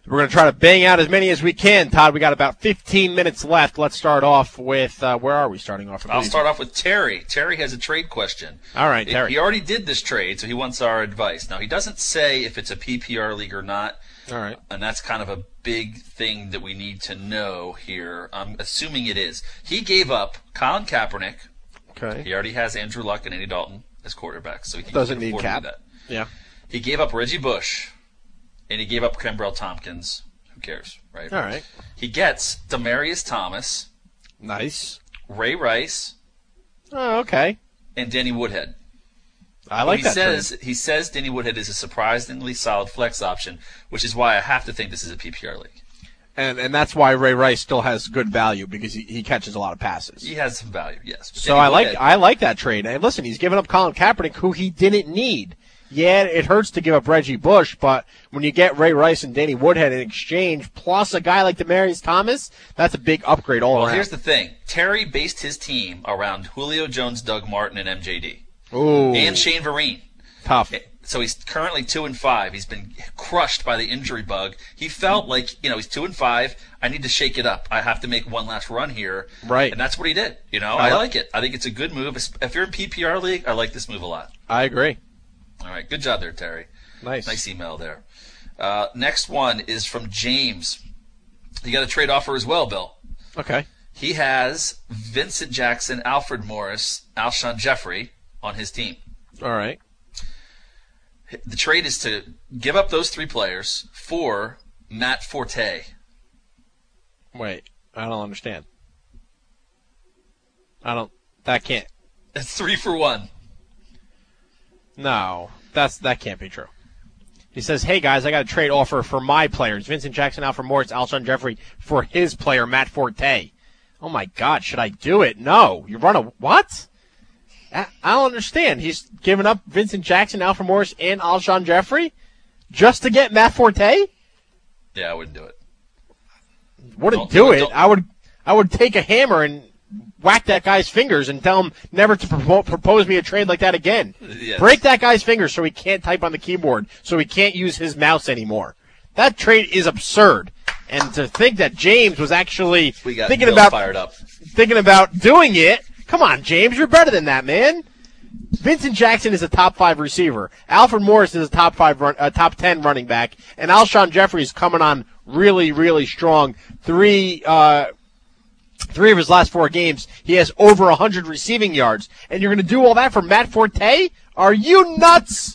Speaker 2: We're going to try to bang out as many as we can, Todd. We got about 15 minutes left. Let's start off with where are we starting off?
Speaker 3: I'll start off with Terry. Terry has a trade question.
Speaker 2: All right, Terry.
Speaker 3: He already did this trade, so he wants our advice. Now, he doesn't say if it's a PPR league or not.
Speaker 2: All right.
Speaker 3: And that's kind of a big thing that we need to know here. I'm assuming it is. He gave up Colin Kaepernick.
Speaker 2: Okay.
Speaker 3: He already has Andrew Luck and Andy Dalton as quarterbacks, so he
Speaker 2: doesn't
Speaker 3: can
Speaker 2: need
Speaker 3: afford
Speaker 2: Cap.
Speaker 3: that.
Speaker 2: Yeah.
Speaker 3: He gave up Reggie Bush, and he gave up Kenbrell Tompkins. Who cares, right?
Speaker 2: All right.
Speaker 3: He gets Demaryius Thomas.
Speaker 2: Nice.
Speaker 3: Ray Rice.
Speaker 2: Oh, okay.
Speaker 3: And Danny Woodhead.
Speaker 2: I like that
Speaker 3: trade. He says Danny Woodhead is a surprisingly solid flex option, which is why I have to think this is a PPR league.
Speaker 2: And that's why Ray Rice still has good value because he catches a lot of passes.
Speaker 3: He has some value, yes. But
Speaker 2: So I like that trade. And listen, he's given up Colin Kaepernick, who he didn't need. Yeah, it hurts to give up Reggie Bush, but when you get Ray Rice and Danny Woodhead in exchange, plus a guy like Demaryius Thomas, that's a big upgrade all around.
Speaker 3: Well, here's the thing. Terry based his team around Julio Jones, Doug Martin, and MJD.
Speaker 2: Ooh.
Speaker 3: And Shane Vereen.
Speaker 2: Tough.
Speaker 3: So he's currently 2-5. He's been crushed by the injury bug. He felt like, he's 2-5. I need to shake it up. I have to make one last run here.
Speaker 2: Right.
Speaker 3: And that's what he did. I like it. I think it's a good move. If you're in PPR league, I like this move a lot.
Speaker 2: I agree.
Speaker 3: All right. Good job there, Terry.
Speaker 2: Nice
Speaker 3: email there. Next one is from James. You got a trade offer as well, Bill.
Speaker 2: Okay.
Speaker 3: He has Vincent Jackson, Alfred Morris, Alshon Jeffrey on his team.
Speaker 2: All right.
Speaker 3: The trade is to give up those three players for Matt Forte.
Speaker 2: Wait, I don't understand. That can't.
Speaker 3: It's 3 for 1.
Speaker 2: No, that can't be true. He says, hey, guys, I got a trade offer for my players. Vincent Jackson, Alfred Morris, Alshon Jeffrey for his player, Matt Forte. Oh, my God, should I do it? No. You run a what? I don't understand. He's given up Vincent Jackson, Alfred Morris, and Alshon Jeffrey just to get Matt Forte?
Speaker 3: Yeah, I wouldn't do it.
Speaker 2: Wouldn't do it. I would take a hammer and whack that guy's fingers and tell him never to propose me a trade like that again.
Speaker 3: Yes.
Speaker 2: Break that guy's fingers so he can't type on the keyboard, so he can't use his mouse anymore. That trade is absurd. And to think that James was actually thinking about doing it. Come on, James, you're better than that, man. Vincent Jackson is a top 5 receiver. Alfred Morris is a top 10 running back, and Alshon Jeffrey is coming on really, really strong. Three of his last 4 games, he has over 100 receiving yards, and you're going to do all that for Matt Forte? Are you nuts?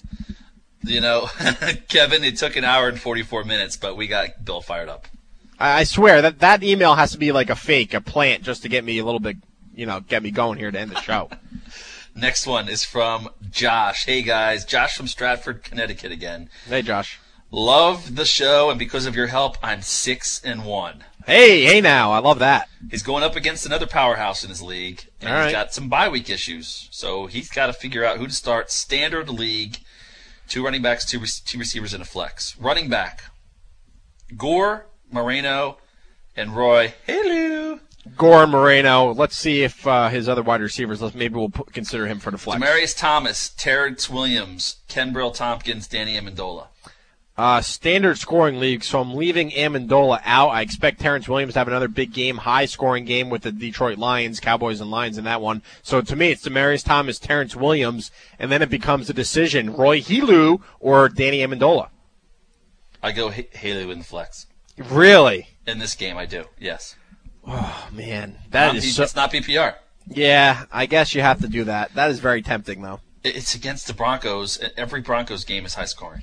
Speaker 3: Kevin, it took an hour and 44 minutes, but we got Bill fired up.
Speaker 2: I swear that email has to be like a fake, a plant, just to get me a little bit, get me going here to end the show.
Speaker 3: Next one is from Josh. Hey, guys. Josh from Stratford, Connecticut again.
Speaker 2: Hey, Josh.
Speaker 3: Love the show, and because of your help, I'm 6-1.
Speaker 2: Hey now. I love that.
Speaker 3: He's going up against another powerhouse in his league, and he's got some bye week issues. So he's got to figure out who to start. Standard league, 2 running backs, 2 receivers, and a flex. Running back, Gore, Moreno, and Roy. Hello.
Speaker 2: Gore, Moreno. Let's see if his other wide receivers, maybe we'll consider him for the flex.
Speaker 3: Demaryius Thomas, Terrence Williams, Kenbrell Tompkins, Danny Amendola.
Speaker 2: Standard scoring league, so I'm leaving Amendola out. I expect Terrence Williams to have another big game, high-scoring game with the Detroit Lions, Cowboys and Lions in that one. So to me, it's Demaryius Thomas, Terrence Williams, and then it becomes a decision, Roy Helu or Danny Amendola.
Speaker 3: I go Haley in the flex.
Speaker 2: Really?
Speaker 3: In this game, I do, yes.
Speaker 2: Oh, man.
Speaker 3: It's not PPR.
Speaker 2: Yeah, I guess you have to do that. That is very tempting, though.
Speaker 3: It's against the Broncos. Every Broncos game is high-scoring.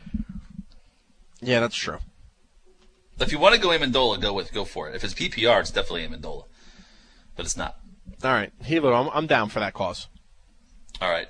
Speaker 2: Yeah, that's true.
Speaker 3: If you want to go Amendola, go for it. If it's PPR, it's definitely Amendola. But it's not.
Speaker 2: All right. Helu, I'm down for that cause.
Speaker 3: All right.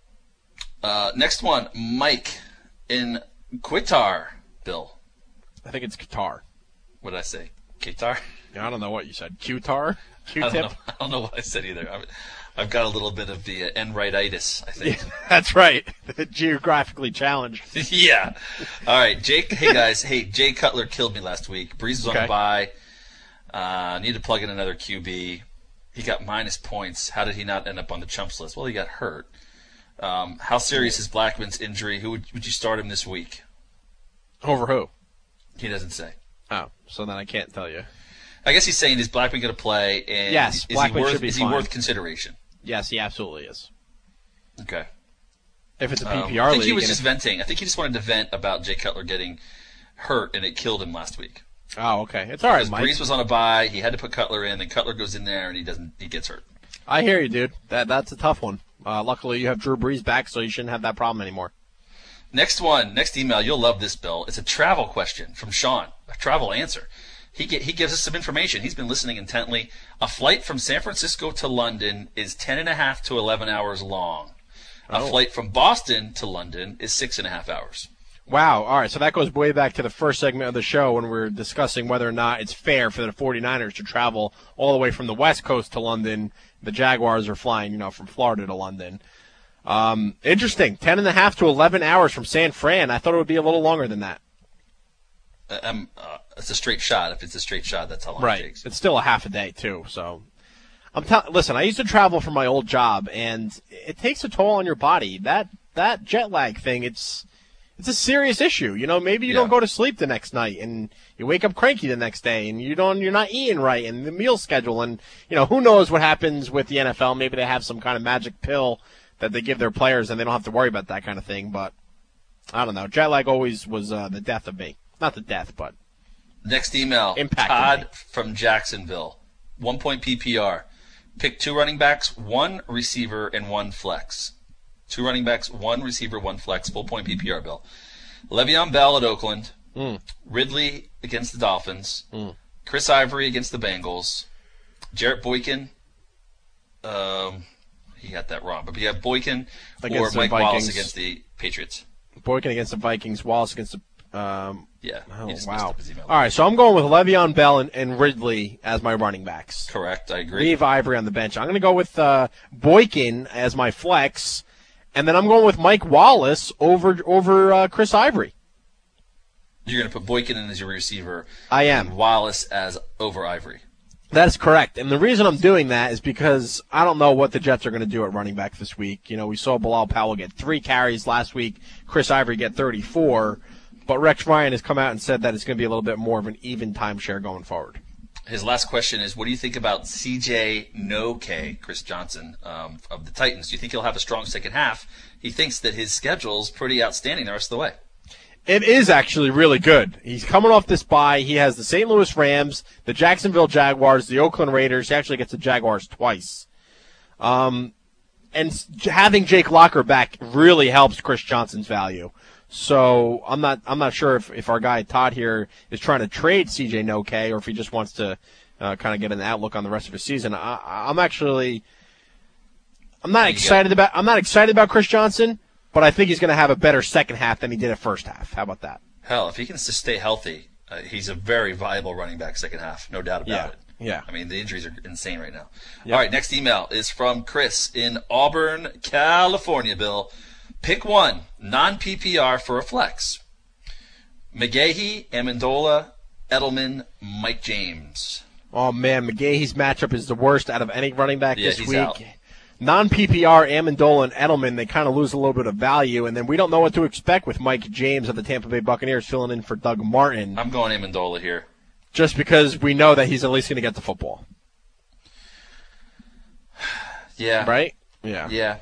Speaker 3: Next one, Mike in Qatar, Bill.
Speaker 2: I think it's Qatar.
Speaker 3: What did I say? Qatar?
Speaker 2: I don't know what you said. Q-tar? Q-tip?
Speaker 3: I don't know what I said either. I've got a little bit of the N-rightitis, I think.
Speaker 2: Yeah, that's right. Geographically challenged.
Speaker 3: Yeah. All right, Jake. Hey, guys. Hey, Jay Cutler killed me last week. Breeze was on a bye. Need to plug in another QB. He got minus points. How did he not end up on the chumps list? Well, he got hurt. How serious is Blackman's injury? Who would you start him this week?
Speaker 2: Over who?
Speaker 3: He doesn't say.
Speaker 2: Oh, so then I can't tell you.
Speaker 3: I guess he's saying, is Blackman going to play? And
Speaker 2: Yes, Blackman should be
Speaker 3: Is
Speaker 2: fine.
Speaker 3: he worth consideration?
Speaker 2: Yes, he absolutely is.
Speaker 3: Okay.
Speaker 2: If it's a PPR league.
Speaker 3: I think he was
Speaker 2: and
Speaker 3: just venting. I think he just wanted to vent about Jay Cutler getting hurt, and it killed him last week.
Speaker 2: Oh, okay. It's all right,
Speaker 3: Because
Speaker 2: Mike.
Speaker 3: Brees was on a bye. He had to put Cutler in, and Cutler goes in there, and he gets hurt.
Speaker 2: I hear you, dude. That's a tough one. Luckily, you have Drew Brees back, so you shouldn't have that problem anymore.
Speaker 3: Next email. You'll love this, Bill. It's a travel question from Sean, a travel answer. He gives us some information. He's been listening intently. A flight from San Francisco to London is 10.5 to 11 hours long. A flight from Boston to London is 6.5 hours.
Speaker 2: Wow. All right. So that goes way back to the first segment of the show when we were discussing whether or not it's fair for the 49ers to travel all the way from the West Coast to London. The Jaguars are flying, from Florida to London. Interesting. 10.5 to 11 hours from San Fran. I thought it would be a little longer than that.
Speaker 3: It's a straight shot. If it's a straight shot, that's how long it takes.
Speaker 2: It's still a half a day, too. So, listen, I used to travel for my old job, and it takes a toll on your body. That jet lag thing, it's a serious issue. Maybe you don't go to sleep the next night, and you wake up cranky the next day, and you're not eating right, and the meal schedule, and who knows what happens with the NFL. Maybe they have some kind of magic pill that they give their players, and they don't have to worry about that kind of thing. But I don't know. Jet lag always was the death of me. Not the death, but
Speaker 3: next email. Todd from Jacksonville. 1 point PPR. Pick 2 running backs, 1 receiver, and 1 flex. 2 running backs, 1 receiver, 1 flex. Full point PPR, Bill. Le'Veon Bell at Oakland. Ridley against the Dolphins. Chris Ivory against the Bengals. Jarrett Boykin. He got that wrong. But you have Boykin or Mike Wallace against the Patriots.
Speaker 2: Boykin against the Vikings. Wallace against the
Speaker 3: yeah.
Speaker 2: Oh, wow. All right, so I'm going with Le'Veon Bell and Ridley as my running backs.
Speaker 3: Correct, I agree.
Speaker 2: Leave Ivory on the bench. I'm going to go with Boykin as my flex, and then I'm going with Mike Wallace over Chris Ivory.
Speaker 3: You're going to put Boykin in as your receiver.
Speaker 2: I am.
Speaker 3: And Wallace as over Ivory.
Speaker 2: That is correct. And the reason I'm doing that is because I don't know what the Jets are going to do at running back this week. We saw Bilal Powell get 3 carries last week, Chris Ivory get 34. But Rex Ryan has come out and said that it's going to be a little bit more of an even timeshare going forward.
Speaker 3: His last question is, what do you think about C.J. Noke, Chris Johnson, of the Titans? Do you think he'll have a strong second half? He thinks that his schedule's pretty outstanding the rest of the way.
Speaker 2: It is actually really good. He's coming off this bye. He has the St. Louis Rams, the Jacksonville Jaguars, the Oakland Raiders. He actually gets the Jaguars twice. And having Jake Locker back really helps Chris Johnson's value. So I'm not sure if our guy Todd here is trying to trade C.J. Noke or if he just wants to kind of get an outlook on the rest of the season. I'm not excited about Chris Johnson, but I think he's going to have a better second half than he did at first half. How about that?
Speaker 3: Hell, if he can just stay healthy, he's a very viable running back second half, no doubt about it.
Speaker 2: Yeah.
Speaker 3: I mean, the injuries are insane right now.
Speaker 2: Yep.
Speaker 3: All right, next email is from Chris in Auburn, California, Bill. Pick 1, non-PPR for a flex. McGahee, Amendola, Edelman, Mike James.
Speaker 2: Oh, man, McGahee's matchup is the worst out of any running back this
Speaker 3: he's
Speaker 2: week.
Speaker 3: Out.
Speaker 2: Non-PPR, Amendola, and Edelman, they kind of lose a little bit of value, and then we don't know what to expect with Mike James of the Tampa Bay Buccaneers filling in for Doug Martin.
Speaker 3: I'm going Amendola here.
Speaker 2: Just because we know that he's at least going to get the football.
Speaker 3: Yeah.
Speaker 2: Right? Yeah.
Speaker 3: Yeah.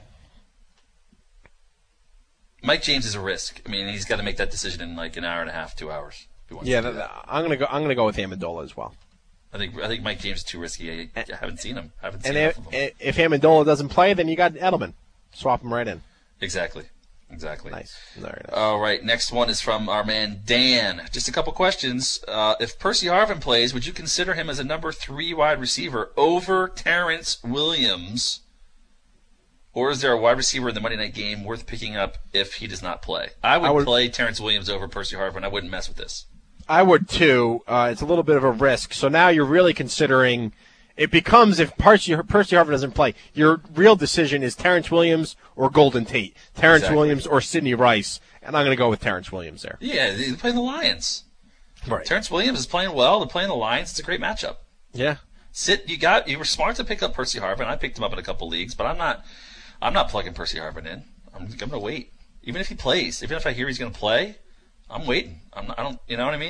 Speaker 3: Mike James is a risk. I mean, he's got to make that decision in like an hour and a half, 2 hours.
Speaker 2: I'm gonna go with Amendola as well.
Speaker 3: I think Mike James is too risky. I haven't seen him.
Speaker 2: If Amendola doesn't play, then you got Edelman. Swap him right in.
Speaker 3: Exactly.
Speaker 2: Nice. Very nice.
Speaker 3: All right. Next one is from our man Dan. Just a couple questions. If Percy Harvin plays, would you consider him as a number 3 wide receiver over Terrence Williams? Or is there a wide receiver in the Monday night game worth picking up if he does not play? I would play Terrence Williams over Percy Harvin. I wouldn't mess with this.
Speaker 2: I would too. It's a little bit of a risk. So now you're really considering it becomes if Percy Harvin doesn't play, your real decision is Terrence Williams or Golden Tate. Terrence Williams or Sidney Rice. And I'm going to go with Terrence Williams there.
Speaker 3: Yeah, they're playing the Lions.
Speaker 2: Right.
Speaker 3: Terrence Williams is playing well. They're playing the Lions. It's a great matchup.
Speaker 2: Yeah.
Speaker 3: You were smart to pick up Percy Harvin. I picked him up in a couple leagues, but I'm not plugging Percy Harvin in. I'm going to wait. Even if he plays, even if I hear he's going to play, I'm waiting. You know what I mean?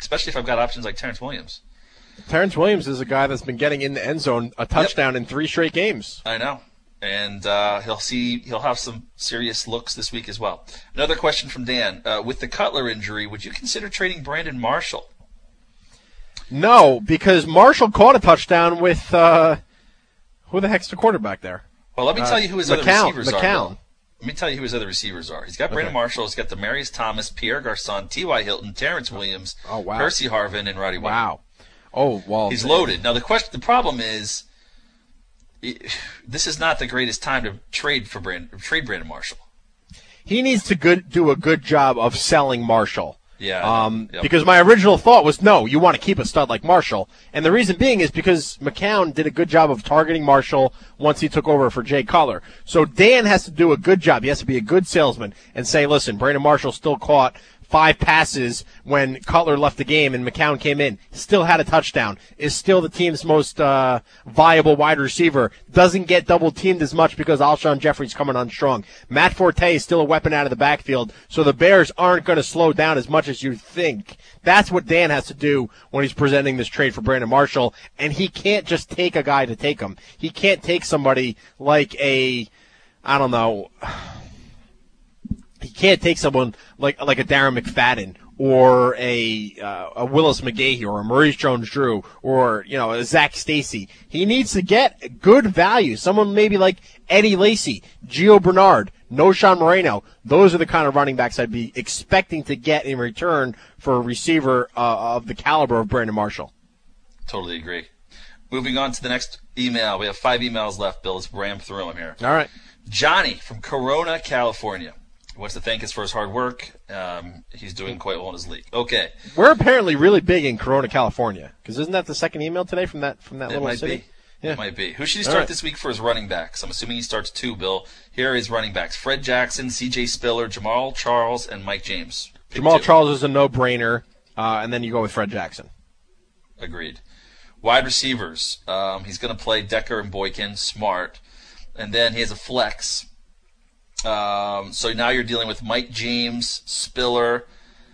Speaker 3: especially if I've got options like Terrence Williams.
Speaker 2: Terrence Williams is a guy that's been getting in the end zone a touchdown in 3 straight games.
Speaker 3: I know. And he'll have some serious looks this week as well. Another question from Dan. With the Cutler injury, would you consider trading Brandon Marshall?
Speaker 2: No, because Marshall caught a touchdown with who the heck's the quarterback there?
Speaker 3: Well, let me tell you who his other receivers are.
Speaker 2: McCown.
Speaker 3: Let me tell you who his other receivers are. He's got Brandon Marshall. He's got Demaryius Thomas, Pierre Garçon, T.Y. Hilton, Terrence Williams, Percy Harvin, and Roddy White.
Speaker 2: Wow. Oh, well.
Speaker 3: He's loaded. Now, the problem is, this is not the greatest time to trade Brandon Marshall.
Speaker 2: He needs to do a good job of selling Marshall.
Speaker 3: Yeah.
Speaker 2: Because my original thought was, no, you want to keep a stud like Marshall. And the reason being is because McCown did a good job of targeting Marshall once he took over for Jay Cutler. So Dan has to do a good job. He has to be a good salesman and say, listen, Brandon Marshall still caught 5 passes when Cutler left the game and McCown came in. Still had a touchdown. Is still the team's most viable wide receiver. Doesn't get double teamed as much because Alshon Jeffrey's coming on strong. Matt Forte is still a weapon out of the backfield. So the Bears aren't going to slow down as much as you think. That's what Dan has to do when he's presenting this trade for Brandon Marshall. And he can't just take a guy to take him. He can't take somebody like he can't take someone like a Darren McFadden or a Willis McGahee or a Maurice Jones-Drew or, a Zach Stacy. He needs to get good value. Someone maybe like Eddie Lacy, Gio Bernard, Noshawn Moreno. Those are the kind of running backs I'd be expecting to get in return for a receiver of the caliber of Brandon Marshall.
Speaker 3: Totally agree. Moving on to the next email. We have 5 emails left, Bill. Let's ram through them here.
Speaker 2: All right.
Speaker 3: Johnny from Corona, California. Wants to thank us for his hard work. He's doing quite well in his league. Okay.
Speaker 2: We're apparently really big in Corona, California, because isn't that the second email today from that little city?
Speaker 3: Be. Yeah. It might be. Who should he start this week for his running backs? I'm assuming he starts 2, Bill. Here are his running backs. Fred Jackson, C.J. Spiller, Jamal Charles, and Mike James.
Speaker 2: Jamal Charles is a no-brainer, and then you go with Fred Jackson.
Speaker 3: Agreed. Wide receivers. He's going to play Decker and Boykin, smart. And then he has a flex. So now you're dealing with Mike James, Spiller.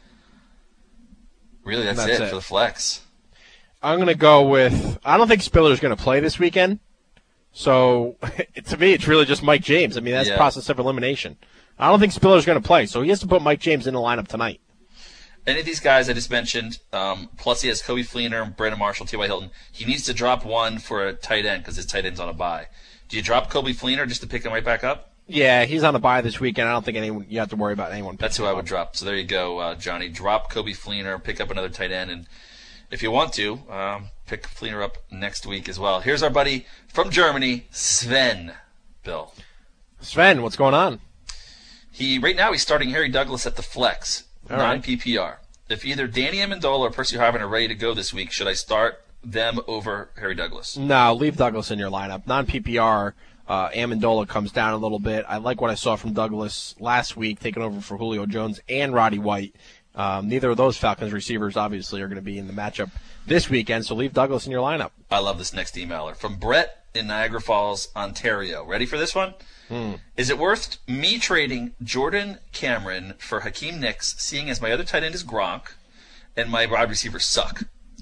Speaker 3: Really, that's it for the flex.
Speaker 2: I'm going to go with – I don't think Spiller's going to play this weekend. So, to me, it's really just Mike James. I mean, that's process of elimination. I don't think Spiller's going to play, so he has to put Mike James in the lineup tonight.
Speaker 3: Any of these guys I just mentioned, plus he has Kobe Fleener, Brandon Marshall, T.Y. Hilton. He needs to drop one for a tight end because his tight end's on a bye. Do you drop Kobe Fleener just to pick him right back up?
Speaker 2: Yeah, he's on a bye this weekend. I don't think you have to worry about anyone.
Speaker 3: That's who I would drop. So there you go, Johnny. Drop Kobe Fleener, pick up another tight end, and if you want to, pick Fleener up next week as well. Here's our buddy from Germany, Sven. Bill.
Speaker 2: Sven, what's going on?
Speaker 3: Right now he's starting Harry Douglas at the flex, non-PPR. If either Danny Amendola or Percy Harvin are ready to go this week, should I start them over Harry Douglas?
Speaker 2: No, leave Douglas in your lineup. Non-PPR. Amendola comes down a little bit. I like what I saw from Douglas last week, taking over for Julio Jones and Roddy White. Neither of those Falcons receivers, obviously, are going to be in the matchup this weekend, so leave Douglas in your lineup.
Speaker 3: I love this next emailer. From Brett in Niagara Falls, Ontario. Ready for this one? Is it worth me trading Jordan Cameron for Hakeem Nicks, seeing as my other tight end is Gronk and my wide receivers suck?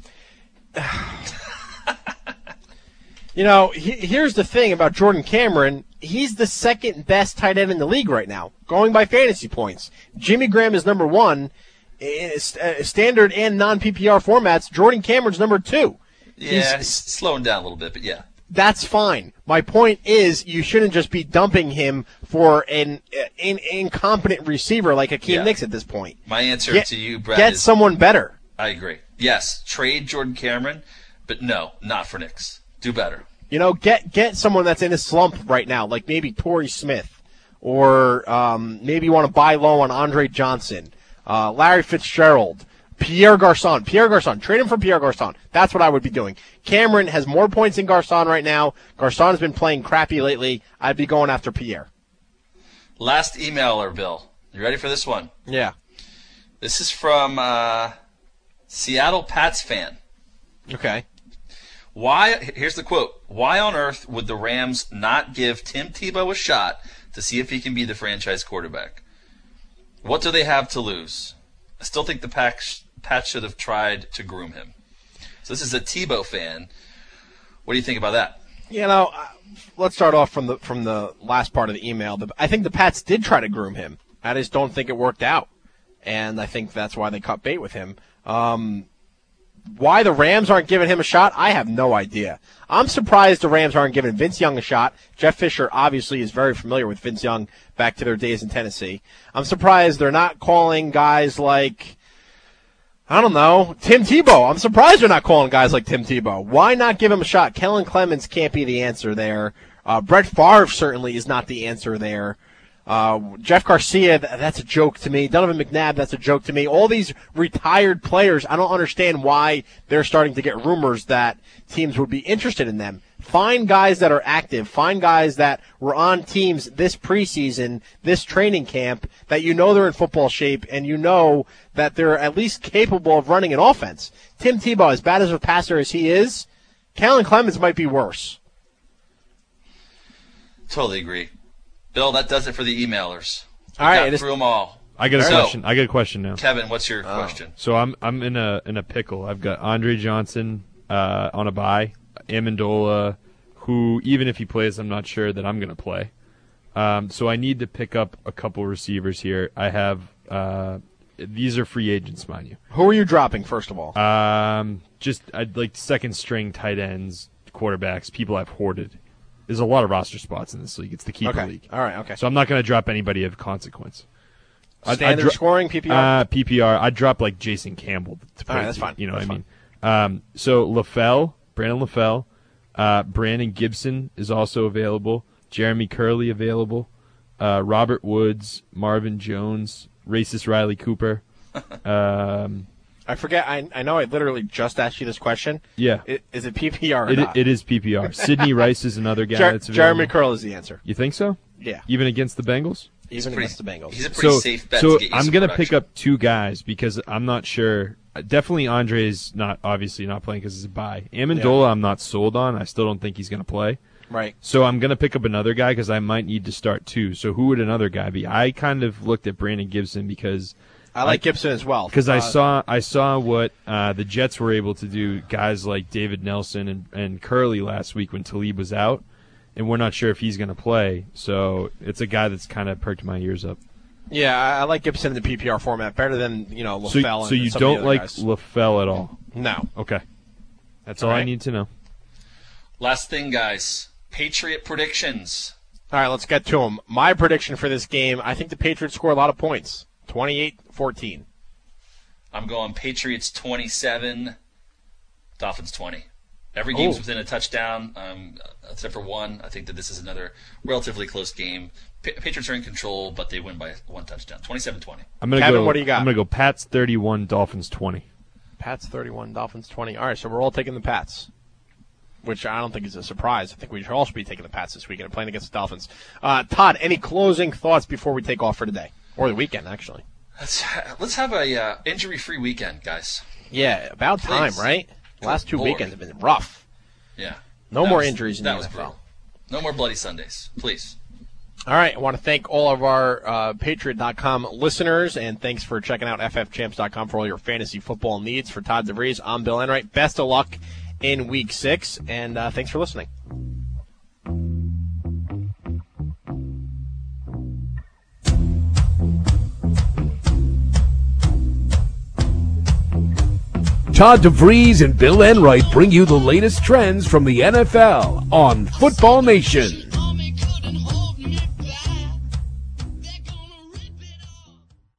Speaker 2: Here's the thing about Jordan Cameron. He's the second best tight end in the league right now, going by fantasy points. Jimmy Graham is number 1. Standard and non-PPR formats, Jordan Cameron's number 2.
Speaker 3: Yeah, he's slowing down a little bit, but yeah.
Speaker 2: That's fine. My point is you shouldn't just be dumping him for an incompetent receiver like Hakeem Nicks at this point.
Speaker 3: My answer to you, Brad,
Speaker 2: get someone better.
Speaker 3: I agree. Yes, trade Jordan Cameron, but no, not for Nicks. Do better.
Speaker 2: Get someone that's in a slump right now, like maybe Torrey Smith, or maybe you want to buy low on Andre Johnson, Larry Fitzgerald, Pierre Garçon. Trade him for Pierre Garçon. That's what I would be doing. Cameron has more points than Garçon right now. Garçon has been playing crappy lately. I'd be going after Pierre.
Speaker 3: Last emailer, Bill. You ready for this one?
Speaker 2: Yeah.
Speaker 3: This is from Seattle Pats fan.
Speaker 2: Okay.
Speaker 3: Here's the quote. Why on earth would the Rams not give Tim Tebow a shot to see if he can be the franchise quarterback? What do they have to lose? I still think the Pats should have tried to groom him. So this is a Tebow fan. What do you think about that?
Speaker 2: Let's start off from the last part of the email. I think the Pats did try to groom him. I just don't think it worked out, and I think that's why they cut bait with him. Why the Rams aren't giving him a shot, I have no idea. I'm surprised the Rams aren't giving Vince Young a shot. Jeff Fisher obviously is very familiar with Vince Young back to their days in Tennessee. I'm surprised they're not calling guys like, I don't know, Tim Tebow. I'm surprised they're not calling guys like Tim Tebow. Why not give him a shot? Kellen Clemens can't be the answer there. Brett Favre certainly is not the answer there. Jeff Garcia, that's a joke to me. Donovan McNabb, that's a joke to me. All these retired players, I don't understand why they're starting to get rumors that teams would be interested in them. Find guys that are active. Find guys that were on teams this preseason, this training camp, that you know they're in football shape and you know that they're at least capable of running an offense. Tim Tebow, as bad as a passer as he is, Kellen Clemens might be worse.
Speaker 3: Totally agree. Bill, that does it for the emailers.
Speaker 2: All right,
Speaker 3: got through them all.
Speaker 4: I got a question. I got a question now.
Speaker 3: Kevin, what's your question?
Speaker 4: So I'm in a pickle. I've got Andre Johnson on a bye, Amendola, who even if he plays, I'm not sure that I'm going to play. So I need to pick up a couple receivers here. I have these are free agents, mind you.
Speaker 2: Who are you dropping first of all?
Speaker 4: I'd like second string tight ends, quarterbacks, people I've hoarded. There's a lot of roster spots in this league. It's the keeper league.
Speaker 2: All right, okay.
Speaker 4: So I'm not going to drop anybody of consequence.
Speaker 2: Standard scoring, PPR?
Speaker 4: PPR. I'd drop like Jason Campbell to play.
Speaker 2: All right, that's fine.
Speaker 4: You know
Speaker 2: that's
Speaker 4: what I mean? So Brandon LaFell, Brandon Gibson is also available. Jeremy Curley available. Robert Woods, Marvin Jones, racist Riley Cooper.
Speaker 2: I forget. I know I literally just asked you this question.
Speaker 4: Yeah.
Speaker 2: Is it PPR or not?
Speaker 4: It is PPR. Sidney Rice is another guy that's available.
Speaker 2: Jeremy Curl is the answer.
Speaker 4: You think so?
Speaker 2: Yeah.
Speaker 4: Even against the Bengals?
Speaker 2: Even against the Bengals.
Speaker 3: He's a pretty safe bet to get you
Speaker 4: I'm
Speaker 3: some
Speaker 4: going to
Speaker 3: production.
Speaker 4: pick up two guys because I'm not sure. Definitely Andre's obviously not playing because it's a bye. Amendola I'm not sold on. I still don't think he's going to play.
Speaker 2: Right.
Speaker 4: So I'm going to pick up another guy because I might need to start two. So who would another guy be? I kind of looked at Brandon Gibson because
Speaker 2: I like Gibson as well.
Speaker 4: Because I saw what the Jets were able to do, guys like David Nelson and Curley last week when Talib was out, and we're not sure if he's going to play. So it's a guy that's kind of perked my ears up.
Speaker 2: Yeah, I like Gibson in the PPR format better than LaFell.
Speaker 4: So you don't like LaFell at all?
Speaker 2: No.
Speaker 4: Okay. That's all I need to know.
Speaker 3: Last thing, guys. Patriot predictions.
Speaker 2: All right, let's get to them. My prediction for this game, I think the Patriots score a lot of points. 28-14.
Speaker 3: I'm going Patriots 27, Dolphins 20. Every game's within a touchdown, except for one. I think that this is another relatively close game. Patriots are in control, but they win by one touchdown. 27-20.
Speaker 2: Kevin, what do you got?
Speaker 4: I'm going to go Pats 31, Dolphins 20.
Speaker 2: Pats 31, Dolphins 20. All right, so we're all taking the Pats, which I don't think is a surprise. I think we should also be taking the Pats this weekend and playing against the Dolphins. Todd, any closing thoughts before we take off for today? Or the weekend, actually.
Speaker 3: Let's have a injury-free weekend, guys.
Speaker 2: Yeah, about time, right? Last two weekends have been rough.
Speaker 3: Yeah.
Speaker 2: No more injuries in the
Speaker 3: was
Speaker 2: NFL.
Speaker 3: brutal. No more bloody Sundays, please.
Speaker 2: All right, I want to thank all of our Patriot.com listeners, and thanks for checking out FFChamps.com for all your fantasy football needs. For Todd DeVries, I'm Bill Enright. Best of luck in Week 6, and thanks for listening.
Speaker 1: Todd DeVries and Bill Enright bring you the latest trends from the NFL on Football Nation.